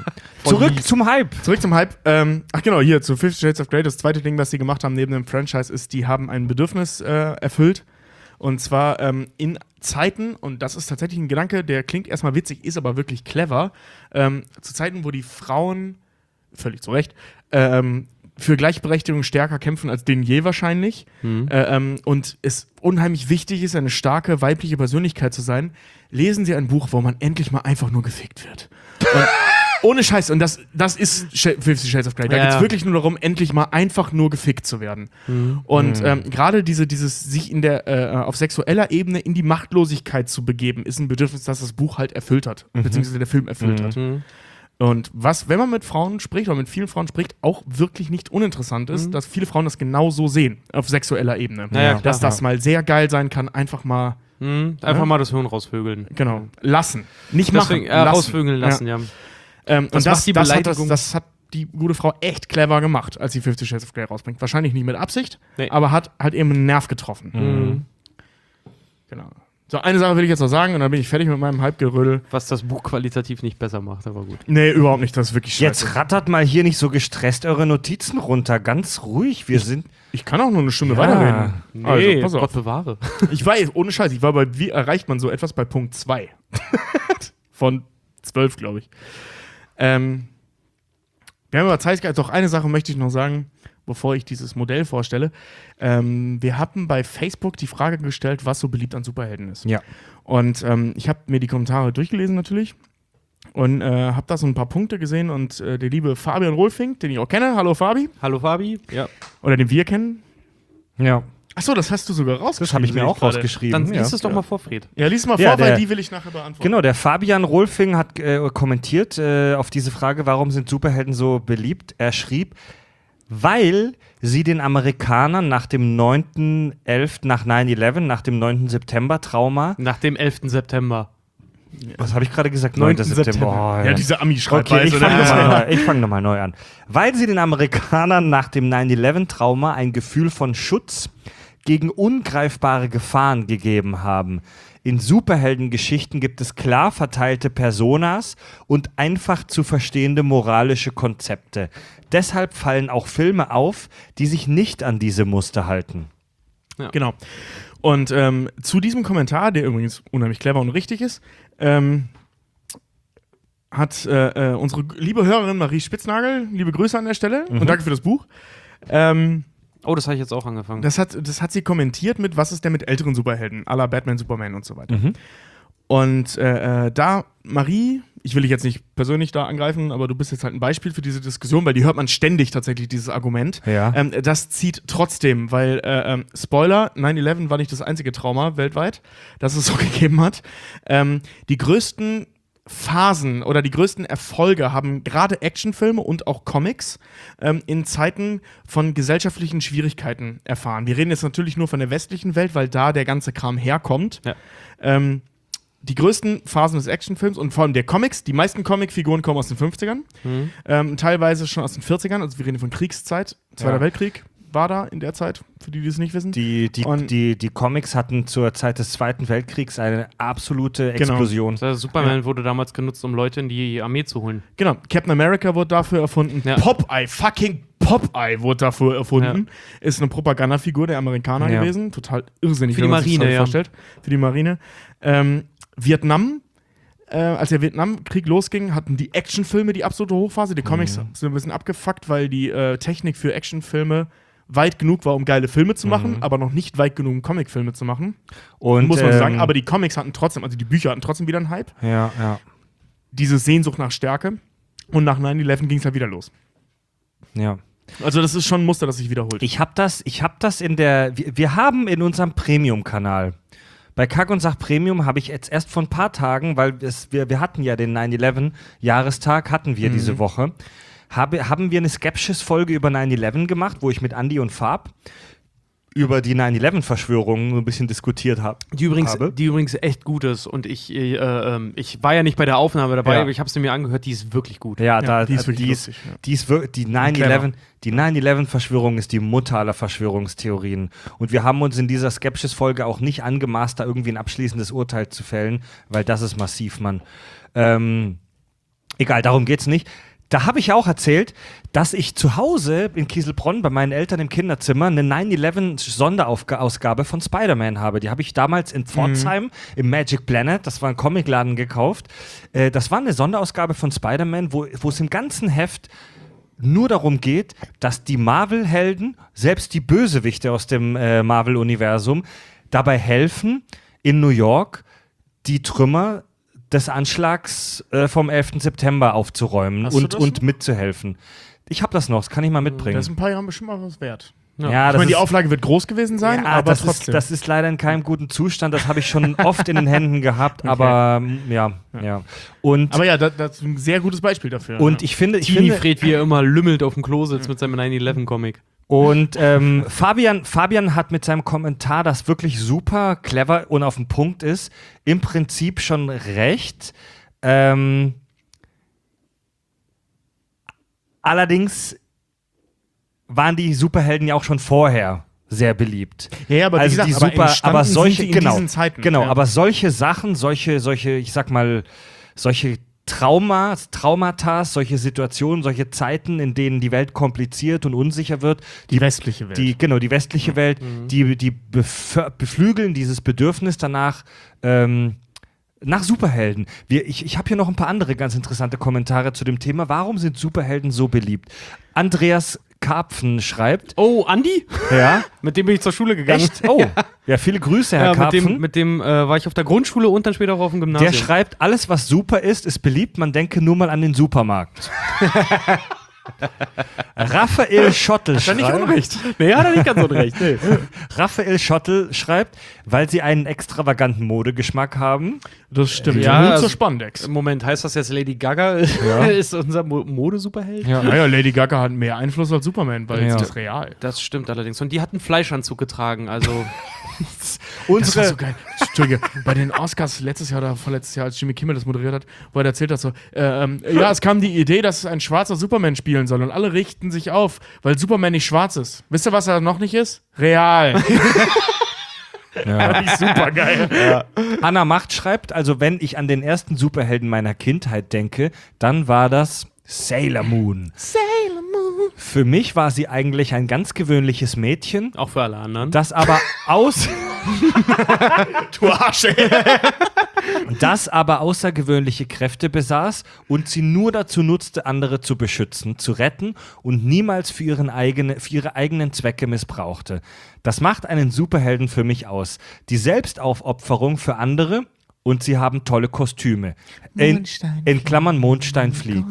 Zurück zum Hype. Zurück zum Hype. Ähm, ach genau, hier zu Fifty Shades of Grey. Das zweite Ding, was sie gemacht haben neben dem Franchise, ist, die haben ein Bedürfnis äh, erfüllt. Und zwar ähm, in Zeiten, und das ist tatsächlich ein Gedanke, der klingt erstmal witzig, ist aber wirklich clever, ähm, zu Zeiten, wo die Frauen, völlig zu Recht, ähm, für Gleichberechtigung stärker kämpfen als denn je wahrscheinlich. Mhm. Äh, ähm, und es unheimlich wichtig ist, eine starke weibliche Persönlichkeit zu sein. Lesen Sie ein Buch, wo man endlich mal einfach nur gefickt wird. Und ohne Scheiß. Und das, das ist Fifty Shades of Grey. Da Ja, geht es ja. wirklich nur darum, endlich mal einfach nur gefickt zu werden. Mhm. Und ähm, gerade diese, dieses sich in der, äh, auf sexueller Ebene in die Machtlosigkeit zu begeben, ist ein Bedürfnis, das das Buch halt erfüllt hat. Beziehungsweise der Film erfüllt hat. Mhm. Und was, wenn man mit Frauen spricht, oder mit vielen Frauen spricht, auch wirklich nicht uninteressant ist, Mhm. dass viele Frauen das genau so sehen, auf sexueller Ebene. Ja, ja, klar. dass das mal sehr geil sein kann, einfach mal, Mhm. Einfach Ja. mal das Hirn rausvögeln. genau, lassen. Nicht Deswegen, machen, äh, lassen. rausvögeln lassen, ja. Ja. Ähm, Das und das, macht die das, hat das, Beleidigung- das hat die gute Frau echt clever gemacht, als sie Fifty Shades of Grey rausbringt. Wahrscheinlich nicht mit Absicht, Nee. aber hat halt eben einen Nerv getroffen. Mhm. Genau. So, eine Sache will ich jetzt noch sagen und dann bin ich fertig mit meinem Halbgerödel. Was das Buch qualitativ nicht besser macht, aber gut. Nee, überhaupt nicht, das ist wirklich scheiße. Jetzt rattert mal hier nicht so gestresst eure Notizen runter. Ganz ruhig. Wir sind. Ich kann auch nur eine Stunde Ja. weiterreden. Nee, Also, pass auf. Gott bewahre. Ich weiß, ohne Scheiß, ich war bei, wie erreicht man so etwas bei Punkt zwei von zwölf, glaube ich. Ähm, wir haben aber Zeit, doch eine Sache möchte ich noch sagen, bevor ich dieses Modell vorstelle. Ähm, wir hatten bei Facebook die Frage gestellt, was so beliebt an Superhelden ist. Ja. Und ähm, ich habe mir die Kommentare durchgelesen natürlich und äh, habe da so ein paar Punkte gesehen und äh, der liebe Fabian Rolfing, den ich auch kenne, hallo Fabi, Hallo Fabi. Ja. oder den wir kennen. Ja. Achso, das hast du sogar rausgeschrieben. Das habe ich mir sehe auch gerade. rausgeschrieben. Dann ja. liest es doch mal vor, Fred. Ja, lies mal Ja, vor, weil der- die will ich nachher beantworten. Genau, der Fabian Rolfing hat äh, kommentiert äh, auf diese Frage, warum sind Superhelden so beliebt? Er schrieb, weil sie den Amerikanern nach dem neunten elften nach neun elf, nach dem neunten September-Trauma, Nach dem elften September. was habe ich gerade gesagt? neunten neunten September. Oh, Ja, diese Ami-Schreibweise. Okay, ich fange ne? nochmal neu, ich fang noch mal neu an. Weil sie den Amerikanern nach dem neun elf-Trauma ein Gefühl von Schutz gegen ungreifbare Gefahren gegeben haben. In Superheldengeschichten gibt es klar verteilte Personas und einfach zu verstehende moralische Konzepte. Deshalb fallen auch Filme auf, die sich nicht an diese Muster halten. Genau. Und ähm, zu diesem Kommentar, der übrigens unheimlich clever und richtig ist, ähm, hat äh, äh, unsere liebe Hörerin Marie Spitznagel, liebe Grüße an der Stelle und danke für das Buch. Ähm, Oh, das habe ich jetzt auch angefangen. das, hat, das hat sie kommentiert mit, was ist denn mit älteren Superhelden, à la Batman, Superman und so weiter. Mhm. Und äh, äh, da, Marie, ich will dich jetzt nicht persönlich da angreifen, aber du bist jetzt halt ein Beispiel für diese Diskussion, weil die hört man ständig tatsächlich, dieses Argument. Ja. Ähm, das zieht trotzdem, weil, äh, ähm, Spoiler, neun elf war nicht das einzige Trauma weltweit, das es so gegeben hat. Ähm, die größten Phasen oder die größten Erfolge haben gerade Actionfilme und auch Comics ähm, in Zeiten von gesellschaftlichen Schwierigkeiten erfahren. Wir reden jetzt natürlich nur von der westlichen Welt, weil da der ganze Kram herkommt. Ja. Ähm, die größten Phasen des Actionfilms und vor allem der Comics, die meisten Comicfiguren kommen aus den fünfzigern, Mhm. ähm, teilweise schon aus den vierzigern, also wir reden von Kriegszeit. Zweiter Ja. Weltkrieg war da in der Zeit, für die, die es nicht wissen. Die, die, Und- die, die Comics hatten zur Zeit des Zweiten Weltkriegs eine absolute Genau. Explosion. Das Superman wurde damals genutzt, um Leute in die Armee zu holen. Genau, Captain America wurde dafür erfunden. Ja. Popeye, fucking Popeye wurde dafür erfunden. Ist eine Propagandafigur der Amerikaner Ja. gewesen. Total irrsinnig, Für wenn die man sich das Marine, ja. vorstellt. Für die Marine. Ähm, Vietnam, äh, als der Vietnamkrieg losging, hatten die Actionfilme die absolute Hochphase. Die Comics Mhm. sind ein bisschen abgefuckt, weil die äh, Technik für Actionfilme weit genug war, um geile Filme zu machen, Mhm. aber noch nicht weit genug, um Comicfilme zu machen. Und, muss man ähm, sagen. Aber die Comics hatten trotzdem, also die Bücher hatten trotzdem wieder einen Hype. Ja, ja, Diese Sehnsucht nach Stärke. Und nach neun elf ging es halt wieder los. ja. Also das ist schon ein Muster, das sich wiederholt. Ich habe das, ich hab das in der. Wir, wir haben in unserem Premium-Kanal. Bei Kack und Sach Premium habe ich jetzt erst vor ein paar Tagen, weil es, wir, wir hatten ja den neun elf-Jahrestag, hatten wir Mhm. diese Woche, habe, haben wir eine Skepsis-Folge über neun elf gemacht, wo ich mit Andy und Fab über die neun elf-Verschwörungen ein bisschen diskutiert habe. Die übrigens, habe. die übrigens echt gut ist. Und ich, äh, ähm, ich war ja nicht bei der Aufnahme dabei, Ja. aber ich habe sie mir angehört, die ist wirklich gut. Ja, da, die ist wirklich die ist, lustig, ja. die ist wir- die neun elf, die neun elf-Verschwörung ist die Mutter aller Verschwörungstheorien. Und wir haben uns in dieser Skepsis-Folge auch nicht angemaßt, da irgendwie ein abschließendes Urteil zu fällen, weil das ist massiv, Mann. Ähm, egal, darum geht's nicht. Da habe ich ja auch erzählt, dass ich zu Hause in Kieselbronn bei meinen Eltern im Kinderzimmer eine neun elf-Sonderausgabe von Spider-Man habe. Die habe ich damals in Pforzheim im Magic Planet, das war ein Comicladen, gekauft. Äh, das war eine Sonderausgabe von Spider-Man, wo, wo es im ganzen Heft nur darum geht, dass die Marvel-Helden, selbst die Bösewichte aus dem äh, Marvel-Universum, dabei helfen, in New York die Trümmer des Anschlags äh, vom elften September aufzuräumen Hast du und, das und noch? mitzuhelfen. Ich habe das noch, das kann ich mal mitbringen. Das ist ein paar Jahren bestimmt mal was wert. Ja, ich das meine, die ist- Auflage wird groß gewesen sein, Ja, aber das trotzdem. Ist, das ist leider in keinem guten Zustand. Das habe ich schon oft in den Händen gehabt, aber ähm, ja, ja. Und, aber ja, das, das ist ein sehr gutes Beispiel dafür. und ja. ich finde, ich Tini finde Fred, wie er immer lümmelt auf dem Klo sitzt mit seinem nine eleven Comic. und ähm, Fabian, Fabian hat mit seinem Kommentar, das wirklich super clever und auf den Punkt ist, im Prinzip schon recht. Ähm, allerdings waren die Superhelden ja auch schon vorher sehr beliebt. Ja, ja, aber wie also gesagt, die aber super, entstanden aber solche sind die in genau, diesen Zeiten. genau, Ja. aber solche Sachen, solche, solche, ich sag mal, solche Traumas, Traumata, solche Situationen, solche Zeiten, in denen die Welt kompliziert und unsicher wird, die westliche Welt. die, genau, die westliche Welt, die, die bef- beflügeln dieses Bedürfnis danach, ähm, nach Superhelden. Wir, ich ich habe hier noch ein paar andere ganz interessante Kommentare zu dem Thema. Warum sind Superhelden so beliebt? Andreas Karpfen schreibt, Oh, Andi? ja, Mit dem bin ich zur Schule gegangen. echt? Oh, ja, viele Grüße, Herr Ja, mit Karpfen. dem, mit dem äh, war ich auf der Grundschule und dann später auch auf dem Gymnasium. Der schreibt, alles was super ist, ist beliebt, man denke nur mal an den Supermarkt. Raphael Schottel schreibt, nicht unrecht. Nee, hat er nicht ganz unrecht. Nee. Raphael Schottel schreibt, weil sie einen extravaganten Modegeschmack haben. Das stimmt. Ja, Nun also- zur Spandex. Moment, heißt das jetzt Lady Gaga ist unser Mo Modesuperheld? Ja. Naja, Lady Gaga hat mehr Einfluss als Superman, weil Ja. es ist real. Das stimmt allerdings. Und die hat einen Fleischanzug getragen, also Das war Unsere, so geil. Entschuldige, bei den Oscars letztes Jahr oder vorletztes Jahr, als Jimmy Kimmel das moderiert hat, wo er erzählt hat so, äh, ähm, ja, es kam die Idee, dass ein schwarzer Superman spielen soll und alle richten sich auf, weil Superman nicht schwarz ist. Wisst ihr, was er noch nicht ist? Real. ja. Super geil. Anna Macht schreibt, also wenn ich an den ersten Superhelden meiner Kindheit denke, dann war das Sailor Moon. Sailor Moon. Für mich war sie eigentlich ein ganz gewöhnliches Mädchen, auch für alle anderen. das aber aus... Du Arsch, ey. das aber außergewöhnliche Kräfte besaß und sie nur dazu nutzte, andere zu beschützen, zu retten und niemals für, ihren eigene, für ihre eigenen Zwecke missbrauchte. Das macht einen Superhelden für mich aus. Die Selbstaufopferung für andere und sie haben tolle Kostüme. In, in Klammern Mondstein fliegt.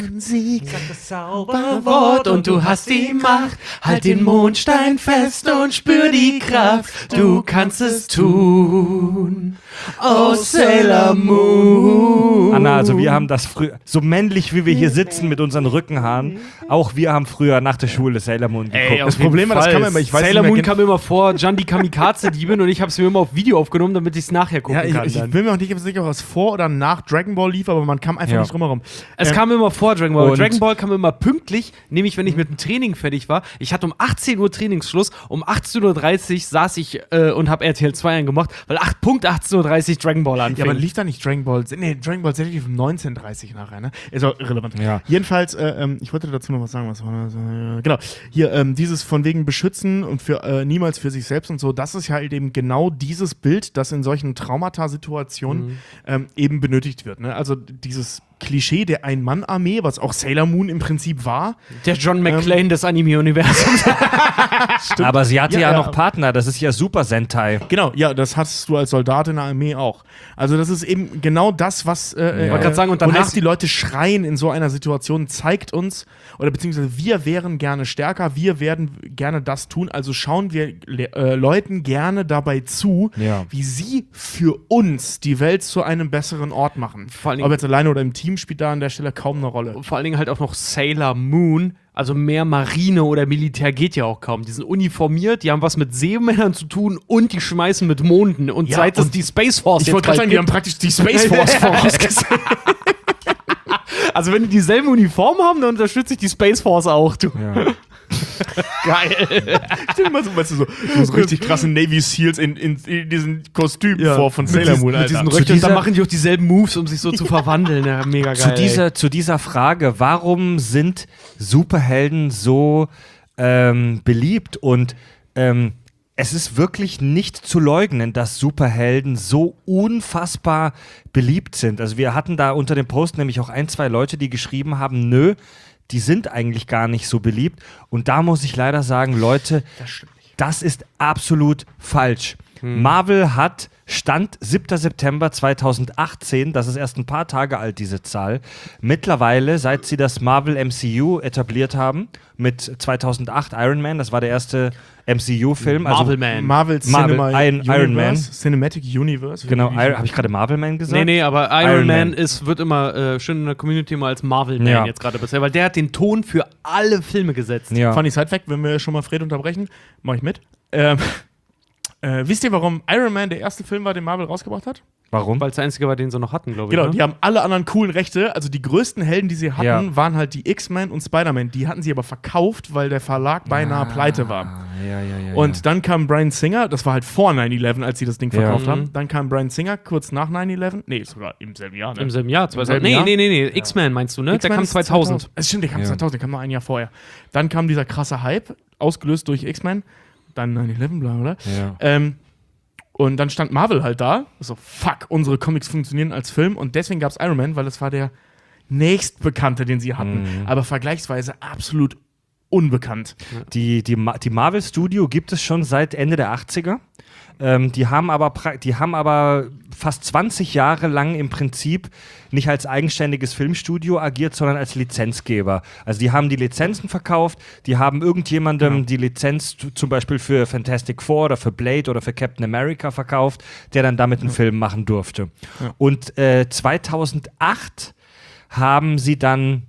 Wort und du hast die Macht. Halt den Mondstein fest und spür die Kraft. Du kannst es tun. Oh, Sailor Moon. Anna, also wir haben das früher, so männlich wie wir hier sitzen mit unseren Rückenhaaren, auch wir haben früher nach der Schule Sailor Moon geguckt. Ey, auf Das jeden Problem war, das Fall. kann man immer- ich weiß Sailor nicht mehr Moon gen- kam immer vor, Jan die Kamikaze-Diebin und ich habe es mir immer auf Video aufgenommen, damit ich es nachher gucken Ja, ich, kann. ich dann. bin mir auch nicht sicher, was vor oder nach Dragon Ball lief, aber man kam einfach Ja. nicht drum herum. Es Ähm, kam immer vor Dragon Ball. und- Dragon Ball kam immer pünktlich, nämlich wenn ich mit dem Training fertig war. Ich hatte um achtzehn Uhr Trainingsschluss, um achtzehn Uhr dreißig saß ich äh, und habe R T L zwei angemacht, weil acht Punkt achtzehn Uhr dreißig Dragon Ball anfing. Ja, aber lief da nicht Dragon Ball? Nee, Dragon Ball Z lief um neunzehn Uhr dreißig nachher, ne? Ist auch irrelevant. Ja. Jedenfalls, äh, ähm, ich wollte dazu noch was sagen. Was war das? Äh, genau. Hier, ähm, dieses von wegen beschützen und für äh, niemals für sich selbst und so, das ist ja halt eben genau dieses Bild, das in solchen Traumata-Situationen ähm, eben benötigt wird. Ne? Also dieses Klischee der Ein-Mann-Armee, was auch Sailor Moon im Prinzip war. der John McClane des Anime-Universums. Aber sie hatte ja, Ja, ja. noch Partner, das ist ja Super Sentai. Genau, ja, das hast du als Soldat in der Armee auch. Also das ist eben genau das, was äh, Ja. Wollte grad sagen, und dann wonach heißt- die Leute schreien in so einer Situation, zeigt uns, oder beziehungsweise wir wären gerne stärker, wir werden gerne das tun, also schauen wir le- äh, Leuten gerne dabei zu, Ja. wie sie für uns die Welt zu einem besseren Ort machen. Vor allen Dingen- Ob jetzt alleine oder im Team spielt da an der Stelle kaum eine Rolle. Vor allen Dingen halt auch noch Sailor Moon. Also mehr Marine oder Militär geht ja auch kaum. Die sind uniformiert, die haben was mit Seemännern zu tun und die schmeißen mit Monden. Und Ja, seit es und die Space Force Ich jetzt wollte gerade bald sagen, die haben gibt- praktisch die Space Force vorausgesetzt. Also wenn die dieselben Uniformen haben, dann unterstütze ich die Space Force auch. Du. Ja. Geil. Stell dir mal so, weißt du, so, so, so richtig krasse Navy Seals in, in, in diesen Kostümen Ja. vor von Mit Sailor diesen- Moon, Mit Alter. diesen Zu Röcken, und dann dieser- machen die auch dieselben Moves, um sich so zu verwandeln. Ja, mega geil. Zu ey. dieser, zu dieser Frage, warum sind Superhelden so ähm, beliebt? Und ähm, es ist wirklich nicht zu leugnen, dass Superhelden so unfassbar beliebt sind. Also wir hatten da unter dem Post nämlich auch ein, zwei Leute, die geschrieben haben, nö, die sind eigentlich gar nicht so beliebt. Und da muss ich leider sagen, Leute, Das stimmt nicht. das ist absolut falsch. Marvel hat Stand siebter September zweitausendachtzehn, das ist erst ein paar Tage alt, diese Zahl, mittlerweile, seit sie das Marvel M C U etabliert haben, mit zweitausendacht Iron Man, das war der erste M C U-Film. Marvel Man. Marvel, Marvel, Cinema Iron- Universe, Iron Man. Cinematic Universe. Genau, Wie- habe ich gerade Marvel Man gesagt? Nee, nee, aber Iron, Iron Man, Man. ist, wird immer äh, schön in der Community mal als Marvel Man Ja. jetzt gerade bisher, weil der hat den Ton für alle Filme gesetzt. Ja. Funny Side Fact, wenn wir schon mal Fred unterbrechen, mache ich mit. Ähm, äh, wisst ihr, warum Iron Man der erste Film war, den Marvel rausgebracht hat? Warum? Weil es der einzige war, den sie noch hatten, glaube ich. Genau, ne? die haben alle anderen coolen Rechte. Also die größten Helden, die sie hatten, Ja. waren halt die X-Men und Spider-Man. Die hatten sie aber verkauft, weil der Verlag beinahe pleite war. Ah, ja, ja, ja, Und ja. dann kam Bryan Singer, das war halt vor nine eleven, als sie das Ding verkauft Ja. haben. Dann kam Bryan Singer kurz nach nine eleven. Nee, sogar im selben Jahr. Ne? Im selben Jahr. zweitausend. selben Nee, Jahr? nee, nee, nee. X-Men meinst du, ne? Der X-Men kam ist zweitausend. Es stimmt, der kam Ja. zweitausend, der kam noch ein Jahr vorher. Dann kam dieser krasse Hype, ausgelöst durch X-Men. Dann nine eleven, bla bla. Ja. Ähm, und dann stand Marvel halt da. So, fuck, unsere Comics funktionieren als Film. Und deswegen gab es Iron Man, weil das war der nächstbekannte, den sie hatten. Mhm. Aber vergleichsweise absolut unbekannt. Die, die, Ma- die Marvel Studio gibt es schon seit Ende der achtziger. Ähm, die, haben aber pra- die haben aber fast zwanzig Jahre lang im Prinzip nicht als eigenständiges Filmstudio agiert, sondern als Lizenzgeber. Also die haben die Lizenzen verkauft, die haben irgendjemandem Genau. die Lizenz t- zum Beispiel für Fantastic Four oder für Blade oder für Captain America verkauft, der dann damit einen Film machen durfte. Ja. Und äh, zweitausendacht haben sie dann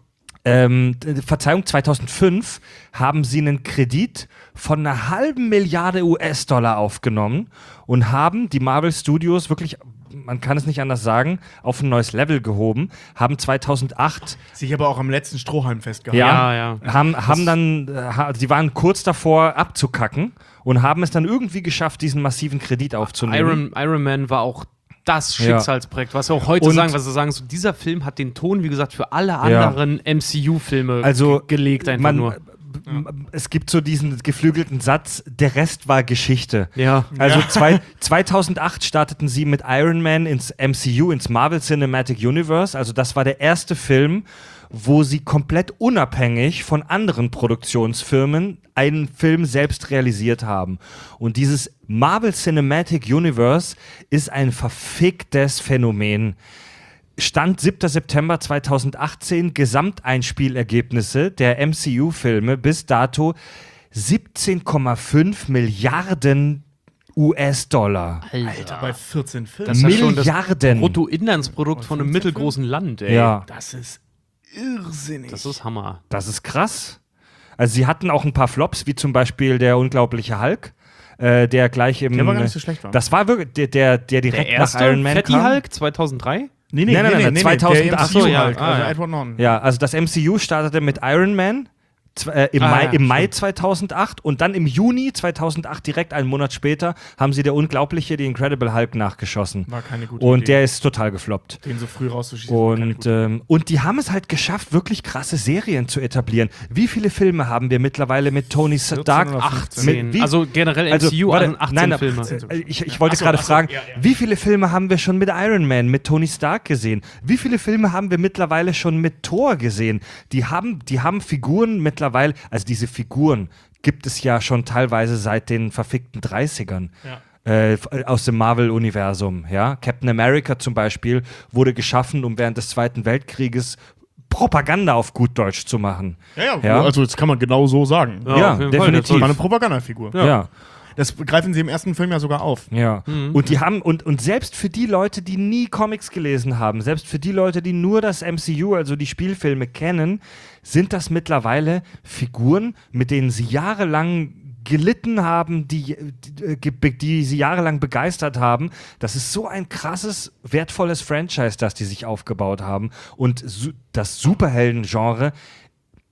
Ähm, d- Verzeihung, zweitausendfünf haben sie einen Kredit von einer halben Milliarde U S-Dollar aufgenommen und haben die Marvel Studios wirklich, man kann es nicht anders sagen, auf ein neues Level gehoben, haben zweitausendacht Sich aber auch am letzten Strohhalm festgehalten. Ja, ja. haben, haben dann, äh, ha, sie waren kurz davor abzukacken und haben es dann irgendwie geschafft, diesen massiven Kredit aufzunehmen. Iron, Iron Man war auch das Ja. Schicksalsprojekt, was wir auch heute Und- sagen, was wir sagen, so, dieser Film hat den Ton, wie gesagt, für alle Ja. anderen M C U-Filme Also, ge gelegt einfach Man, nur. m- Es gibt so diesen geflügelten Satz, der Rest war Geschichte. Ja. Also zwei, zweitausendacht starteten sie mit Iron Man ins M C U, ins Marvel Cinematic Universe. Also das war der erste Film, wo sie komplett unabhängig von anderen Produktionsfirmen einen Film selbst realisiert haben. Und dieses Marvel Cinematic Universe ist ein verficktes Phänomen. Stand siebter September zweitausendachtzehn, Gesamteinspielergebnisse der M C U-Filme bis dato siebzehn Komma fünf Milliarden U S-Dollar. Alter, bei vierzehn Filmen. Das ist ja schon das Milliarden. Bruttoinlandsprodukt von einem mittelgroßen Land, ey. Ja, Das ist irrsinnig. Das ist Hammer. das ist krass. Also sie hatten auch ein paar Flops, wie zum Beispiel der unglaubliche Hulk, äh, der gleich im... Der war gar nicht so schlecht, war. Das war wirklich der, der, der direkt Der erste nach Iron Man Fatty kam. Hulk zweitausenddrei? Nee, Nein, nein, nein, zweitausendacht. Der M C U Ach so, ja. halt, Ah, also ja. Edward Norton. Ja, also das M C U startete mit Iron Man zw- äh, im, Ah, Mai, ja, im Mai stimmt. zweitausendacht und dann im Juni zweitausendacht, direkt einen Monat später, haben sie der Unglaubliche, die Incredible Hulk nachgeschossen. War keine gute Und Idee. der ist total gefloppt. Den so früh rauszuschießen. war keine Und, gute Idee. ähm, und die haben es halt geschafft, wirklich krasse Serien zu etablieren. Wie viele Filme haben wir mittlerweile mit Tony Stark? oder achtzehn. Mit, wie, Also generell also, M C U warte, also achtzehn nein, Filme. äh, Ich, ich wollte Ach so, gerade ach so, fragen, ja, ja. wie viele Filme haben wir schon mit Iron Man, mit Tony Stark gesehen? Wie viele Filme haben wir mittlerweile schon mit Thor gesehen? Die haben, die haben Figuren mittlerweile, also diese Figuren gibt es ja schon teilweise seit den verfickten dreißigern. Äh, f- aus dem Marvel-Universum. Ja? Captain America zum Beispiel wurde geschaffen, um während des Zweiten Weltkrieges Propaganda auf gut Deutsch zu machen. Ja, ja, Ja. also das kann man genau so sagen. Ja, Ja, auf jeden Fall. definitiv. Das war eine Propagandafigur. Ja. ja. Das greifen sie im ersten Film ja sogar auf. Ja, und die haben, und, und selbst für die Leute, die nie Comics gelesen haben, selbst für die Leute, die nur das M C U, also die Spielfilme kennen, sind das mittlerweile Figuren, mit denen sie jahrelang gelitten haben, die, die, die, die sie jahrelang begeistert haben. Das ist so ein krasses, wertvolles Franchise, das die sich aufgebaut haben. Und su das Superhelden-Genre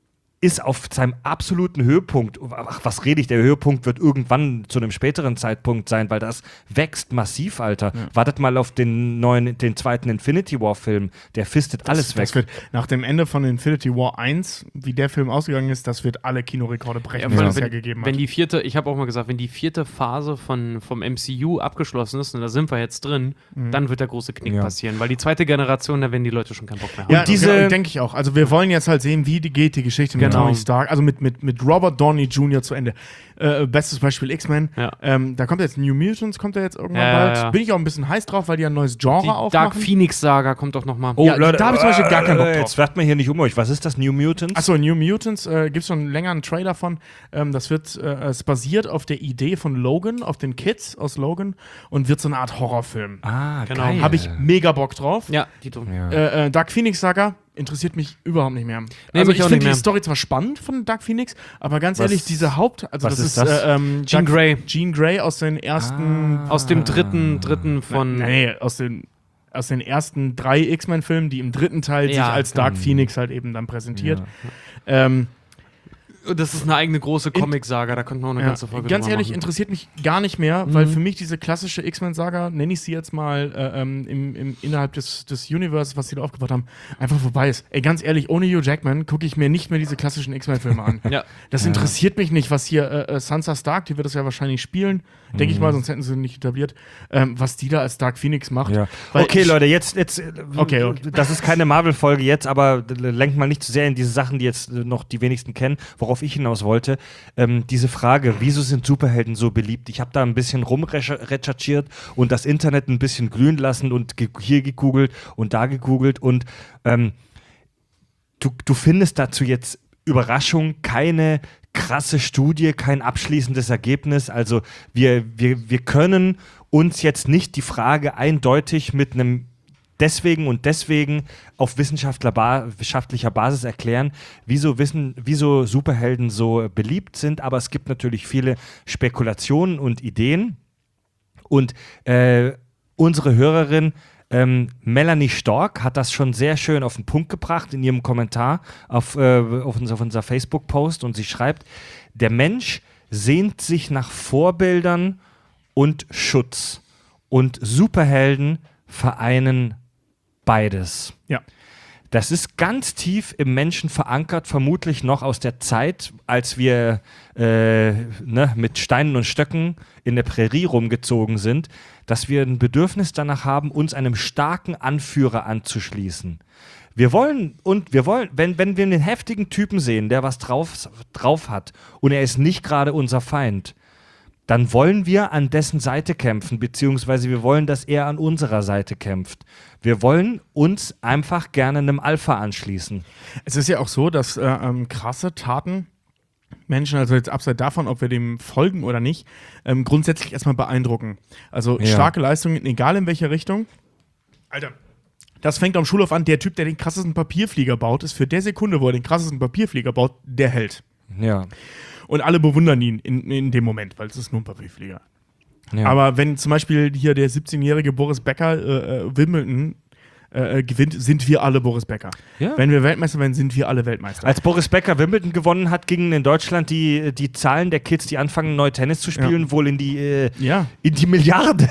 ist auf seinem absoluten Höhepunkt. Ach, was rede ich? Der Höhepunkt wird irgendwann zu einem späteren Zeitpunkt sein, weil das wächst massiv, Alter. Ja. Wartet mal auf den neuen, den zweiten Infinity War-Film. Der fistet alles das, weg. Das wird nach dem Ende von Infinity War eins, wie der Film ausgegangen ist, das wird alle Kinorekorde brechen, ja, die ja. es wenn, ja gegeben hat. Wenn die vierte, ich habe auch mal gesagt, wenn die vierte Phase von, vom M C U abgeschlossen ist, und da sind wir jetzt drin, mhm. dann wird der große Knick ja. passieren. Weil die zweite Generation, da werden die Leute schon keinen Bock mehr haben. Ja, und diese genau, denke ich auch. Also wir wollen jetzt halt sehen, wie die geht die Geschichte mit genau. Tony Stark, also mit, mit, mit Robert Downey Junior zu Ende. Äh, bestes Beispiel X-Men. Ja. Ähm, da kommt jetzt New Mutants, kommt er jetzt irgendwann ja, bald. Ja. Bin ich auch ein bisschen heiß drauf, weil die ein neues Genre die aufmachen. Dark Phoenix-Saga kommt doch noch mal. Oh, ja, Leute, da habe ich zum Beispiel gar keinen Bock drauf. Jetzt werft man hier nicht um euch. Was ist das, New Mutants? Achso, New Mutants, äh, gibt es schon länger einen Trailer von. Ähm, das wird, äh, es basiert auf der Idee von Logan, auf den Kids aus Logan und wird so eine Art Horrorfilm. Ah, genau. geil. Habe ich mega Bock drauf. Ja, die tun. Ja. Äh, äh, Dark Phoenix Saga interessiert mich überhaupt nicht mehr. Nee, also mich ich auch finde nicht die mehr. Story zwar spannend von Dark Phoenix, aber ganz Was- ehrlich, diese Haupt, also was das ist ist, das? Äh, ähm, Jean Dark- Grey. Jean Grey aus den ersten, Ah. Aus dem dritten, dritten von. nee, nee, aus den aus den ersten drei X-Men-Filmen, die im dritten Teil Ja. sich als Dark Mhm. Phoenix halt eben dann präsentiert. Ja. Ähm, Das ist eine eigene große Comic-Saga, da könnten wir auch eine Ja, ganze Folge ganz drüber ehrlich, machen. interessiert mich gar nicht mehr, Mhm. weil für mich diese klassische X-Men-Saga, nenne ich sie jetzt mal äh, ähm, im, im, innerhalb des, des Universes, was sie da aufgebaut haben, einfach vorbei ist. Ey, ganz ehrlich, ohne Hugh Jackman gucke ich mir nicht mehr diese klassischen X-Men-Filme an. Ja. Das interessiert mich nicht, was hier äh, äh, Sansa Stark, die wird das ja wahrscheinlich spielen, denke ich mal, sonst hätten sie nicht etabliert, ähm, was die da als Dark Phoenix macht. Ja. Weil Okay, ich- Leute, jetzt, jetzt äh, Okay, okay. das ist keine Marvel-Folge jetzt, aber lenkt mal nicht zu sehr in diese Sachen, die jetzt äh, noch die wenigsten kennen, worauf ich hinaus wollte. Ähm, diese Frage, wieso sind Superhelden so beliebt? Ich habe da ein bisschen rumrecherchiert und das Internet ein bisschen glühen lassen und ge hier gegoogelt und da gegoogelt und ähm, du, du findest dazu jetzt Überraschung keine krasse Studie, kein abschließendes Ergebnis. Also wir, wir, wir können uns jetzt nicht die Frage eindeutig mit einem deswegen und deswegen auf Wissenschaftler ba wissenschaftlicher Basis erklären, wieso, wissen, wieso Superhelden so beliebt sind. Aber es gibt natürlich viele Spekulationen und Ideen. Und äh, unsere Hörerin Ähm, Melanie Stork hat das schon sehr schön auf den Punkt gebracht in ihrem Kommentar auf, äh, auf, unser, auf unser Facebook-Post und sie schreibt, der Mensch sehnt sich nach Vorbildern und Schutz und Superhelden vereinen beides. Ja. Das ist ganz tief im Menschen verankert, vermutlich noch aus der Zeit, als wir äh, ne, mit Steinen und Stöcken in der Prärie rumgezogen sind, dass wir ein Bedürfnis danach haben, uns einem starken Anführer anzuschließen. Wir wollen, und wir wollen, wenn, wenn wir einen heftigen Typen sehen, der was drauf, drauf hat und er ist nicht gerade unser Feind, dann wollen wir an dessen Seite kämpfen, beziehungsweise wir wollen, dass er an unserer Seite kämpft. Wir wollen uns einfach gerne einem Alpha anschließen. Es ist ja auch so, dass äh, ähm, krasse Taten Menschen, also jetzt abseits davon, ob wir dem folgen oder nicht, ähm, grundsätzlich erstmal beeindrucken. Also Ja. starke Leistungen, egal in welcher Richtung. Alter, das fängt am Schulhof an. Der Typ, der den krassesten Papierflieger baut, ist für der Sekunde, wo er den krassesten Papierflieger baut, der Held. Ja. Und alle bewundern ihn in, in dem Moment, weil es ist nur ein Papierflieger. ja. Aber wenn zum Beispiel hier der siebzehnjährige Boris Becker äh, äh, Wimbledon äh, gewinnt, sind wir alle Boris Becker. Ja. Wenn wir Weltmeister werden, sind wir alle Weltmeister. Als Boris Becker Wimbledon gewonnen hat, gingen in Deutschland die, die Zahlen der Kids, die anfangen, neu Tennis zu spielen, wohl in die, äh, ja. in die Milliarde.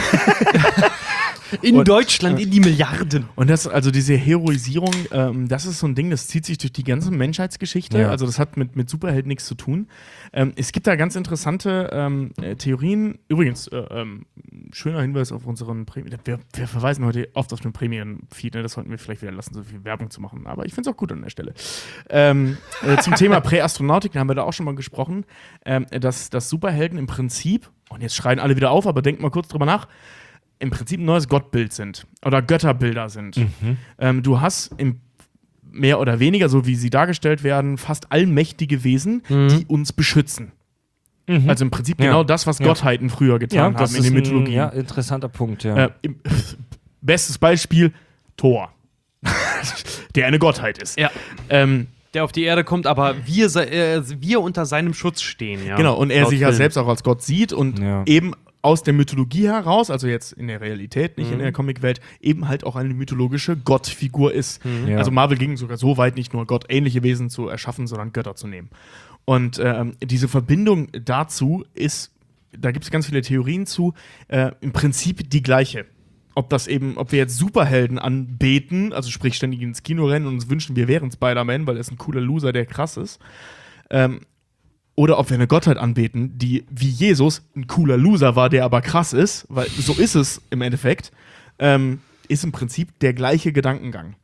In Und- Deutschland in die Milliarden. Und das, also diese Heroisierung, ähm, das ist so ein Ding, das zieht sich durch die ganze Menschheitsgeschichte. Ja. Also das hat mit, mit Superhelden nichts zu tun. Ähm, es gibt da ganz interessante ähm, äh, Theorien. Übrigens, äh, ähm, schöner Hinweis auf unseren Premium. Wir, wir verweisen heute oft auf den Premium-Feed, ne? Das sollten wir vielleicht wieder lassen, so viel Werbung zu machen. Aber ich finde es auch gut an der Stelle. Ähm, äh, zum Thema Präastronautik, da haben wir da auch schon mal gesprochen, ähm, dass, dass Superhelden im Prinzip, und jetzt schreien alle wieder auf, aber denkt mal kurz drüber nach, im Prinzip ein neues Gottbild sind oder Götterbilder sind. Mhm. Ähm, du hast im mehr oder weniger, so wie sie dargestellt werden, fast allmächtige Wesen, Mhm. die uns beschützen. Mhm. Also im Prinzip Ja. genau das, was Ja. Gottheiten früher getan haben in den ein Mythologien. ja, interessanter Punkt, ja. Äh, im, bestes Beispiel, Thor. Der eine Gottheit ist. Ja. Ähm, Der auf die Erde kommt, aber wir, se- äh, wir unter seinem Schutz stehen. Ja, genau, und er laut sich ja Film. selbst auch als Gott sieht und Ja. eben aus der Mythologie heraus, also jetzt in der Realität, nicht Mhm. in der Comicwelt, eben halt auch eine mythologische Gottfigur ist. Mhm. Ja. Also Marvel ging sogar so weit, nicht nur gottähnliche Wesen zu erschaffen, sondern Götter zu nehmen. Und ähm, diese Verbindung dazu ist, da gibt es ganz viele Theorien zu, äh, im Prinzip die gleiche. Ob das eben, ob wir jetzt Superhelden anbeten, also sprich ständig ins Kino rennen und uns wünschen, wir wären Spider-Man, weil er ist ein cooler Loser, der krass ist. Ähm, oder ob wir eine Gottheit anbeten, die wie Jesus ein cooler Loser war, der aber krass ist, weil so ist es im Endeffekt, ähm, ist im Prinzip der gleiche Gedankengang.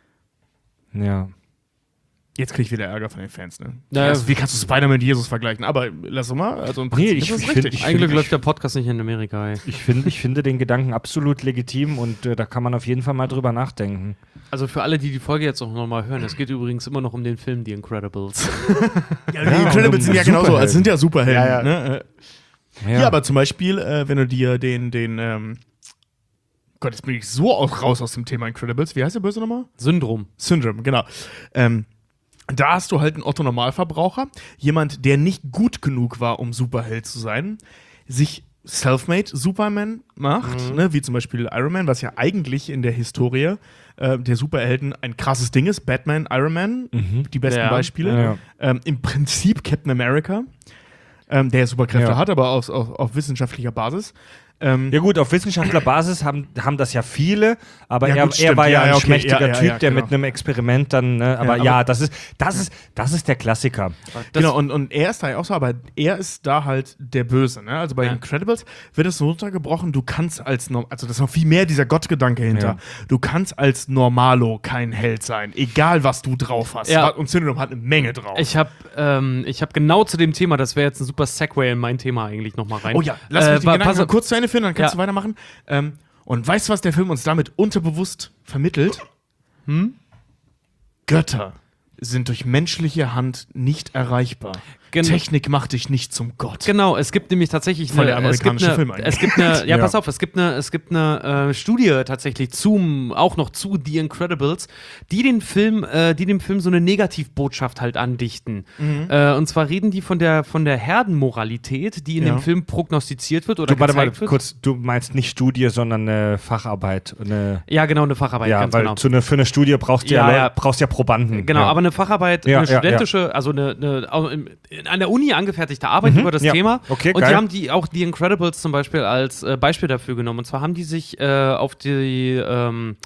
Ja. Jetzt krieg ich wieder Ärger von den Fans, ne? Naja, also, wie kannst du Spider-Man mit Jesus vergleichen? Aber lass uns mal, also im Prinzip Nee, ich- ist es ich richtig. find- ich Eigentlich find- läuft der Podcast nicht in Amerika, ey. Ich, find, ich finde den Gedanken absolut legitim und äh, da kann man auf jeden Fall mal drüber nachdenken. Also für alle, die die Folge jetzt auch nochmal hören, es geht übrigens immer noch um den Film The Incredibles. ja, Ja, die Incredibles und um sind ja genauso, Superhelden. es sind ja Superhelden. Ja, ja. Ne? Äh, Ja. aber zum Beispiel, äh, wenn du dir den, den, ähm Gott, jetzt bin ich so auch raus aus dem Thema Incredibles. Wie heißt der Böse nochmal? Syndrom. Syndrome, genau. Ähm, da hast du halt einen Otto-Normalverbraucher, jemand, der nicht gut genug war, um Superheld zu sein, sich Selfmade Superman macht, Mhm. ne, wie zum Beispiel Iron Man, was ja eigentlich in der Historie äh, der Superhelden ein krasses Ding ist. Batman, Iron Man, Mhm. die besten Ja. Beispiele. Ja. Ähm, Im Prinzip Captain America, ähm, der Superkräfte Ja. hat, aber auf, auf, auf wissenschaftlicher Basis. Ähm, Ja gut, auf Wissenschaftlerbasis haben, haben das ja viele, aber Ja, er, gut, er stimmt. war ja, Ja, ein ja, okay. schmächtiger Ja, ja, Typ, ja, der genau. mit einem Experiment dann, ne? aber Ja, ja, aber- das ist, das ist, das ist der Klassiker. Das, Genau, und, und er ist da ja auch so, aber er ist da halt der Böse. Ne? Also bei Ja. Incredibles wird es so runtergebrochen, du kannst als, Norm- also das ist noch viel mehr dieser Gottgedanke hinter, Ja. du kannst als Normalo kein Held sein, egal was du drauf hast. Ja. Und Syndrome hat eine Menge drauf. Ich habe ähm, ich hab genau zu dem Thema, das wäre jetzt ein super Segway in mein Thema eigentlich nochmal rein. oh ja, lass Äh, mich den wa- Gedanken pass mal auf- kurz zu Ende führen, dann kannst Ja. du weitermachen. Ähm, und weißt du, was der Film uns damit unterbewusst vermittelt? Hm? Götter sind durch menschliche Hand nicht erreichbar. Gen- Technik macht dich nicht zum Gott. Genau, es gibt nämlich tatsächlich Voll der eine, es gibt amerikanische eine, Film eigentlich. es gibt eine, ja, Ja. pass auf, es gibt eine, es gibt eine äh, Studie tatsächlich zum, auch noch zu The Incredibles, die den Film, äh, die dem Film so eine Negativbotschaft halt andichten. Mhm. Äh, und zwar reden die von der, von der Herdenmoralität, die in Ja. dem Film prognostiziert wird oder Du, warte mal gezeigt wird. kurz, du meinst nicht Studie, sondern eine Facharbeit. Eine, Ja, genau, eine Facharbeit, ja, ganz weil genau. zu eine, für eine Studie brauchst du ja, Ja, Leute- ja. brauchst ja Probanden. Genau, ja. aber eine Facharbeit, Ja, eine ja, studentische, also eine, eine au- in, in, an der Uni angefertigte Arbeit Mhm, über das ja. Thema. Okay, und geil. die haben die auch die Incredibles zum Beispiel als äh, Beispiel dafür genommen. Und zwar haben die sich äh, auf die ähm,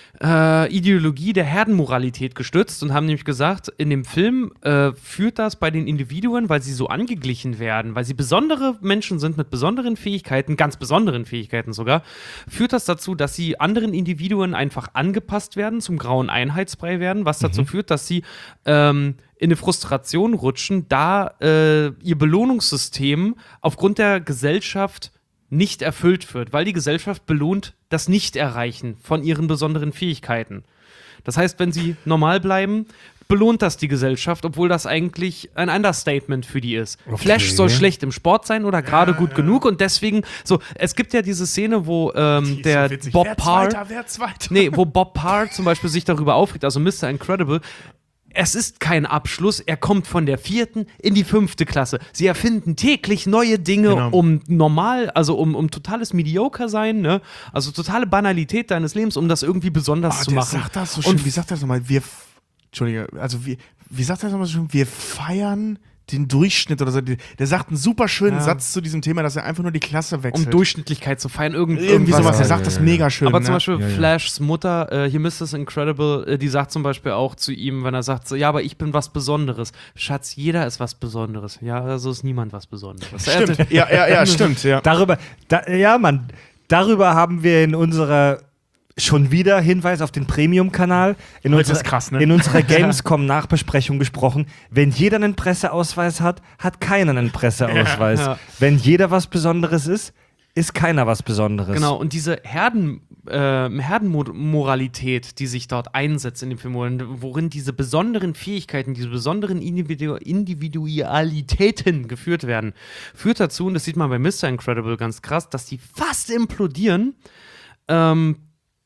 äh, Ideologie der Herdenmoralität gestützt und haben nämlich gesagt, in dem Film äh, führt das bei den Individuen, weil sie so angeglichen werden, weil sie besondere Menschen sind mit besonderen Fähigkeiten, ganz besonderen Fähigkeiten sogar, führt das dazu, dass sie anderen Individuen einfach angepasst werden, zum grauen Einheitsbrei werden, was dazu führt, dass sie ähm, in eine Frustration rutschen, da äh, ihr Belohnungssystem aufgrund der Gesellschaft nicht erfüllt wird, weil die Gesellschaft belohnt das Nicht-Erreichen von ihren besonderen Fähigkeiten. Das heißt, wenn sie normal bleiben, belohnt das die Gesellschaft, obwohl das eigentlich ein Understatement für die ist. Okay. Flash soll schlecht im Sport sein oder gerade gut genug und deswegen, so, es gibt ja diese Szene, wo ähm, Die ist der so witzig. Bob wer Parr, Zweiter, wer Zweiter? nee, wo Bob Parr zum Beispiel sich darüber aufregt, also Mister Incredible, es ist kein Abschluss, er kommt von der vierten in die fünfte Klasse. Sie erfinden täglich neue Dinge, Genau. um normal, also um, um totales Mediocre sein, ne? Also totale Banalität deines Lebens, um das irgendwie besonders Oh, zu der machen. sagt das so Und schön. Wie sagt er das nochmal? Wir, f- Entschuldige, also wie, wie sagt er das nochmal so schön? Wir feiern den Durchschnitt oder so. Der sagt einen super schönen Ja. Satz zu diesem Thema, dass er einfach nur die Klasse wechselt. um Durchschnittlichkeit zu feiern, irgend, Irgendwie irgendwas. sowas. Er Ja, sagt ja, das ja. mega schön. Aber ne? zum Beispiel Ja, ja. Flashs Mutter, äh, hier Missus Incredible, äh, die sagt zum Beispiel auch zu ihm, wenn er sagt, so, ja, aber ich bin was Besonderes. Schatz, jeder ist was Besonderes. Ja, also ist niemand was Besonderes. Stimmt. Ja, ja, ja, stimmt. Ja. Darüber, da, ja, Mann, darüber haben wir in unserer schon wieder Hinweis auf den Premium-Kanal in, Heute unserer- ist krass, ne? in unserer Gamescom-Nachbesprechung gesprochen. Wenn jeder einen Presseausweis hat, hat keiner einen Presseausweis. Ja. Wenn jeder was Besonderes ist, ist keiner was Besonderes. Genau, und diese Herden, äh, Herdenmoralität, die sich dort einsetzt in dem Film, worin, worin diese besonderen Fähigkeiten, diese besonderen Individu Individualitäten geführt werden, führt dazu, und das sieht man bei Mister Incredible ganz krass, dass die fast implodieren. Ähm,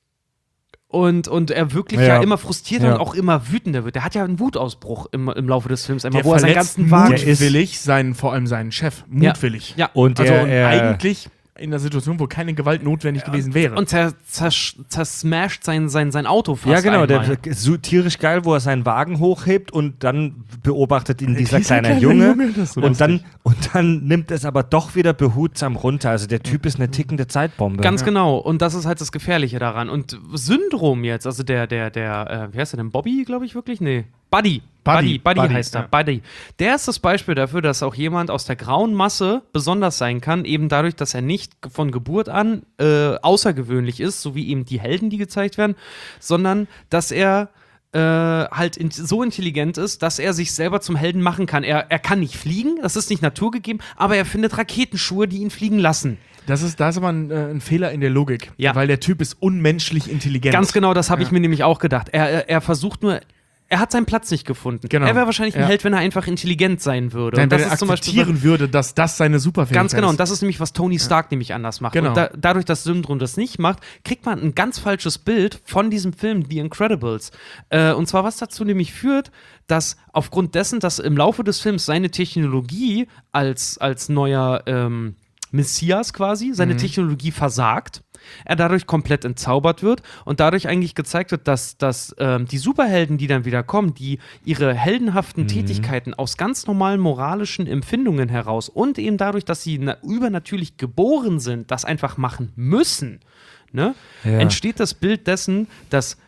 und, und er wirklich ja, Ja. immer frustrierter Ja. und auch immer wütender wird. Der hat ja einen Wutausbruch im, im Laufe des Films, einmal, Der wo er seinen verletzt ganzen Wagen. Der ist- mutwillig seinen, vor allem seinen Chef. Mutwillig. Ja, Und Also er, und er, eigentlich in einer Situation, wo keine Gewalt notwendig gewesen wäre. Und zer, zer, zersmasht sein, sein, sein Auto fast Ja, genau, der einmal. ist so tierisch geil, wo er seinen Wagen hochhebt und dann beobachtet ihn dieser, Dieser kleine kleine Junge, Junge, das ist so und, dann, lustig. und dann nimmt es aber doch wieder behutsam runter. Also der Typ ist eine tickende Zeitbombe. Ganz genau. Und das ist halt das Gefährliche daran. Und Syndrom jetzt, also der, der, der, äh, wie heißt der denn? Bobby, glaube ich wirklich? Nee. Buddy. Buddy, Buddy, Buddy, Buddy, heißt er. ja. Buddy. Der ist das Beispiel dafür, dass auch jemand aus der grauen Masse besonders sein kann, eben dadurch, dass er nicht von Geburt an äh, außergewöhnlich ist, so wie eben die Helden, die gezeigt werden, sondern dass er äh, halt in, so intelligent ist, dass er sich selber zum Helden machen kann. Er, er kann nicht fliegen, das ist nicht naturgegeben, aber er findet Raketenschuhe, die ihn fliegen lassen. Das ist, da ist aber ein, äh, ein Fehler in der Logik, Ja. weil der Typ ist unmenschlich intelligent. Ganz genau, das habe ich Ja. mir nämlich auch gedacht. Er, er, er versucht nur, er hat seinen Platz nicht gefunden. Genau. Er wäre wahrscheinlich ein Ja. Held, wenn er einfach intelligent sein würde. Nein, Und wenn das er ist zum Beispiel akzeptieren würde, dass das seine Superfähigkeit ganz genau. ist. Und das ist nämlich, was Tony Stark nämlich anders macht. Genau. Und da, dadurch, dass Syndrom das nicht macht, kriegt man ein ganz falsches Bild von diesem Film The Incredibles. Äh, und zwar, was dazu nämlich führt, dass aufgrund dessen, dass im Laufe des Films seine Technologie als, als neuer ähm, Messias quasi, seine Mhm. Technologie versagt, er dadurch komplett entzaubert wird und dadurch eigentlich gezeigt wird, dass, dass ähm, die Superhelden, die dann wieder kommen, die ihre heldenhaften Mhm. Tätigkeiten aus ganz normalen moralischen Empfindungen heraus und eben dadurch, dass sie na- übernatürlich geboren sind, das einfach machen müssen, ne, Ja. entsteht das Bild dessen, dass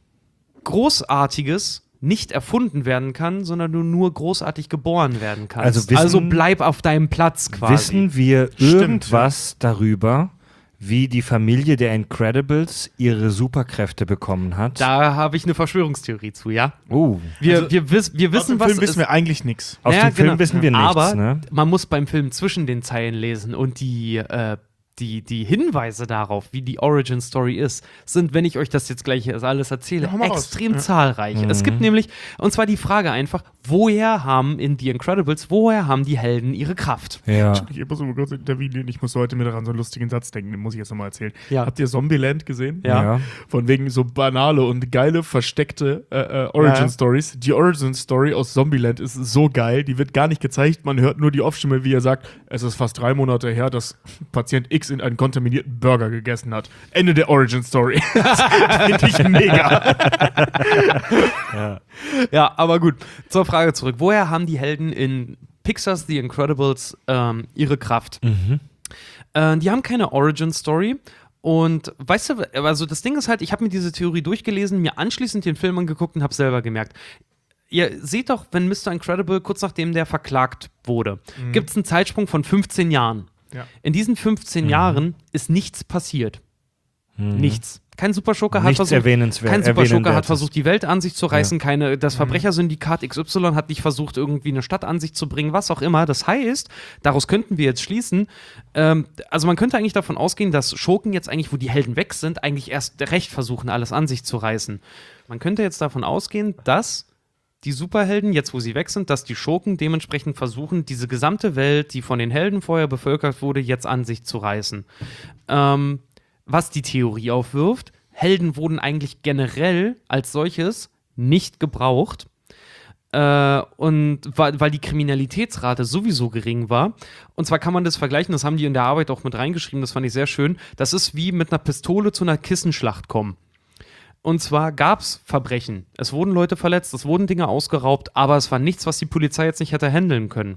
Großartiges nicht erfunden werden kann, sondern du nur großartig geboren werden kannst. Also wissen- also bleib auf deinem Platz quasi. Wissen wir Stimmt, irgendwas darüber, wie die Familie der Incredibles ihre Superkräfte bekommen hat? Da habe ich eine Verschwörungstheorie zu, ja. Oh. Wir, Also, wir, wiss, wir Aus wissen, dem was Film wissen es- wir eigentlich nichts. Aus Ja, dem Film genau. wissen wir nichts, Aber ne? man muss beim Film zwischen den Zeilen lesen und die, äh, die, die Hinweise darauf, wie die Origin-Story ist, sind, wenn ich euch das jetzt gleich alles erzähle, Ja, hau mal raus. extrem Ja. zahlreich. Es gibt nämlich, und zwar die Frage einfach, woher haben in The Incredibles, woher haben die Helden ihre Kraft? Ja. Ich muss mal kurz intervenieren, ich muss heute mit daran so einen lustigen Satz denken, den muss ich jetzt nochmal erzählen. Ja. Habt ihr Zombieland gesehen? Ja. Ja. Von wegen so banale und geile, versteckte äh, äh, Origin-Stories. Die Origin-Story aus Zombieland ist so geil, die wird gar nicht gezeigt, man hört nur die Off-Stimme, wie er sagt, es ist fast drei Monate her, dass Patient X in einen kontaminierten Burger gegessen hat. Ende der Origin-Story. Das finde ich mega. Ja, aber gut. Zur Frage zurück. Woher haben die Helden in Pixar's The Incredibles ähm, ihre Kraft? Äh, die haben keine Origin-Story. Und weißt du, also das Ding ist halt, ich habe mir diese Theorie durchgelesen, mir anschließend den Film angeguckt und habe selber gemerkt. Ihr seht doch, wenn Mister Incredible, kurz nachdem der verklagt wurde, gibt es einen Zeitsprung von fünfzehn Jahren. Ja. In diesen fünfzehn Jahren ist nichts passiert. Nichts. Kein Superschurke hat Nichts versucht, erwähnenswert- kein Superschurke hat erwähnenswertes. versucht, die Welt an sich zu reißen. Keine, das Verbrechersyndikat X Y hat nicht versucht, irgendwie eine Stadt an sich zu bringen, was auch immer. Das heißt, daraus könnten wir jetzt schließen, ähm, also man könnte eigentlich davon ausgehen, dass Schurken jetzt eigentlich, wo die Helden weg sind, eigentlich erst recht versuchen, alles an sich zu reißen. Man könnte jetzt davon ausgehen, dass die Superhelden, jetzt wo sie weg sind, dass die Schurken dementsprechend versuchen, diese gesamte Welt, die von den Helden vorher bevölkert wurde, jetzt an sich zu reißen. Ähm, was die Theorie aufwirft, Helden wurden eigentlich generell als solches nicht gebraucht. Äh, und weil, weil die Kriminalitätsrate sowieso gering war. Und zwar kann man das vergleichen, das haben die in der Arbeit auch mit reingeschrieben, das fand ich sehr schön. Das ist wie mit einer Pistole zu einer Kissenschlacht kommen. Und zwar gab es Verbrechen. Es wurden Leute verletzt, es wurden Dinge ausgeraubt, aber es war nichts, was die Polizei jetzt nicht hätte handeln können.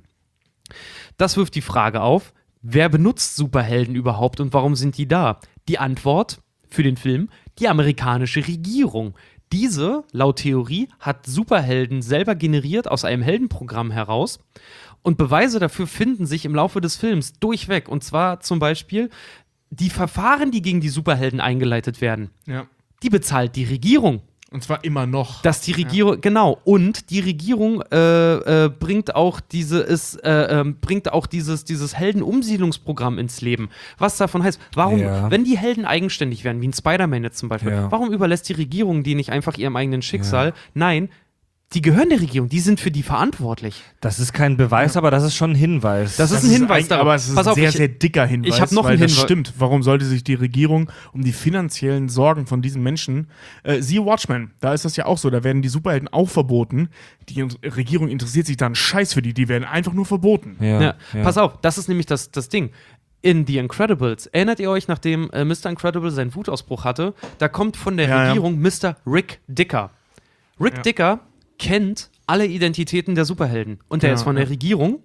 Das wirft die Frage auf, wer benutzt Superhelden überhaupt und warum sind die da? Die Antwort für den Film, die amerikanische Regierung. Diese, laut Theorie, hat Superhelden selber generiert aus einem Heldenprogramm heraus. Und Beweise dafür finden sich im Laufe des Films durchweg. Und zwar zum Beispiel die Verfahren, die gegen die Superhelden eingeleitet werden. Ja. Die bezahlt die Regierung. Und zwar immer noch. Dass die Regierung, genau, und die Regierung äh, äh, bringt auch diese, ist, äh, äh, bringt auch dieses, dieses Heldenumsiedlungsprogramm ins Leben. Was davon heißt, warum, Ja. wenn die Helden eigenständig werden, wie ein Spider-Man jetzt zum Beispiel, Ja. warum überlässt die Regierung die nicht einfach ihrem eigenen Schicksal? Nein, die gehören der Regierung, die sind für die verantwortlich. Das ist kein Beweis, aber das ist schon ein Hinweis. Das ist Das ein Hinweis eigentlich- darauf. Aber es ist Pass ein auf, sehr, ich- sehr dicker Hinweis. ich hab noch weil einen das Hinweis. stimmt. Warum sollte sich die Regierung um die finanziellen Sorgen von diesen Menschen, äh, siehe Watchmen, da ist das ja auch so, da werden die Superhelden auch verboten. Die Regierung interessiert sich dann Scheiß für die, die werden einfach nur verboten. ja, Ja, ja. Pass auf, das ist nämlich das, das Ding. in The Incredibles, erinnert ihr euch, nachdem äh, Mister Incredible seinen Wutausbruch hatte, da kommt von der Ja, Regierung ja. Mister Rick Dicker. Rick Ja. Dicker kennt alle Identitäten der Superhelden. Und der Ja, ist von der ja. Regierung.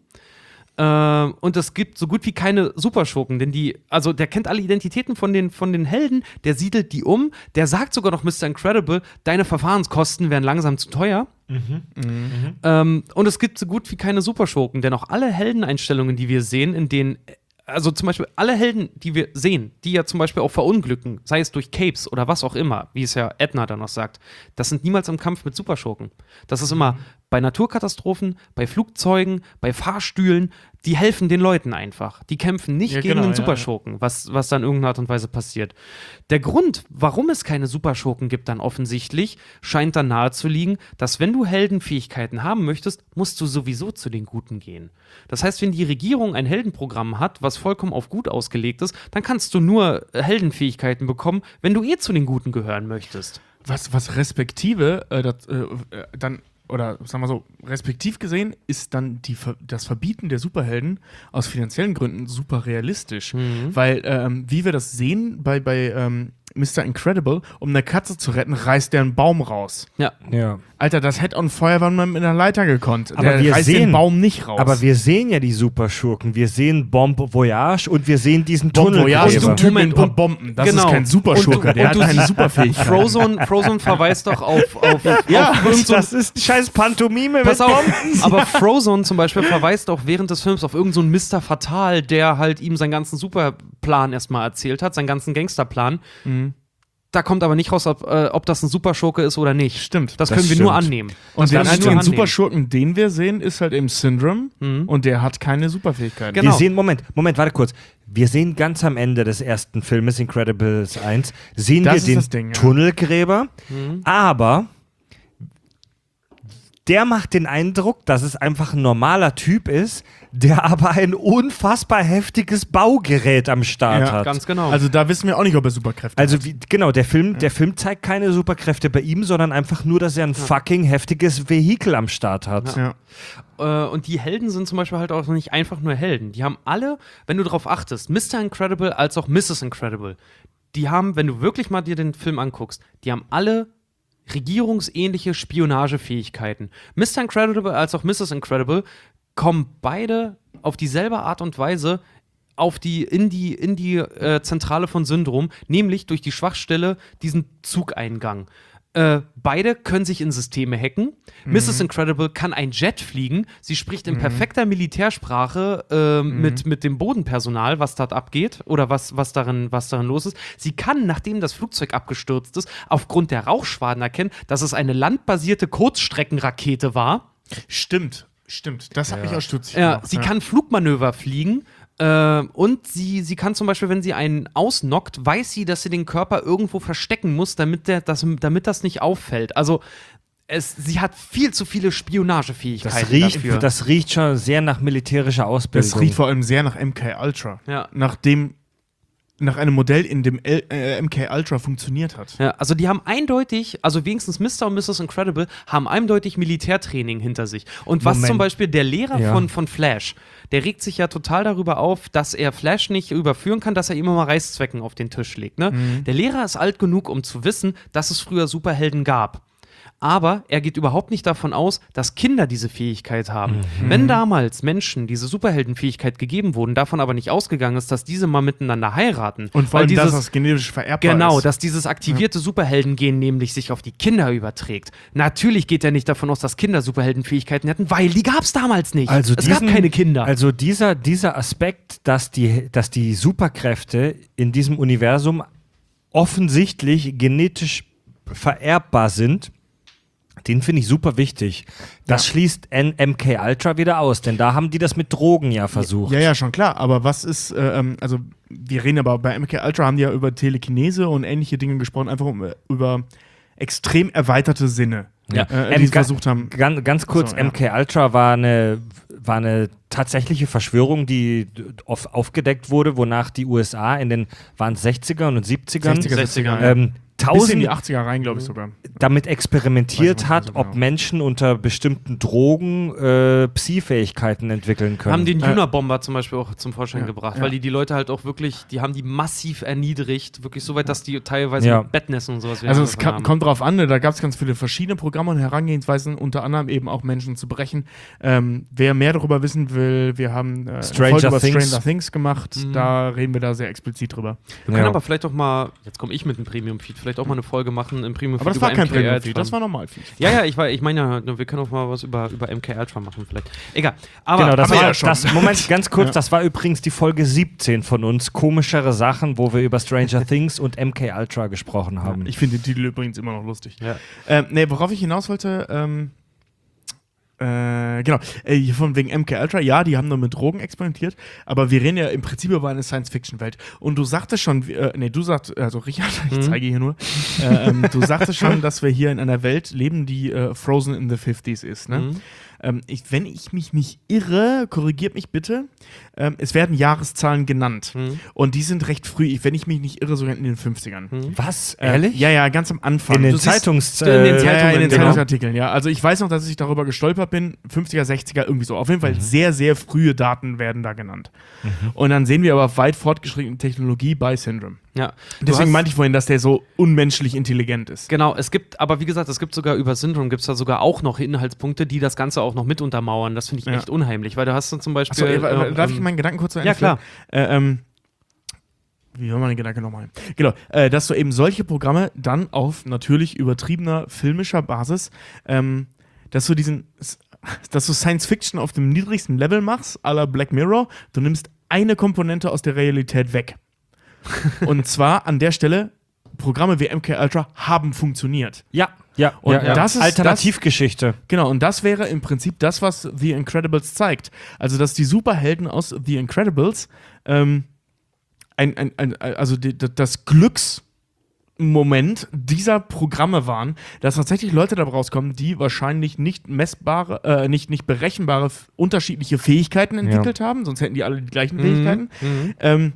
Äh, und es gibt so gut wie keine Superschurken, denn die, also der kennt alle Identitäten von den, von den Helden, der siedelt die um, der sagt sogar noch Mister Incredible, deine Verfahrenskosten wären langsam zu teuer. Mhm. Ähm, und es gibt so gut wie keine Superschurken, denn auch alle Heldeneinstellungen, die wir sehen, in denen, also zum Beispiel alle Helden, die wir sehen, die ja zum Beispiel auch verunglücken, sei es durch Capes oder was auch immer, wie es ja Edna dann noch sagt, das sind niemals im Kampf mit Superschurken. Das ist immer bei Naturkatastrophen, bei Flugzeugen, bei Fahrstühlen, die helfen den Leuten einfach. Die kämpfen nicht Ja, gegen genau, den ja, Superschurken, was, was dann in irgendeiner Art und Weise passiert. Der Grund, warum es keine Superschurken gibt, dann offensichtlich, scheint dann nahe zu liegen, dass wenn du Heldenfähigkeiten haben möchtest, musst du sowieso zu den Guten gehen. Das heißt, wenn die Regierung ein Heldenprogramm hat, was vollkommen auf gut ausgelegt ist, dann kannst du nur Heldenfähigkeiten bekommen, wenn du eh zu den Guten gehören möchtest. Was, was respektive äh, das, äh, äh, dann, oder sagen wir so, respektiv gesehen, ist dann die, Ver- das Verbieten der Superhelden aus finanziellen Gründen super realistisch. Mhm. Weil, ähm, wie wir das sehen bei, bei ähm, Mister Incredible, um eine Katze zu retten, reißt der einen Baum raus. Ja. Ja. Alter, das hätte on Feuerwehrmann mit einer Leiter gekonnt. Aber der wir reißt sehen- den Baum nicht raus. Aber wir sehen ja die Superschurken. Wir sehen Bomb Voyage und wir sehen diesen Bomb Tunnel. Voyage ist ein Typ mit Moment, ein paar und- Bomben. Das genau. ist kein Superschurke, Und du- der und hat du keine siehst- Superfähigkeit. Frozone, Frozone verweist doch auf, auf, Ja, auf irgend so ein- das ist scheiß Pantomime Pass mit auf, Bomben. aber Frozone zum Beispiel verweist auch während des Films auf irgendeinen so einen Mister Fatal, der halt ihm seinen ganzen Superplan erstmal erzählt hat, seinen ganzen Gangsterplan. Mhm. Da kommt aber nicht raus, ob, äh, ob das ein Superschurke ist oder nicht. Stimmt. Das, Das können wir nur stimmt. annehmen. Und Das den können wir nur einzigen annehmen. Superschurken, den wir sehen, ist halt eben Syndrome. Mhm. Und der hat keine Superfähigkeiten. Genau. Wir sehen, Moment, Moment, warte kurz. Wir sehen ganz am Ende des ersten Filmes, Incredibles eins, sehen Das wir ist den das Ding, ja. Tunnelgräber, Mhm. aber der macht den Eindruck, dass es einfach ein normaler Typ ist, der aber ein unfassbar heftiges Baugerät am Start Ja, hat. Ganz genau. Also da wissen wir auch nicht, ob er Superkräfte Also hat. wie, genau, der Film, der Film zeigt keine Superkräfte bei ihm, sondern einfach nur, dass er ein fucking heftiges Vehikel am Start hat. Ja. Äh, und die Helden sind zum Beispiel halt auch nicht einfach nur Helden. Die haben alle, wenn du darauf achtest, Mister Incredible als auch Misses Incredible, die haben, wenn du wirklich mal dir den Film anguckst, die haben alle regierungsähnliche Spionagefähigkeiten. Mister Incredible als auch Misses Incredible kommen beide auf dieselbe Art und Weise auf die, in die, in die äh, Zentrale von Syndrom, nämlich durch die Schwachstelle diesen Zugeingang. Äh, beide können sich in Systeme hacken. Mhm. Misses Incredible kann ein Jet fliegen. Sie spricht in Mhm. perfekter Militärsprache äh, mhm. mit, mit dem Bodenpersonal, was dort abgeht oder was, was, darin, was darin los ist. Sie kann, nachdem das Flugzeug abgestürzt ist, aufgrund der Rauchschwaden erkennen, dass es eine landbasierte Kurzstreckenrakete war. Stimmt, stimmt. Das hat mich auch stutzig Ja, gemacht. sie kann Flugmanöver fliegen. Äh, und sie, sie kann zum Beispiel, wenn sie einen ausnockt, weiß sie, dass sie den Körper irgendwo verstecken muss, damit, der, das, damit das nicht auffällt. Also es, sie hat viel zu viele Spionagefähigkeiten Das riecht, dafür. das riecht schon sehr nach militärischer Ausbildung. Das riecht vor allem sehr nach M K Ultra. Ja. Nach dem, nach einem Modell, in dem L äh, M K Ultra funktioniert hat. Ja, also die haben eindeutig, also wenigstens Mister und Misses Incredible, haben eindeutig Militärtraining hinter sich. Und was Moment. zum Beispiel der Lehrer Ja. von, von Flash, der regt sich ja total darüber auf, dass er Flash nicht überführen kann, dass er ihm immer Reißzwecken auf den Tisch legt. Ne? Mhm. Der Lehrer ist alt genug, um zu wissen, dass es früher Superhelden gab. Aber er geht überhaupt nicht davon aus, dass Kinder diese Fähigkeit haben. Mhm. Wenn damals Menschen diese Superheldenfähigkeit gegeben wurden, davon aber nicht ausgegangen ist, dass diese mal miteinander heiraten. Und vor weil allem, dass dieses- das genetisch vererbbar Genau, ist. dass dieses aktivierte Superhelden-Gen nämlich sich auf die Kinder überträgt. Natürlich geht er nicht davon aus, dass Kinder Superheldenfähigkeiten hätten, weil die gab es damals nicht. Also es diesen, gab keine Kinder. Also dieser, dieser Aspekt, dass die, dass die Superkräfte in diesem Universum offensichtlich genetisch vererbbar sind, den finde ich super wichtig. Das Ja. schließt N- M K Ultra wieder aus, denn da haben die das mit Drogen ja versucht. Ja, ja, schon klar. Aber was ist, äh, ähm, also wir reden aber bei M K Ultra haben die ja über Telekinese und ähnliche Dinge gesprochen, einfach um, äh, über extrem erweiterte Sinne, Ja. äh, Ähm, die sie ga- versucht haben. Ganz, ganz kurz, So, ja. M K Ultra war eine, war eine tatsächliche Verschwörung, die auf, aufgedeckt wurde, wonach die U S A in den waren sechzigern und siebzigern, sechziger, siebziger, ähm, Bis in tausend die achtziger rein, glaube ich sogar. damit experimentiert Weiß ich hat, nicht so ob genau. Menschen unter bestimmten Drogen äh, Psi-Fähigkeiten entwickeln können. Haben den Äh, Unabomber zum Beispiel auch zum Vorschein ja, gebracht, ja. weil die die Leute halt auch wirklich, die haben die massiv erniedrigt, wirklich so weit, dass die teilweise Ja. mit Bettnässen und sowas wieder Also es angefangen kam, haben. kommt drauf an, ne? Da gab es ganz viele verschiedene Programme und Herangehensweisen, unter anderem eben auch Menschen zu brechen. Ähm, wer mehr darüber wissen will, wir haben äh, eine Stranger Folge über Things. Stranger Things gemacht, Mhm. da reden wir da sehr explizit drüber. Wir können Ja. aber vielleicht auch mal, jetzt komme ich mit dem Premium-Feed, vielleicht auch mal eine Folge machen im Premium-Feed Aber das war über kein M K Ultra. Premium-Feed, das war Normal-Feed. Ja, ja, ich, war- ich meine ja, wir können auch mal was über, über M K Ultra machen vielleicht. Egal. Aber, Genau, das aber war ja schon. das. Moment, ganz kurz, Ja. das war übrigens die Folge siebzehn von uns. Komischere Sachen, wo wir über Stranger Things und M K Ultra gesprochen haben. Ich finde den Titel übrigens immer noch lustig. Ja. Ähm, nee, worauf ich hinaus wollte, ähm, äh, genau, äh, hier von wegen M K Ultra, ja, die haben nur mit Drogen experimentiert, aber wir reden ja im Prinzip über eine Science-Fiction-Welt. Und du sagtest schon, äh, nee, du sagst, also Richard, ich Mhm. zeige hier nur, äh, ähm, du sagtest schon, dass wir hier in einer Welt leben, die äh, Frozen in the fifties ist, ne? Mhm. Ähm, ich, wenn ich mich nicht irre, korrigiert mich bitte, ähm, es werden Jahreszahlen genannt. Mhm. Und die sind recht früh, ich, wenn ich mich nicht irre, sogar in den fünfzigern. Mhm. Was? Äh, Ehrlich? Ja, ja, ganz am Anfang. In den Du siehst- Zeitungs... in den äh, ja, ja, in den Zeitungen, genau. Zeitungsartikeln, ja. Also ich weiß noch, dass ich darüber gestolpert bin, fünfziger, sechziger, irgendwie so. Auf jeden Fall Mhm. sehr, sehr frühe Daten werden da genannt. Und dann sehen wir aber weit fortgeschrittene Technologie bei Syndrome. Ja. Du Deswegen hast- meinte ich vorhin, dass der so unmenschlich intelligent ist. Genau, es gibt, aber wie gesagt, es gibt sogar über Syndrome, gibt es da sogar auch noch Inhaltspunkte, die das Ganze auch noch mit untermauern. Das finde ich Ja. echt unheimlich, weil du hast dann zum Beispiel. Achso, äh, äh, darf ähm, ich meinen Gedanken kurz zu Ende Ja, klar. führen? Äh, ähm, wie war mein Gedanke nochmal? Genau, äh, dass du eben solche Programme dann auf natürlich übertriebener filmischer Basis, ähm, dass du diesen, dass du Science Fiction auf dem niedrigsten Level machst, à la Black Mirror, du nimmst eine Komponente aus der Realität weg. Und zwar an der Stelle, Programme wie M K Ultra haben funktioniert. Ja, ja. Und ja, ja. das ist Alternativgeschichte. Genau, und das wäre im Prinzip das, was The Incredibles zeigt. Also, dass die Superhelden aus The Incredibles ähm, ein, ein, ein, also die, das Glücksmoment dieser Programme waren, dass tatsächlich Leute da rauskommen, die wahrscheinlich nicht messbare, äh, nicht, nicht berechenbare f- unterschiedliche Fähigkeiten entwickelt haben, sonst hätten die alle die gleichen Fähigkeiten. Mhm. Ähm,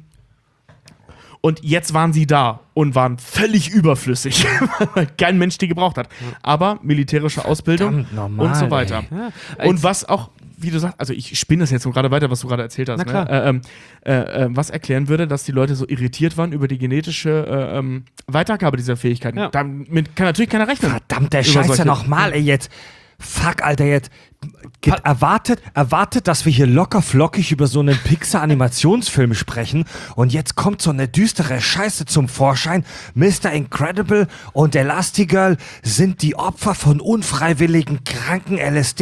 und jetzt waren sie da und waren völlig überflüssig, weil kein Mensch die gebraucht hat. Aber militärische Ausbildung Verdammt normal, und so weiter. Ja, Und als- was auch, wie du sagst, also ich spinne das jetzt so gerade weiter, was du gerade erzählt hast. Na klar. Ne? Äh, ähm, äh, äh, was erklären würde, dass die Leute so irritiert waren über die genetische äh, ähm, Weitergabe dieser Fähigkeiten. Ja. Damit kann natürlich keiner rechnen. Verdammt, der Über Scheiße solche- nochmal, ey, jetzt. Fuck, Alter, jetzt. Geht, Pa- erwartet, erwartet, dass wir hier locker flockig über so einen Pixar-Animationsfilm sprechen und jetzt kommt so eine düstere Scheiße zum Vorschein. Mister Incredible und Elastigirl sind die Opfer von unfreiwilligen, kranken L S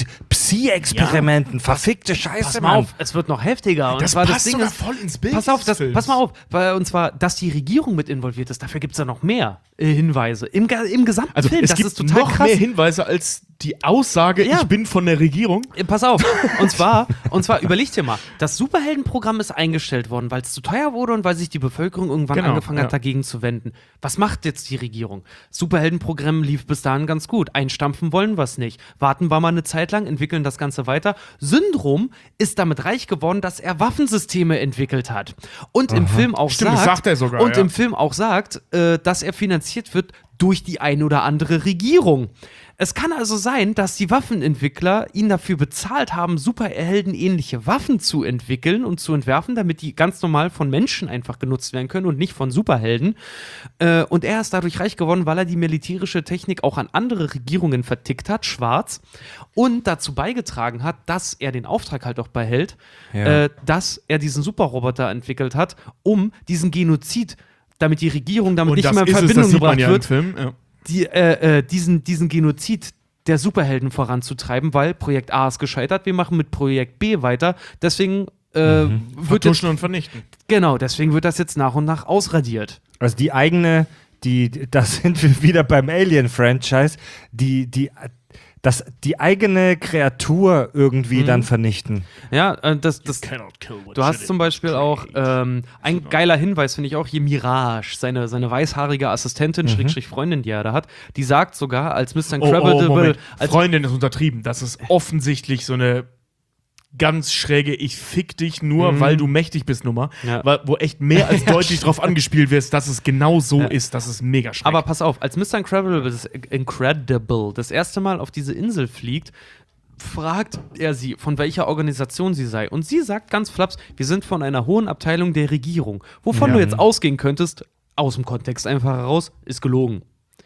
D-Psi-Experimenten. Verfickte Scheiße, Pass mal Mann. auf, es wird noch heftiger. Und Das zwar passt das Ding sogar ist, voll ins Bild Pass auf, des das, Films. pass mal auf. Weil, und zwar, dass die Regierung mit involviert ist, dafür gibt es ja noch mehr äh, Hinweise. Im, ga- im gesamten Also Film, es das gibt ist total noch krass. mehr Hinweise als die Aussage, Ja. ich bin von der Regierung. Äh, Pass auf. Und zwar, und zwar, überleg dir mal, das Superheldenprogramm ist eingestellt worden, weil es zu teuer wurde und weil sich die Bevölkerung irgendwann Genau, angefangen ja. hat, dagegen zu wenden. Was macht jetzt die Regierung? Das Superheldenprogramm lief bis dahin ganz gut. Einstampfen wollen wir es nicht. Warten wir mal eine Zeit lang, entwickeln das Ganze weiter. Syndrom ist damit reich geworden, dass er Waffensysteme entwickelt hat. Und im Film auch Stimmt, sagt, das sagt er sogar, und ja. im Film auch sagt, äh, dass er finanziert wird durch die ein oder andere Regierung. Es kann also sein, dass die Waffenentwickler ihn dafür bezahlt haben, Superhelden-ähnliche Waffen zu entwickeln und zu entwerfen, damit die ganz normal von Menschen einfach genutzt werden können und nicht von Superhelden. Äh, und er ist dadurch reich geworden, weil er die militärische Technik auch an andere Regierungen vertickt hat, schwarz, und dazu beigetragen hat, dass er den Auftrag halt auch behält, Ja. äh, dass er diesen Superroboter entwickelt hat, um diesen Genozid, damit die Regierung damit Und nicht das mehr in ist es, Verbindung das sieht man gebracht ja im wird, Film. Ja. die, äh, äh, diesen, diesen Genozid der Superhelden voranzutreiben, weil Projekt A ist gescheitert, wir machen mit Projekt B weiter, deswegen äh, wird jetzt, Vertuschen und vernichten. genau, deswegen wird das jetzt nach und nach ausradiert. Also die eigene, die, da sind wir wieder beim Alien-Franchise, die, die, das, die eigene Kreatur irgendwie Mhm. dann vernichten. Ja, äh, das, das, du hast zum Beispiel auch ähm, ein geiler Hinweis, finde ich auch, hier Mirage, seine, seine weißhaarige Assistentin, Schrägstrich Freundin, die er da hat, die sagt sogar, als Mister Oh, oh, Incredible, Moment. als Freundin ist untertrieben. Das ist offensichtlich so eine ganz schräge Ich fick dich nur, Mhm. weil du mächtig bist Nummer, Ja. weil, wo echt mehr als deutlich drauf angespielt wird, dass es genau so ja. ist. Das ist mega schräg. Aber pass auf, als Mister Incredible das, Incredible das erste Mal auf diese Insel fliegt, fragt er sie, von welcher Organisation sie sei. Und sie sagt ganz flaps, wir sind von einer hohen Abteilung der Regierung. Wovon Ja. du jetzt ausgehen könntest, aus dem Kontext einfach heraus, ist gelogen.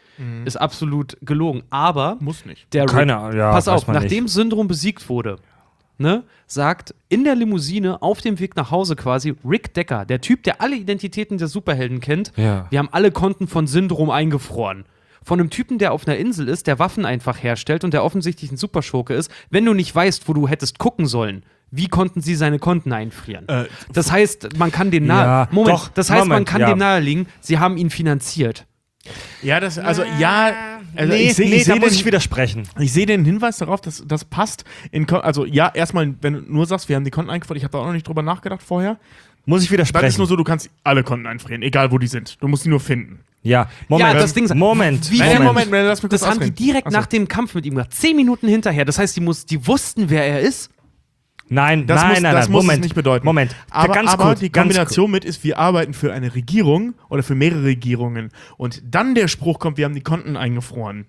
Ist absolut gelogen. Aber Muss nicht. der Keine Rick, Ahnung, ja, pass weiß auf, man nachdem nicht. Syndrom besiegt wurde, ne, sagt in der Limousine auf dem Weg nach Hause quasi Rick Decker, der Typ, der alle Identitäten der Superhelden kennt, Ja. wir haben alle Konten von Syndrom eingefroren. Von einem Typen, der auf einer Insel ist, der Waffen einfach herstellt und der offensichtlich ein Superschurke ist, wenn du nicht weißt, wo du hättest gucken sollen. Wie konnten sie seine Konten einfrieren? Äh, das heißt, man kann dem nahe. Ja, Moment, doch, das heißt, man Moment, kann ja. dem nahelegen, sie haben ihn finanziert. Ja, das, also, ja. Also nee, ich seh, nee, ich seh da muss den, ich widersprechen. Ich sehe den Hinweis darauf, dass das passt. In, Kon- also, ja, erstmal, wenn du nur sagst, wir haben die Konten eingefroren, ich habe da auch noch nicht drüber nachgedacht vorher. Muss ich Dann ist widersprechen. nur so, du kannst alle Konten einfrieren, egal wo die sind. Du musst die nur finden. Ja, Moment. Ja, das Ding ist- Moment. Wie- Nein, Moment. nein, Moment, Moment, lass mich kurz Das haben die ausreden. direkt Achso. nach dem Kampf mit ihm gemacht. Zehn Minuten hinterher. Das heißt, die, muss, die wussten, wer er ist. Nein, Das nein, muss, nein, das nein. muss Moment. es nicht bedeuten. Moment. Aber, ganz aber kurz, die ganz Kombination mit ist, wir arbeiten für eine Regierung oder für mehrere Regierungen und dann der Spruch kommt, wir haben die Konten eingefroren.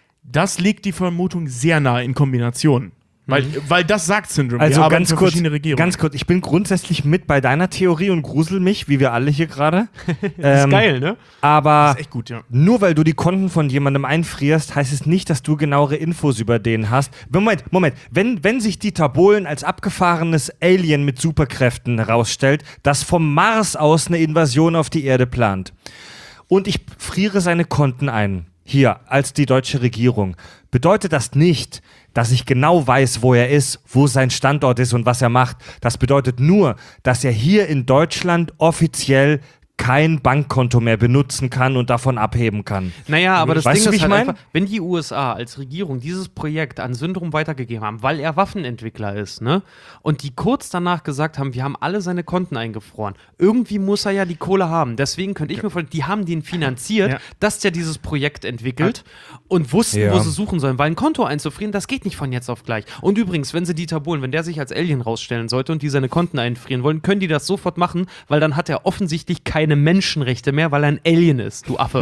Das legt die Vermutung sehr nahe in Kombination. Weil, weil das sagt Syndrome. Also wir arbeiten ganz für kurz, verschiedene Regierungen. ganz kurz, ich bin grundsätzlich mit bei deiner Theorie und grusel mich, wie wir alle hier gerade. Das Ähm, ist geil, ne? Aber Das ist echt gut, ja. nur weil du die Konten von jemandem einfrierst, heißt es nicht, dass du genauere Infos über den hast. Moment, Moment. Wenn, wenn sich Dieter Bohlen als abgefahrenes Alien mit Superkräften herausstellt, das vom Mars aus eine Invasion auf die Erde plant und ich friere seine Konten ein, hier, als die deutsche Regierung, bedeutet das nicht, dass ich genau weiß, wo er ist, wo sein Standort ist und was er macht. Das bedeutet nur, dass er hier in Deutschland offiziell kein Bankkonto mehr benutzen kann und davon abheben kann. Naja, aber das Weißt Ding du, wie ist ich halt mein? einfach, wenn die U S A als Regierung dieses Projekt an Syndrom weitergegeben haben, weil er Waffenentwickler ist, ne? Und die kurz danach gesagt haben, wir haben alle seine Konten eingefroren. Irgendwie muss er ja die Kohle haben. Deswegen könnte ich mir vorstellen, die haben den finanziert, Ja. dass der dieses Projekt entwickelt und wussten, Ja. wo sie suchen sollen. Weil ein Konto einzufrieren, das geht nicht von jetzt auf gleich. Und übrigens, wenn sie Dieter Bohlen, wenn der sich als Alien rausstellen sollte und die seine Konten einfrieren wollen, können die das sofort machen, weil dann hat er offensichtlich keine Menschenrechte mehr, weil er ein Alien ist, du Affe.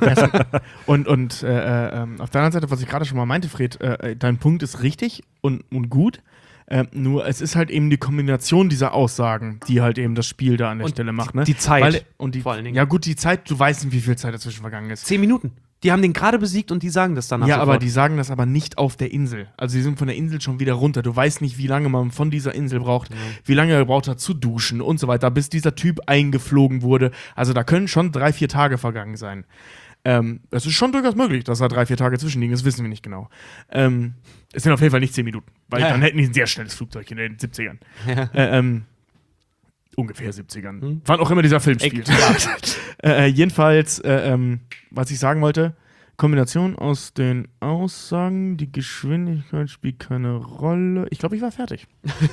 Und, und äh, äh, ähm, auf der anderen Seite, was ich gerade schon mal meinte, Fred, äh, dein Punkt ist richtig und, und gut. Äh, nur es ist halt eben die Kombination dieser Aussagen, die halt eben das Spiel da an der Und Stelle macht. die- Ne? die Zeit, Weil, und die, vor allen Dingen. Ja gut, die Zeit, du weißt nicht, wie viel Zeit dazwischen vergangen ist. Zehn Minuten. Die haben den gerade besiegt und die sagen das danach Ja, sofort. aber die sagen das aber nicht auf der Insel. Also die sind von der Insel schon wieder runter. Du weißt nicht, wie lange man von dieser Insel braucht, wie lange er braucht hat zu duschen und so weiter, bis dieser Typ eingeflogen wurde. Also da können schon drei, vier Tage vergangen sein. Ähm, es ist schon durchaus möglich, dass da drei, vier Tage zwischenliegen, das wissen wir nicht genau. Ähm, es sind auf jeden Fall nicht zehn Minuten, weil Ja. dann hätten die ein sehr schnelles Flugzeug in den siebzigern. Ja. Äh, ähm, ungefähr siebzigern. Hm. Wann auch immer dieser Film Ey, spielt. äh, äh, jedenfalls, äh, ähm, was ich sagen wollte, Kombination aus den Aussagen, die Geschwindigkeit spielt keine Rolle. Ich glaube, ich war fertig.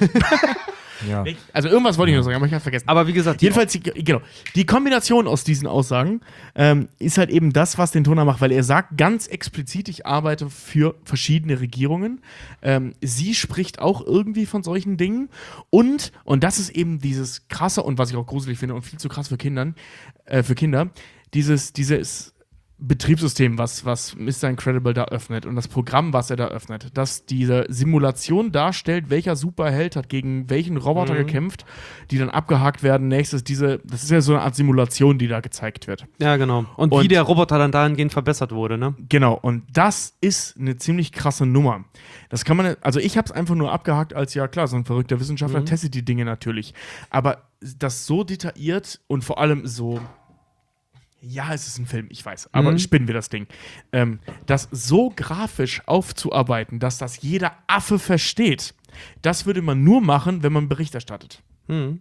Ja. Also irgendwas wollte ich noch sagen, aber ich habe vergessen. Aber wie gesagt, die- Jedenfalls, die, genau, die Kombination aus diesen Aussagen ähm, ist halt eben das, was den Toner macht, weil er sagt ganz explizit, ich arbeite für verschiedene Regierungen. Ähm, sie spricht auch irgendwie von solchen Dingen. Und, und das ist eben dieses krasse und was ich auch gruselig finde und viel zu krass für Kindern, äh, für Kinder, dieses, dieses Betriebssystem, was, was Mister Incredible da öffnet und das Programm, was er da öffnet, dass diese Simulation darstellt, welcher Superheld hat gegen welchen Roboter Mhm. gekämpft, die dann abgehakt werden. Nächstes, diese, das ist ja so eine Art Simulation, die da gezeigt wird. ja, genau. Und, Und- wie der Roboter dann dahingehend verbessert wurde, ne? Genau, und das ist eine ziemlich krasse Nummer. Das kann man, also ich habe es einfach nur abgehakt als, ja klar, so ein verrückter Wissenschaftler Mhm. testet die Dinge natürlich. Aber das so detailliert und vor allem so, ja, es ist ein Film, ich weiß, aber Mhm. spinnen wir das Ding. Ähm, das so grafisch aufzuarbeiten, dass das jeder Affe versteht, das würde man nur machen, wenn man Bericht erstattet. Hm.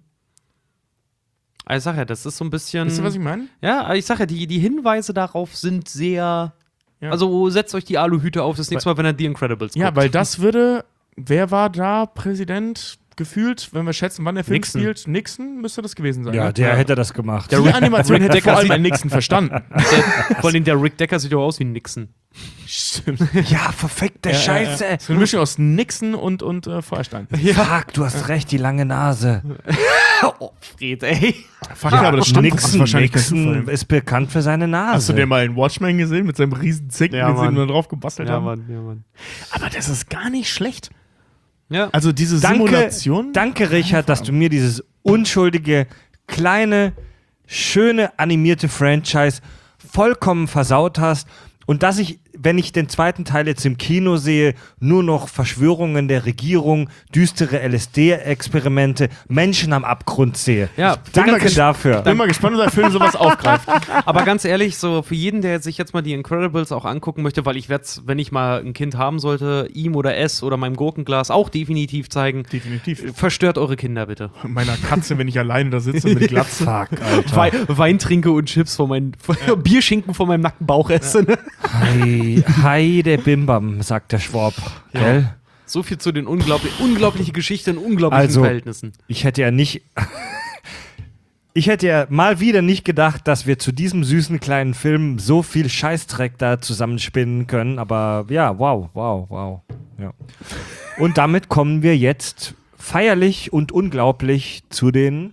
Also ich sag ja, das ist so ein bisschen. Wisst ihr, was ich meine? Ja, aber ich sag ja, die, die Hinweise darauf sind sehr. Ja. Also setzt euch die Aluhüte auf das nächste Mal, wenn ihr The Incredibles guckt. Ja, weil das würde, wer war da Präsident gefühlt, wenn wir schätzen, wann der Film Nixon. spielt? Nixon müsste das gewesen sein. Ja, ne? der hätte das gemacht. Die Animation Rick hätte Decker vor allem sieht- ein Nixon verstanden. Der, vor allem der Rick Decker sieht doch aus wie ein Nixon. Stimmt. Ja, verfickte Scheiße. Äh, äh, so eine Mischung aus Nixon und, und äh, Feuerstein. Fuck, du hast recht, die lange Nase. Oh, Fred, ey. Fuck, ja, aber das stimmt. Das ist Nixon, wahrscheinlich kein Nixon Zufall. ist bekannt für seine Nase. Hast du den mal in Watchmen gesehen mit seinem riesen Zicken, Ja, den sie Mann. nur drauf gebastelt Ja, haben? Mann, ja, Mann. Aber das ist gar nicht schlecht. Ja. Also diese Danke, Simulation. danke, Richard, dass du mir dieses unschuldige, kleine, schöne, animierte Franchise vollkommen versaut hast und dass ich, wenn ich den zweiten Teil jetzt im Kino sehe, nur noch Verschwörungen der Regierung, düstere L S D-Experimente, Menschen am Abgrund sehe. Ja, Danke bin mal dafür. Ich bin mal gespannt, ob der Film sowas aufgreift. Aber ganz ehrlich, so für jeden, der sich jetzt mal die Incredibles auch angucken möchte, weil ich werde es, wenn ich mal ein Kind haben sollte, ihm oder es oder meinem Gurkenglas auch definitiv zeigen. Definitiv. Verstört eure Kinder bitte. Meiner Katze, wenn ich alleine da sitze mit Glatze. Fuck, Alter. Wei Wein trinke und Chips von meinem Bierschinken von meinem nackten Bauch esse. Ne? Hi, hi, der Bimbam, sagt der Schwab. Gell? So viel zu den unglaublich unglaubliche Geschichten und unglaublichen Also- Verhältnissen. Ich hätte ja nicht. Ich hätte ja mal wieder nicht gedacht, dass wir zu diesem süßen kleinen Film so viel Scheißdreck da zusammenspinnen können. Aber ja, wow, wow, wow. Ja. Und damit kommen wir jetzt feierlich und unglaublich zu den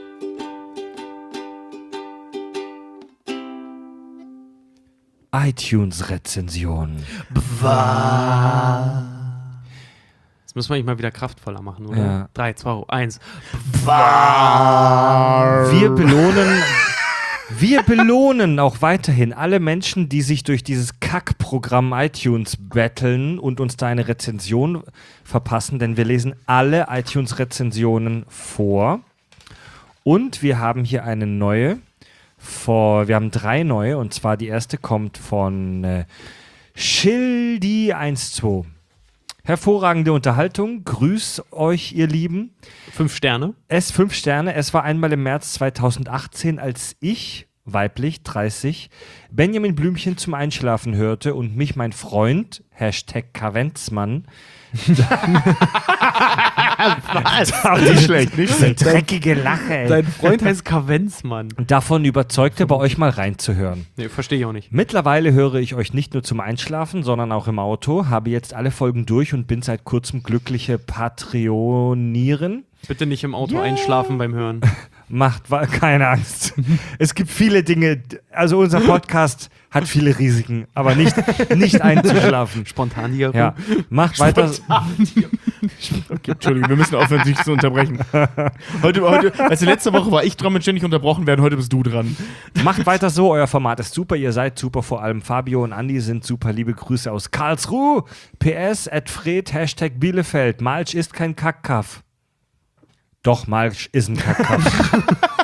iTunes-Rezensionen. Das müssen wir nicht mal wieder kraftvoller machen, oder? Ja. drei, zwei, eins. Wir belohnen, wir belohnen auch weiterhin alle Menschen, die sich durch dieses Kackprogramm iTunes betteln und uns da eine Rezension verpassen, denn wir lesen alle iTunes-Rezensionen vor. Und wir haben hier eine neue, vor, wir haben drei neue, und zwar die erste kommt von äh, Schildi eins zwei. Hervorragende Unterhaltung, grüß euch, ihr Lieben. Fünf Sterne. Es fünf Sterne. Es war einmal im März zweitausendachtzehn, als ich, weiblich, dreißig, Benjamin Blümchen zum Einschlafen hörte und mich mein Freund, Hashtag Kavenzmann, Nicht schlecht, nicht schlecht. dreckige Lache, ey, Dein Freund heißt Kavenzmann. davon überzeugte, bei euch mal reinzuhören. Nee, verstehe ich auch nicht. Mittlerweile höre ich euch nicht nur zum Einschlafen, sondern auch im Auto, habe jetzt alle Folgen durch und bin seit kurzem glückliche Patronieren. Bitte nicht im Auto einschlafen beim Hören. Macht wa- keine Angst. Es gibt viele Dinge, also unser Podcast hat viele Risiken, aber nicht, nicht einzuschlafen. Spontan hier. Ja, macht weiter. Okay, Entschuldigung, wir müssen aufhören, dich zu unterbrechen. Heute, heute, also letzte Woche war ich dran mit ständig unterbrochen werden, heute bist du dran. Macht weiter so, euer Format ist super, ihr seid super, vor allem Fabio und Andi sind super, liebe Grüße aus Karlsruhe. P S, at Fred, Hashtag Bielefeld, Malch ist kein Kackkaff. Doch, Malch ist ein Kackkaff.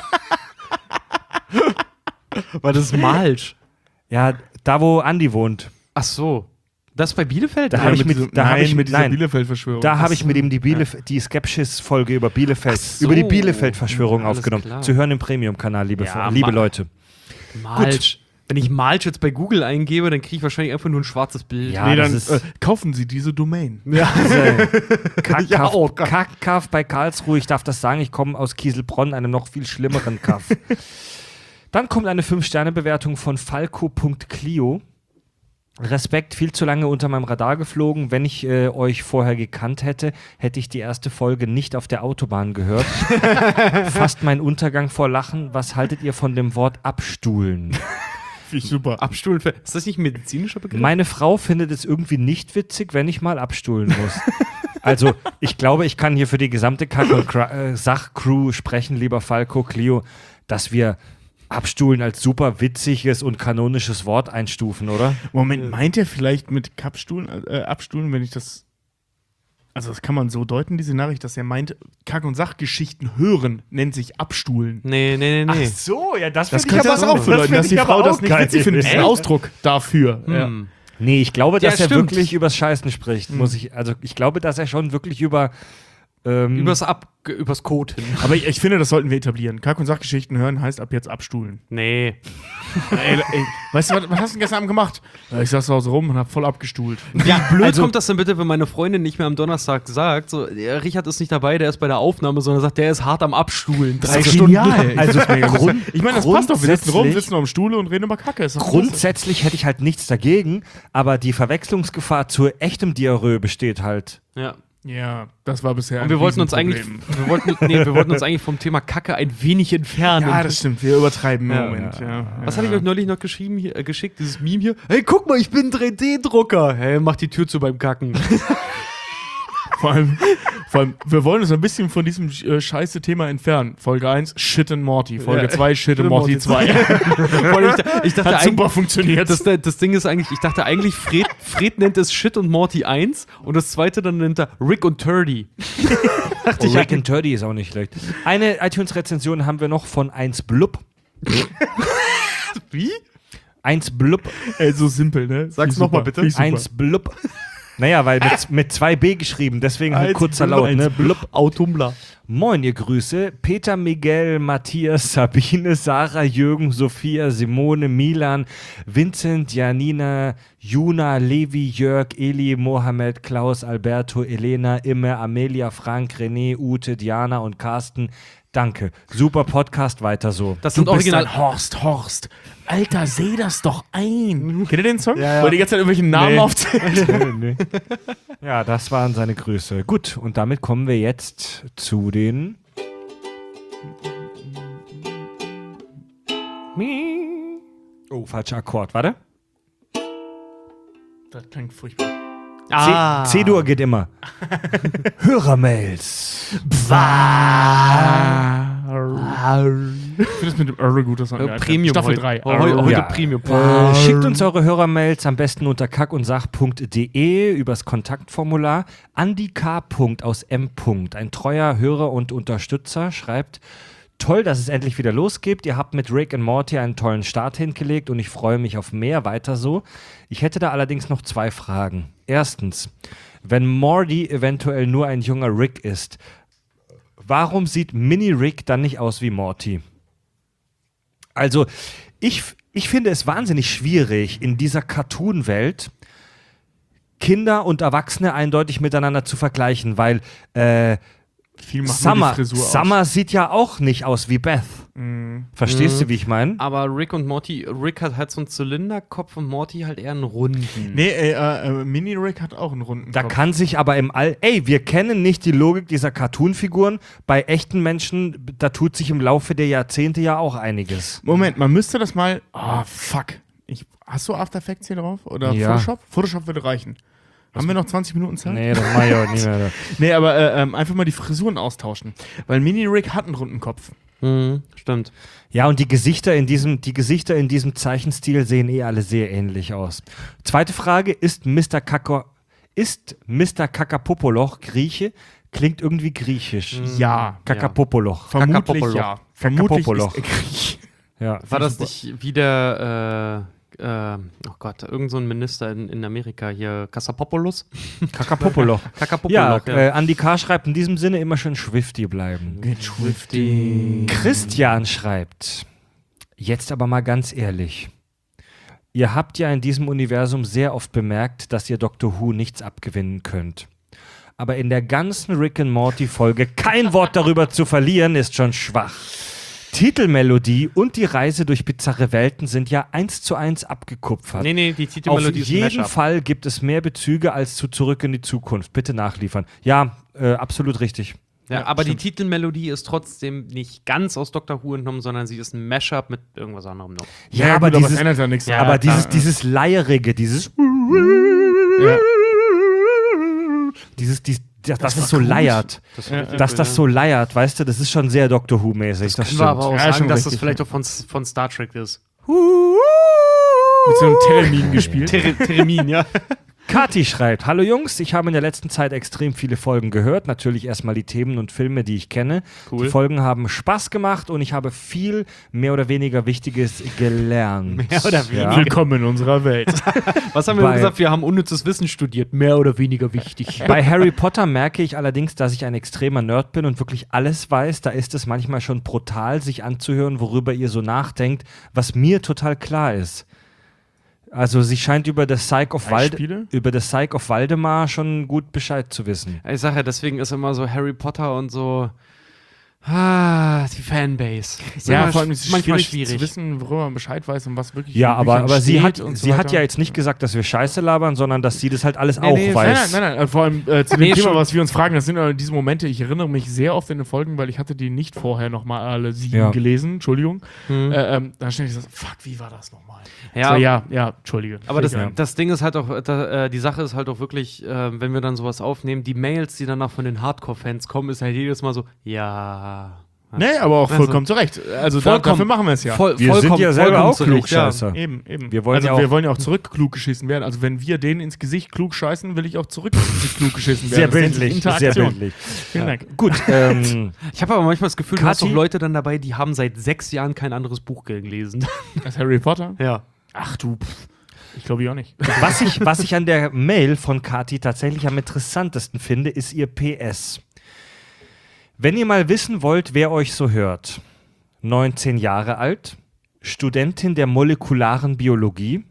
War das Malsch? Ja, da wo Andi wohnt, Ach so. Das bei Bielefeld? Da Ja, hab ich mit, mit- diesem- da hab nein, ich- mit dieser nein. Bielefeld-Verschwörung. da habe ich mit ihm die, Bielef- die Skepsis-Folge über Bielefeld, Ach so. über die Bielefeld-Verschwörung Alles aufgenommen. klar. Zu hören im Premium-Kanal, liebe, Ja, liebe Ma- Leute. Malsch. Wenn ich Malsch jetzt bei Google eingebe, dann kriege ich wahrscheinlich einfach nur ein schwarzes Bild. Ja, nee, das dann ist- äh, kaufen Sie diese Domain. Kackkaff, Ja, oh Gott. Kackkaff bei Karlsruhe, ich darf das sagen, ich komme aus Kieselbronn, einem noch viel schlimmeren Kaff. Dann kommt eine fünf Sterne Bewertung von falco punkt clio. Respekt, viel zu lange unter meinem Radar geflogen. Wenn ich äh, euch vorher gekannt hätte, hätte ich die erste Folge nicht auf der Autobahn gehört. Fast mein Untergang vor Lachen. Was haltet ihr von dem Wort abstuhlen? Finde ich super. Abstuhlen. Ist das nicht ein medizinischer Begriff? Meine Frau findet es irgendwie nicht witzig, wenn ich mal abstuhlen muss. Also, ich glaube, ich kann hier für die gesamte Kack- und Kra- äh, Sachcrew sprechen, lieber Falco, Clio, dass wir abstuhlen als super witziges und kanonisches Wort einstufen, oder? Moment, meint er vielleicht mit Kappstuhlen, äh, Abstuhlen, wenn ich das. Also, das kann man so deuten, diese Nachricht, dass er meint, Kack- und Sachgeschichten hören, nennt sich Abstuhlen. Nee, nee, nee, nee. so, ja, das, Das könnte das auch bedeuten, dass die Frau das nicht witzig findet. Das ist ein Ausdruck dafür. Ja. Hm. Nee, ich glaube, Ja, dass er stimmt. wirklich übers Scheißen spricht, muss ich, also ich glaube, dass er schon wirklich über Ähm, Übers, Ab übers Code hin. Aber ich, ich finde, das sollten wir etablieren. Kack- und Sachgeschichten hören heißt ab jetzt abstuhlen. Nee. ey, ey, weißt du, was, was hast du denn gestern Abend gemacht? Ja, ich saß zu Hause rum und hab voll abgestuhlt. Wie blöd also- kommt das denn bitte, wenn meine Freundin nicht mehr am Donnerstag sagt, so, der Richard ist nicht dabei, der ist bei der Aufnahme, sondern sagt, der ist hart am Abstuhlen. Drei Das ist Stunden. genial. Also, Grund, ich meine, das passt doch. Wir sitzen rum, grundsätzlich- sitzen am Stuhl und reden über Kacke. Ist doch Grundsätzlich hätte ich halt nichts dagegen, aber die Verwechslungsgefahr zu echtem Diarrhoe besteht halt. Ja. Ja, das war bisher Und ein wir wollten uns eigentlich, Riesenproblem. wir wollten, nee, wir wollten uns eigentlich vom Thema Kacke ein wenig entfernen. Ja, das stimmt. Wir übertreiben im Ja, Moment. Ja, Was ja. hatte ich euch neulich noch geschrieben, hier, äh, geschickt, dieses Meme hier? Hey, guck mal, ich bin ein drei D-Drucker. Hey, mach die Tür zu beim Kacken. Vor allem, vor allem, wir wollen uns ein bisschen von diesem äh, scheiße Thema entfernen. Folge eins, Shit and Morty. Folge Ja. zwei, Shit and and Morty Morty zwei. Weil ich, da- ich dachte Hat super eigentlich, funktioniert. das, das Ding ist eigentlich, ich dachte eigentlich, Fred, Fred nennt es Shit und Morty eins und das zweite dann nennt er Rick und Turdy. Oh, Rick and Turdy ist auch nicht schlecht. Eine iTunes-Rezension haben wir noch von eins Blub. Wie? eins Blub. Ey, so simpel, ne? Sag's Finde ich noch mal super. bitte. Finde ich super. eins Blub. Naja, weil mit, mit zwei B geschrieben, deswegen halt Eins kurzer Blub, Laut, ne? eins Blub. Autumla. Moin, ihr Grüße. Peter, Miguel, Matthias, Sabine, Sarah, Jürgen, Sophia, Simone, Milan, Vincent, Janina, Juna, Levi, Jörg, Eli, Mohammed, Klaus, Alberto, Elena, Imme, Amelia, Frank, René, Ute, Diana und Carsten. Danke. Super Podcast, weiter so. Das Du sind bist original. ein Horst, Horst. Alter, seh das doch ein. Kennt ihr den Song? Ja, ja. Wo er die ganze Zeit irgendwelche Namen Nee. aufzählt? Nee. Ja, das waren seine Grüße. Gut, und damit kommen wir jetzt zu den Oh, falscher Akkord, warte. Das klingt furchtbar. Ah. C- C-Dur geht immer. Hörermails. Ich finde das mit dem Earl gut, das Äh, Premium Staffel heute. drei. Oh, heu- heute Ja. Premium. Äh, schickt uns eure Hörermails am besten unter kackundsach punkt de übers Kontaktformular. Andi K. aus M. Ein treuer Hörer und Unterstützer schreibt: Toll, dass es endlich wieder losgeht. Ihr habt mit Rick and Morty einen tollen Start hingelegt und ich freue mich auf mehr, weiter so. Ich hätte da allerdings noch zwei Fragen. Erstens, wenn Morty eventuell nur ein junger Rick ist, warum sieht Mini-Rick dann nicht aus wie Morty? Also, ich, ich finde es wahnsinnig schwierig, in dieser Cartoon-Welt Kinder und Erwachsene eindeutig miteinander zu vergleichen, weil äh, Viel macht nur Summer, die Frisur aus. Summer sieht ja auch nicht aus wie Beth. Mhm. Verstehst du, wie ich meine? Aber Rick und Morty, Rick hat halt so einen Zylinderkopf und Morty halt eher einen runden. Nee, äh, äh, Mini-Rick hat auch einen runden Da Kopf. kann sich aber im All. Ey, wir kennen nicht die Logik dieser Cartoon-Figuren. Bei echten Menschen, da tut sich im Laufe der Jahrzehnte ja auch einiges. Moment, man müsste das mal. Ah, fuck. Ich, hast du After Effects hier drauf? Oder Ja. Photoshop? Photoshop würde reichen. Haben wir noch zwanzig Minuten Zeit? Nee, das mach ich auch nicht mehr. Nee, aber äh, ähm, einfach mal die Frisuren austauschen. Weil Mini-Rick hat einen runden Kopf. Mhm, stimmt. Ja, und die Gesichter in diesem, die Gesichter in diesem Zeichenstil sehen eh alle sehr ähnlich aus. Zweite Frage: Ist Mister Kaka, ist Mister Kakapopoloch Grieche? Klingt irgendwie griechisch. Ja. Kakapopoloch. Vermutlich Kakapopolo. ja. Vermutlich Kakapopoloch. ist er Griech. Ja. War das nicht wieder, äh, äh, oh Gott, irgend so ein Minister in, in Amerika hier, Kassapopoulos? Kakapopoloch. Kakapopoloch, Ja, ja. äh, Andi K. schreibt in diesem Sinne immer schön Schwifty bleiben. Swifty. Christian schreibt: Jetzt aber mal ganz ehrlich. Ihr habt ja in diesem Universum sehr oft bemerkt, dass ihr Doctor Who nichts abgewinnen könnt. Aber in der ganzen Rick and Morty Folge kein Wort darüber zu verlieren, ist schon schwach. Titelmelodie und die Reise durch bizarre Welten sind ja eins zu eins abgekupfert. Nee, nee, die Auf Titelmelodie ist ein jeden Mashup. Fall gibt es mehr Bezüge als zu Zurück in die Zukunft. Bitte nachliefern. Ja, äh, absolut richtig. Ja, Ja, aber stimmt. die Titelmelodie ist trotzdem nicht ganz aus Doctor Who entnommen, sondern sie ist ein Mashup mit irgendwas anderem noch. Ja, Ja, aber gut, dieses, es ändert ja nichts. Ja, aber klar. dieses, dieses Leierige, dieses Ja. dieses, dies, das, das war ist so gut. leiert. Das Ja, Dass das so leiert, weißt du, das ist schon sehr Doctor Who-mäßig. Das, können wir aber stimmt. auch Ja, sagen, schon dass richtig, das vielleicht auch von, von Star Trek ist. Mit so einem Telemin gespielt. Ter Termin, ja. Kathi schreibt, hallo Jungs, ich habe in der letzten Zeit extrem viele Folgen gehört. Natürlich erstmal die Themen und Filme, die ich kenne. Cool. Die Folgen haben Spaß gemacht und ich habe viel mehr oder weniger Wichtiges gelernt. Mehr oder weniger. Ja. Willkommen in unserer Welt. Was haben wir Bei- gesagt? Wir haben unnützes Wissen studiert. Mehr oder weniger wichtig. Bei Harry Potter merke ich allerdings, dass ich ein extremer Nerd bin und wirklich alles weiß. Da ist es manchmal schon brutal, sich anzuhören, worüber ihr so nachdenkt, was mir total klar ist. Also sie scheint über das Psyche of, Walde- Beispiele? über das Psyche of Waldemar schon gut Bescheid zu wissen. Ich sage ja, deswegen ist immer so Harry Potter und so ah, die Fanbase. Ist Ja, immer vor allem sch- ist es manchmal schwierig, schwierig. zu wissen, worüber man Bescheid weiß und was wirklich Ja, in aber, Büchern aber sie, steht hat, und so sie hat weiter. ja jetzt nicht gesagt, dass wir Scheiße labern, sondern dass sie das halt alles auch nee, Nein, weiß. nein, nein, nein. Vor allem äh, zu dem Nee, Thema, schon. was wir uns fragen, das sind äh, diese Momente, ich erinnere mich sehr oft in den Folgen, weil ich hatte die nicht vorher nochmal alle sieben Ja. gelesen, Entschuldigung. Hm. Äh, ähm, da stand ich so, fuck, wie war das nochmal? Ja, So, ja, ja, Entschuldige. aber das, ja. das Ding ist halt auch, da, äh, die Sache ist halt auch wirklich, äh, wenn wir dann sowas aufnehmen, die Mails, die danach von den Hardcore-Fans kommen, ist halt jedes Mal so, ja. Nee, aber auch Also- vollkommen zu Recht. Also da, Vollkommen. dafür machen wir es ja. Voll, Wir sind vollkommen- ja selber vollkommen auch zu Recht, Klugscheißer. Eben, eben. Wir wollen also ja auch- wir wollen ja auch zurück klug geschissen werden. Also wenn wir denen ins Gesicht klug scheißen, will ich auch zurück ins Gesicht klug geschissen Sehr werden. Das nennt sich bildlich, sehr Interaktion. bildlich. Vielen Dank. Gut, ähm, Ja. Ich habe aber manchmal das Gefühl, du hast Kathi? doch Leute dann dabei, die haben seit sechs Jahren kein anderes Buch gelesen. Das Harry Potter? Ja. Ach du, pff. Ich glaube ich auch nicht. was, ich, was ich an der Mail von Kathi tatsächlich am interessantesten finde, ist ihr P S. Wenn ihr mal wissen wollt, wer euch so hört, neunzehn Jahre alt, Studentin der molekularen Biologie,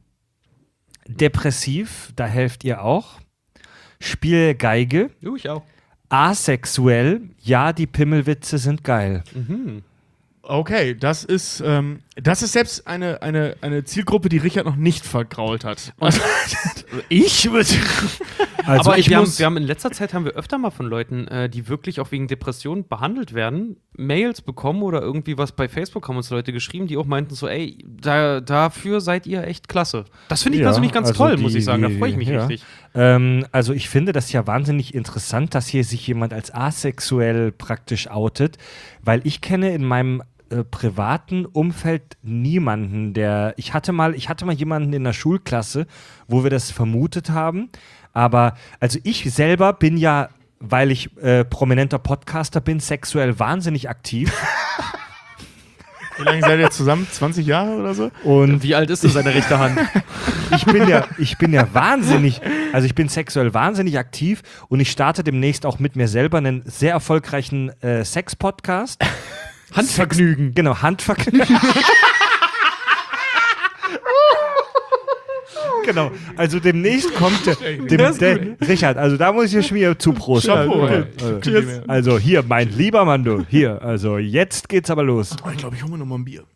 depressiv, da helft ihr auch, spiel Geige, Du, ich auch. asexuell, ja, die Pimmelwitze sind geil. Mhm. Okay, das ist, ähm, das ist selbst eine, eine, eine Zielgruppe, die Richard noch nicht vergrault hat. Also, ich würde. Also aber ich wir, haben, muss, wir haben in letzter Zeit haben wir öfter mal von Leuten, äh, die wirklich auch wegen Depressionen behandelt werden, Mails bekommen oder irgendwie was bei Facebook haben uns Leute geschrieben, die auch meinten so, ey, da, dafür seid ihr echt klasse. Das finde ich Ja, persönlich ganz also toll, die- muss ich sagen. Da die- freue ich mich ja. richtig. Ähm, also ich finde das ja wahnsinnig interessant, dass hier sich jemand als asexuell praktisch outet, weil ich kenne in meinem äh, privaten Umfeld niemanden, der ich hatte mal, ich hatte mal jemanden in der Schulklasse, wo wir das vermutet haben, aber also ich selber bin ja, weil ich äh, prominenter Podcaster bin, sexuell wahnsinnig aktiv Wie lange seid ihr zusammen? zwanzig Jahre oder so? und Wie alt ist denn seine rechte Hand? ich bin ja, ich bin ja wahnsinnig, also ich bin sexuell wahnsinnig aktiv und ich starte demnächst auch mit mir selber einen sehr erfolgreichen äh, Sex-Podcast. Handvergnügen. Genau, Handvergnügen. Genau, also demnächst kommt der, dem, der Richard, also da muss ich schon wieder zuprosten. Chapeau, also, ey. also, Cheers. also hier, mein lieber Mann, du, hier, also jetzt geht's aber los. Oh, ich glaube, ich hole mir noch mal ein Bier.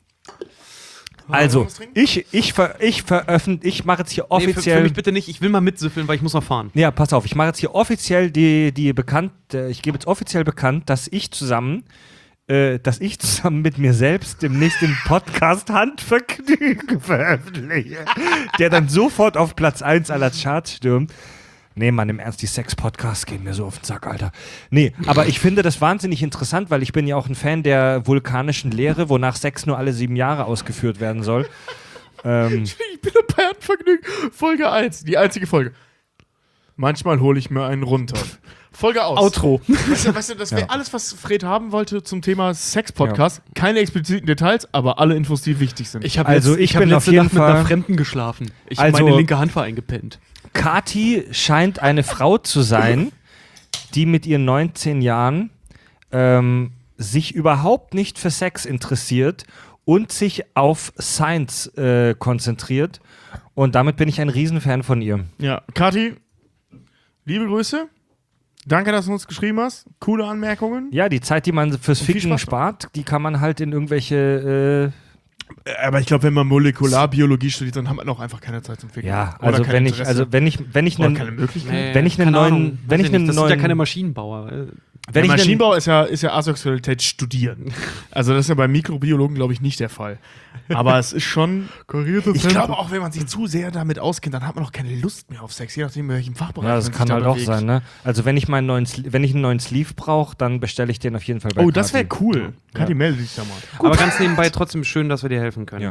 Also, was trinken? ich, ich, ver, ich veröffentliche, ich mache jetzt hier Nee, für, offiziell... für mich bitte nicht, ich will mal mitsüffeln, weil ich muss noch fahren. Ja, pass auf, ich mache jetzt hier offiziell die, die bekannt, äh, ich gebe jetzt offiziell bekannt, dass ich zusammen, äh, dass ich zusammen mit mir selbst demnächst den Podcast Handvergnügen veröffentliche, der dann sofort auf Platz eins aller Charts stürmt. Nee, Mann, im Ernst, die Sex-Podcasts gehen mir so auf den Sack, Alter. Nee, aber ich finde das wahnsinnig interessant, weil ich bin ja auch ein Fan der vulkanischen Lehre, wonach Sex nur alle sieben Jahre ausgeführt werden soll. Ähm, Ich bin bei Handvergnügen. Folge eins, die einzige Folge. Manchmal hole ich mir einen runter. Folge aus. Outro. Weißt du, weißt du das wäre Ja. alles, was Fred haben wollte zum Thema Sex-Podcast. Keine expliziten Details, aber alle Infos, die wichtig sind. Ich habe Also, letzt, ich ich hab bin letzte auf jeden Nacht mit Fall- einer Fremden geschlafen. Ich habe Also- meine linke Hand war eingepennt. Kathi scheint eine Frau zu sein, die mit ihren neunzehn Jahren ähm, sich überhaupt nicht für Sex interessiert und sich auf Science äh, konzentriert. Und damit bin ich ein Riesenfan von ihr. Ja, Kathi, liebe Grüße. Danke, dass du uns geschrieben hast. Coole Anmerkungen. Ja, die Zeit, die man fürs Und viel Ficken Spaß spart, die kann man halt in irgendwelche. Äh, Aber ich glaube, wenn man Molekularbiologie studiert, dann hat man auch einfach keine Zeit zum Ficken. ja, Oder also kein wenn ich, Interesse. also wenn ich, wenn ich Oder einen, keine Möglichkeit. Wenn ich einen keine neuen- Ahnung, wenn weiß ich einen nicht, das sind ja neuen- keine Maschinenbauer. wenn ja, ich einen, Maschinenbau ist ja, ist ja Asexualität studieren. Also das ist ja bei Mikrobiologen, glaube ich, nicht der Fall. Aber es ist schon... Ich glaube auch, wenn man sich zu sehr damit auskennt, dann hat man auch keine Lust mehr auf Sex, je nachdem, in welchem Fachbereich ja, das man sich kann da halt auch bewegt. sein, ne? Also wenn ich meinen neuen, Sle- wenn ich einen neuen Sleeve brauche, dann bestelle ich den auf jeden Fall bei Oh, das wäre Kathi. cool. Kathi, melde dich da mal. Aber ganz nebenbei trotzdem schön, dass wir dir helfen können. Ja.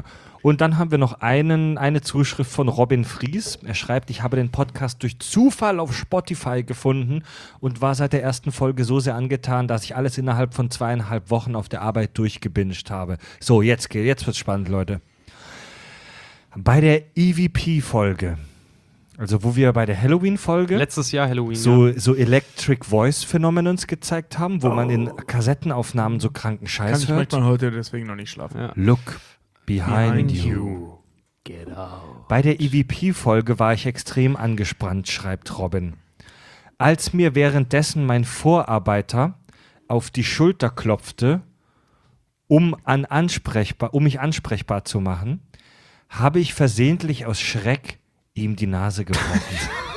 Und dann haben wir noch einen, eine Zuschrift von Robin Fries. Er schreibt, ich habe den Podcast durch Zufall auf Spotify gefunden und war seit der ersten Folge so sehr angetan, dass ich alles innerhalb von zweieinhalb Wochen auf der Arbeit durchgebinged habe. So, jetzt, geht- jetzt wird's spannend, Leute. Bei der E V P-Folge, also wo wir bei der Halloween-Folge Letztes Jahr Halloween. so, so Electric Voice Phenomenons gezeigt haben, wo man in Kassettenaufnahmen so kranken Kann Scheiß ich hört. manchmal heute deswegen noch nicht schlafen. Ja. Look behind, Behind you. Get out. Bei der E V P-Folge war ich extrem angespannt, schreibt Robin. Als mir währenddessen mein Vorarbeiter auf die Schulter klopfte, um, an ansprechbar, um mich ansprechbar zu machen, habe ich versehentlich aus Schreck ihm die Nase gebrochen.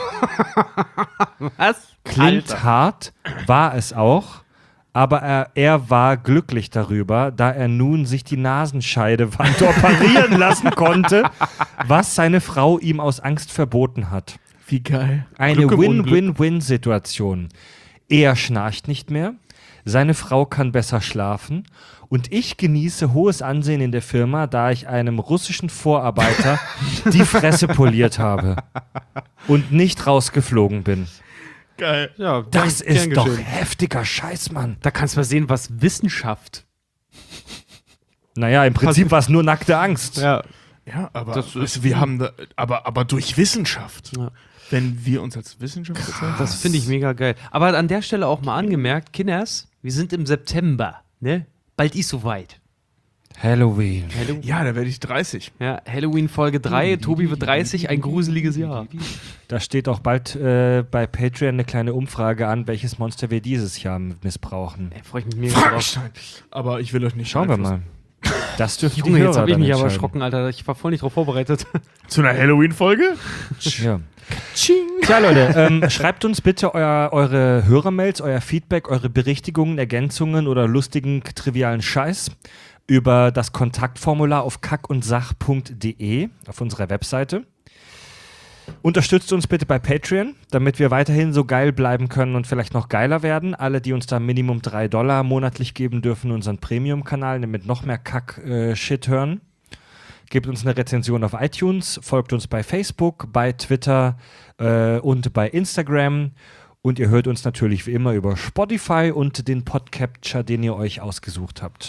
Was? Klingt hart, war es auch, aber er, er war glücklich darüber, da er nun sich die Nasenscheidewand operieren lassen konnte, was seine Frau ihm aus Angst verboten hat. Wie geil. Eine Glück im Unglück. Win-Win-Win-Situation. Er schnarcht nicht mehr, seine Frau kann besser schlafen und ich genieße hohes Ansehen in der Firma, da ich einem russischen Vorarbeiter die Fresse poliert habe und nicht rausgeflogen bin. Geil. Ja, Das gern- ist gern doch geschehen. heftiger Scheiß, Mann. Da kannst du mal sehen, was Wissenschaft. Naja, im Prinzip war es nur nackte Angst. Ja. Ja, aber Das ist- also wir haben da, aber, aber durch Wissenschaft. Ja. Wenn wir uns als Wissenschaft bezeichnen. Das finde ich mega geil. Aber an der Stelle auch mal angemerkt, Kinders, wir sind im September, ne? Bald ist soweit. Halloween. Hallo? Ja, da werde ich dreißig. Ja, Halloween Folge drei, Tobi wird dreißig, ein gruseliges Jahr. Da steht auch bald äh, bei Patreon eine kleine Umfrage an, welches Monster wir dieses Jahr missbrauchen. Ey, freue ich mich mega drauf. Frankenstein. Aber ich will euch nicht Schauen wir beeinflussen. mal. Das dürfen Junge, die jetzt Hörer habe ich dann mich aber entscheiden. erschrocken, Alter. Ich war voll nicht drauf vorbereitet. Zu einer Halloween-Folge? Ja. Tja, Leute, ähm, schreibt uns bitte euer, eure Hörermails, euer Feedback, eure Berichtigungen, Ergänzungen oder lustigen, trivialen Scheiß über das Kontaktformular auf kackundsach punkt de auf unserer Webseite. Unterstützt uns bitte bei Patreon, damit wir weiterhin so geil bleiben können und vielleicht noch geiler werden. Alle, die uns da Minimum drei Dollar monatlich geben dürfen, unseren Premium-Kanal, damit noch mehr Kack-Shit hören. Gebt uns eine Rezension auf iTunes, folgt uns bei Facebook, bei Twitter äh, und bei Instagram. Und ihr hört uns natürlich wie immer über Spotify und den Podcatcher, den ihr euch ausgesucht habt.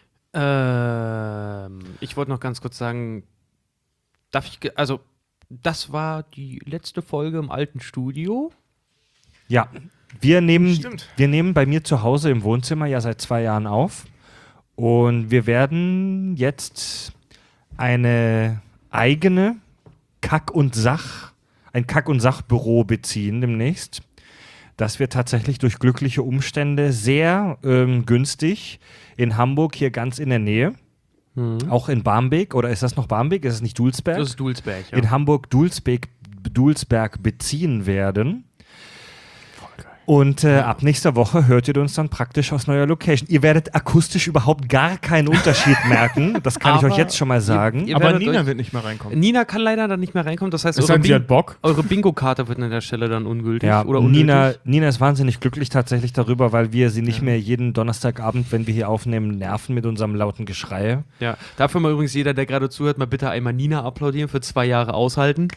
Ähm, ich wollte noch ganz kurz sagen, darf ich, ge- also, das war die letzte Folge im alten Studio. Ja, wir nehmen, Stimmt. wir nehmen bei mir zu Hause im Wohnzimmer ja seit zwei Jahren auf. Und wir werden jetzt eine eigene Kack- und Sach, ein Kack- und Sachbüro beziehen demnächst, das wir tatsächlich durch glückliche Umstände sehr ähm, günstig in Hamburg hier ganz in der Nähe, auch in Barmbek, oder ist das noch Barmbek? Ist es nicht Dulsberg? Das ist Dulsberg, ja. In Hamburg-Dulsberg Dulsberg beziehen werden. Und äh, ab nächster Woche hört ihr uns dann praktisch aus neuer Location. Ihr werdet akustisch überhaupt gar keinen Unterschied merken. Das kann ich Aber euch jetzt schon mal sagen. ihr- ihr Aber werdet Nina euch- wird nicht mehr reinkommen. Nina kann leider dann nicht mehr reinkommen, das heißt, Es sei eure, denn, sie hat Bing Bock. eure Bingo-Karte wird an der Stelle dann ungültig. Ja, oder unnötig. Nina, Nina ist wahnsinnig glücklich tatsächlich darüber, weil wir sie nicht mehr jeden Donnerstagabend, wenn wir hier aufnehmen, nerven mit unserem lauten Geschrei. Ja, dafür mal übrigens jeder, der gerade zuhört, mal bitte einmal Nina applaudieren, für zwei Jahre aushalten.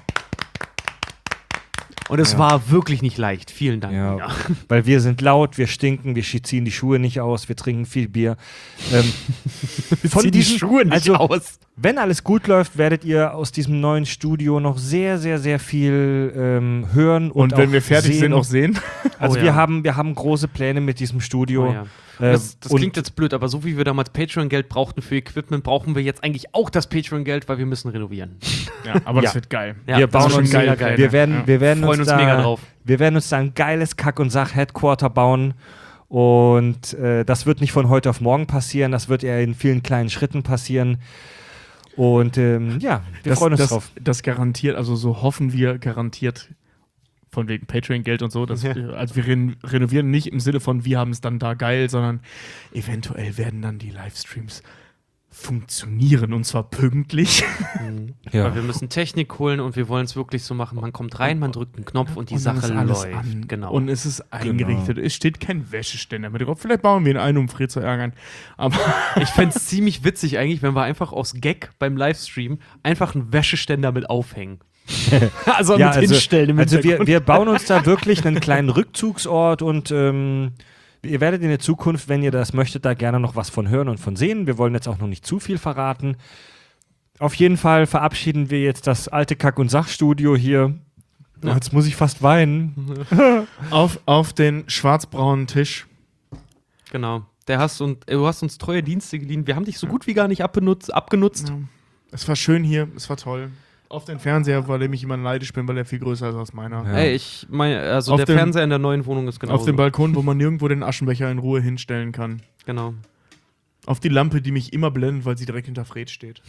Und es Ja. war wirklich nicht leicht. Vielen Dank, Ja, Nina. weil wir sind laut, wir stinken, wir schi- ziehen die Schuhe nicht aus, wir trinken viel Bier. Ähm, von ziehen die diesen- Schuhe nicht also, aus. Wenn alles gut läuft, werdet ihr aus diesem neuen Studio noch sehr, sehr, sehr viel ähm, hören. Und, Und wenn auch wir fertig sehen. sind, noch sehen. Also Oh wir, ja. haben, wir haben große Pläne mit diesem Studio. Oh ja. Äh, Das, das und klingt jetzt blöd, aber so wie wir damals Patreon-Geld brauchten für Equipment, brauchen wir jetzt eigentlich auch das Patreon-Geld, weil wir müssen renovieren. Ja, aber das Ja. wird geil. Ja, wir das bauen ist schon uns, mega geil. wir werden, Ja. wir werden Freuen uns, uns da, mega drauf. Wir werden uns da ein geiles Kack- und Sach-Headquarter bauen. Und äh, das wird nicht von heute auf morgen passieren, das wird eher in vielen kleinen Schritten passieren. Und ähm, ja, wir das, freuen uns das, drauf. Das garantiert, also so hoffen wir garantiert von wegen Patreon-Geld und so. Dass Ja. wir, also wir ren renovieren nicht im Sinne von, wir haben es dann da geil, sondern eventuell werden dann die Livestreams funktionieren und zwar pünktlich. Ja. Weil wir müssen Technik holen und wir wollen es wirklich so machen. Man kommt rein, man drückt einen Knopf und die Und dann Sache ist alles läuft. an. Genau. Und es ist eingerichtet. Es steht kein Wäscheständer mit drauf. Vielleicht bauen wir ihn ein, um Fred zu ärgern. Aber ich fände es ziemlich witzig eigentlich, wenn wir einfach aus Gag beim Livestream einfach einen Wäscheständer mit aufhängen. also Ja, mit also, hinstellen im also wir, Hintergrund. wir bauen uns da wirklich einen kleinen Rückzugsort und ähm, ihr werdet in der Zukunft, wenn ihr das möchtet, da gerne noch was von hören und von sehen. Wir wollen jetzt auch noch nicht zu viel verraten. Auf jeden Fall verabschieden wir jetzt das alte Kack- und Sachstudio hier. Oh, jetzt muss ich fast weinen. auf, auf den schwarzbraunen Tisch. Genau. Der hast und, du hast uns treue Dienste geliehen. Wir haben dich so gut wie gar nicht abbenutzt, abgenutzt. Ja. Es war schön hier, es war toll. Auf den Fernseher, vor dem ich immer neidisch bin, weil er viel größer ist als meiner. Ja. Ey, ich meine, also Auf der dem- Fernseher in der neuen Wohnung ist genau Auf dem Balkon, wo man nirgendwo den Aschenbecher in Ruhe hinstellen kann. Genau. Auf die Lampe, die mich immer blendet, weil sie direkt hinter Fred steht.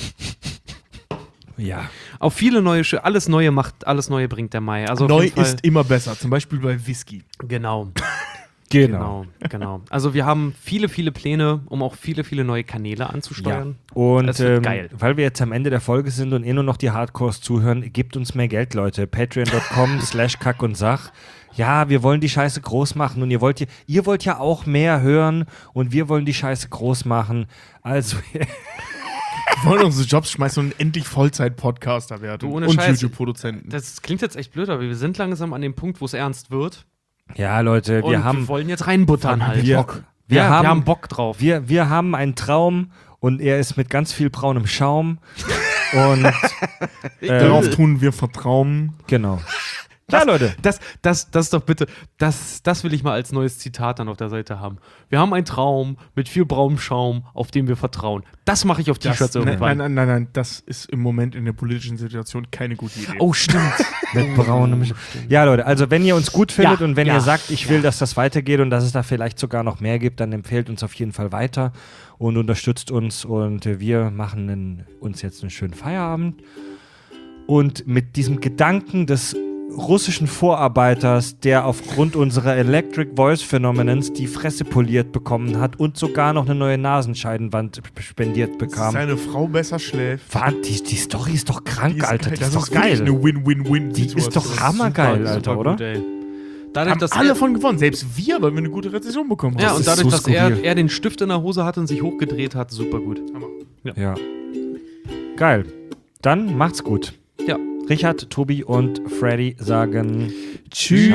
Ja. Auf viele neue, Sch- alles Neue macht, alles Neue bringt der Mai. Also auf Neu jeden Fall, ist immer besser, zum Beispiel bei Whisky. Genau. Genau. Genau, genau. Also wir haben viele, viele Pläne, um auch viele, viele neue Kanäle anzusteuern. Und Das wird ähm, geil. weil wir jetzt am Ende der Folge sind und eh nur noch die Hardcores zuhören, gebt uns mehr Geld, Leute. Patreon Punkt com slash Kack und Sach. Ja, wir wollen die Scheiße groß machen und ihr wollt, ihr wollt ja auch mehr hören und wir wollen die Scheiße groß machen. Also, Wir wollen unsere Jobs schmeißen und endlich Vollzeit-Podcaster werden. Du, ohne und Scheiß. YouTube-Produzenten. Das klingt jetzt echt blöd, aber wir sind langsam an dem Punkt, wo es ernst wird. ja, Leute, Und wir haben, wir wollen jetzt reinbuttern halt. wir, Bock. wir, ja, haben, wir haben Bock drauf. wir, wir haben einen Traum und er ist mit ganz viel braunem Schaum. Und Darauf äh, tun wir Vertrauen. genau. Ja, Leute. Das, das, das doch bitte, das, das will ich mal als neues Zitat dann auf der Seite haben. Wir haben einen Traum mit viel braunem Schaum, auf den wir vertrauen. Das mache ich auf Das, T-Shirts nein, irgendwann. nein, nein, nein, nein, das ist im Moment in der politischen Situation keine gute Idee. Oh, stimmt. Mit braunem Schaum. Ja, Leute, also wenn ihr uns gut findet Ja, und wenn ja, ihr sagt, ich will, ja. dass das weitergeht und dass es da vielleicht sogar noch mehr gibt, dann empfehlt uns auf jeden Fall weiter und unterstützt uns und äh, wir machen einen, uns jetzt einen schönen Feierabend. Und mit diesem Gedanken des russischen Vorarbeiters, der aufgrund unserer Electric Voice Phänomenens die Fresse poliert bekommen hat und sogar noch eine neue Nasenscheidenwand spendiert bekam. Seine Frau besser schläft. Wahn, die, die Story ist doch krank, Die ist Alter. geil. Die ist das doch wirklich geil. eine Win-Win-Win. Die ist doch hammergeil, Super, Alter, super oder? gut, ey. Dadurch, Haben dass alle er, von gewonnen, selbst wir, weil wir eine gute Rezession bekommen haben. ja, Das und ist dadurch, so dass er, skurril. er den Stift in der Hose hatte und sich hochgedreht hat, super gut. Ja. Geil. Dann macht's gut. Ja. Richard, Tobi und Freddy sagen Tschüss.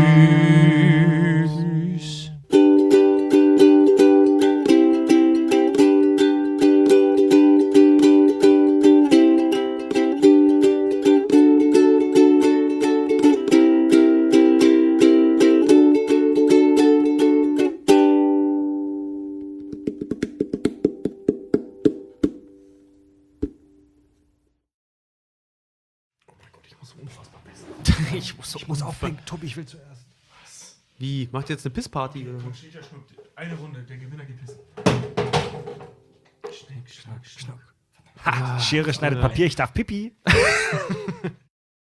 ich muss, Ich muss aufhängen. Tobi, ich will zuerst. Wie? Macht ihr jetzt eine Pissparty? Oder? Eine Runde, der Gewinner gepisst. Ha, Schere schneidet Papier, ich darf Pipi.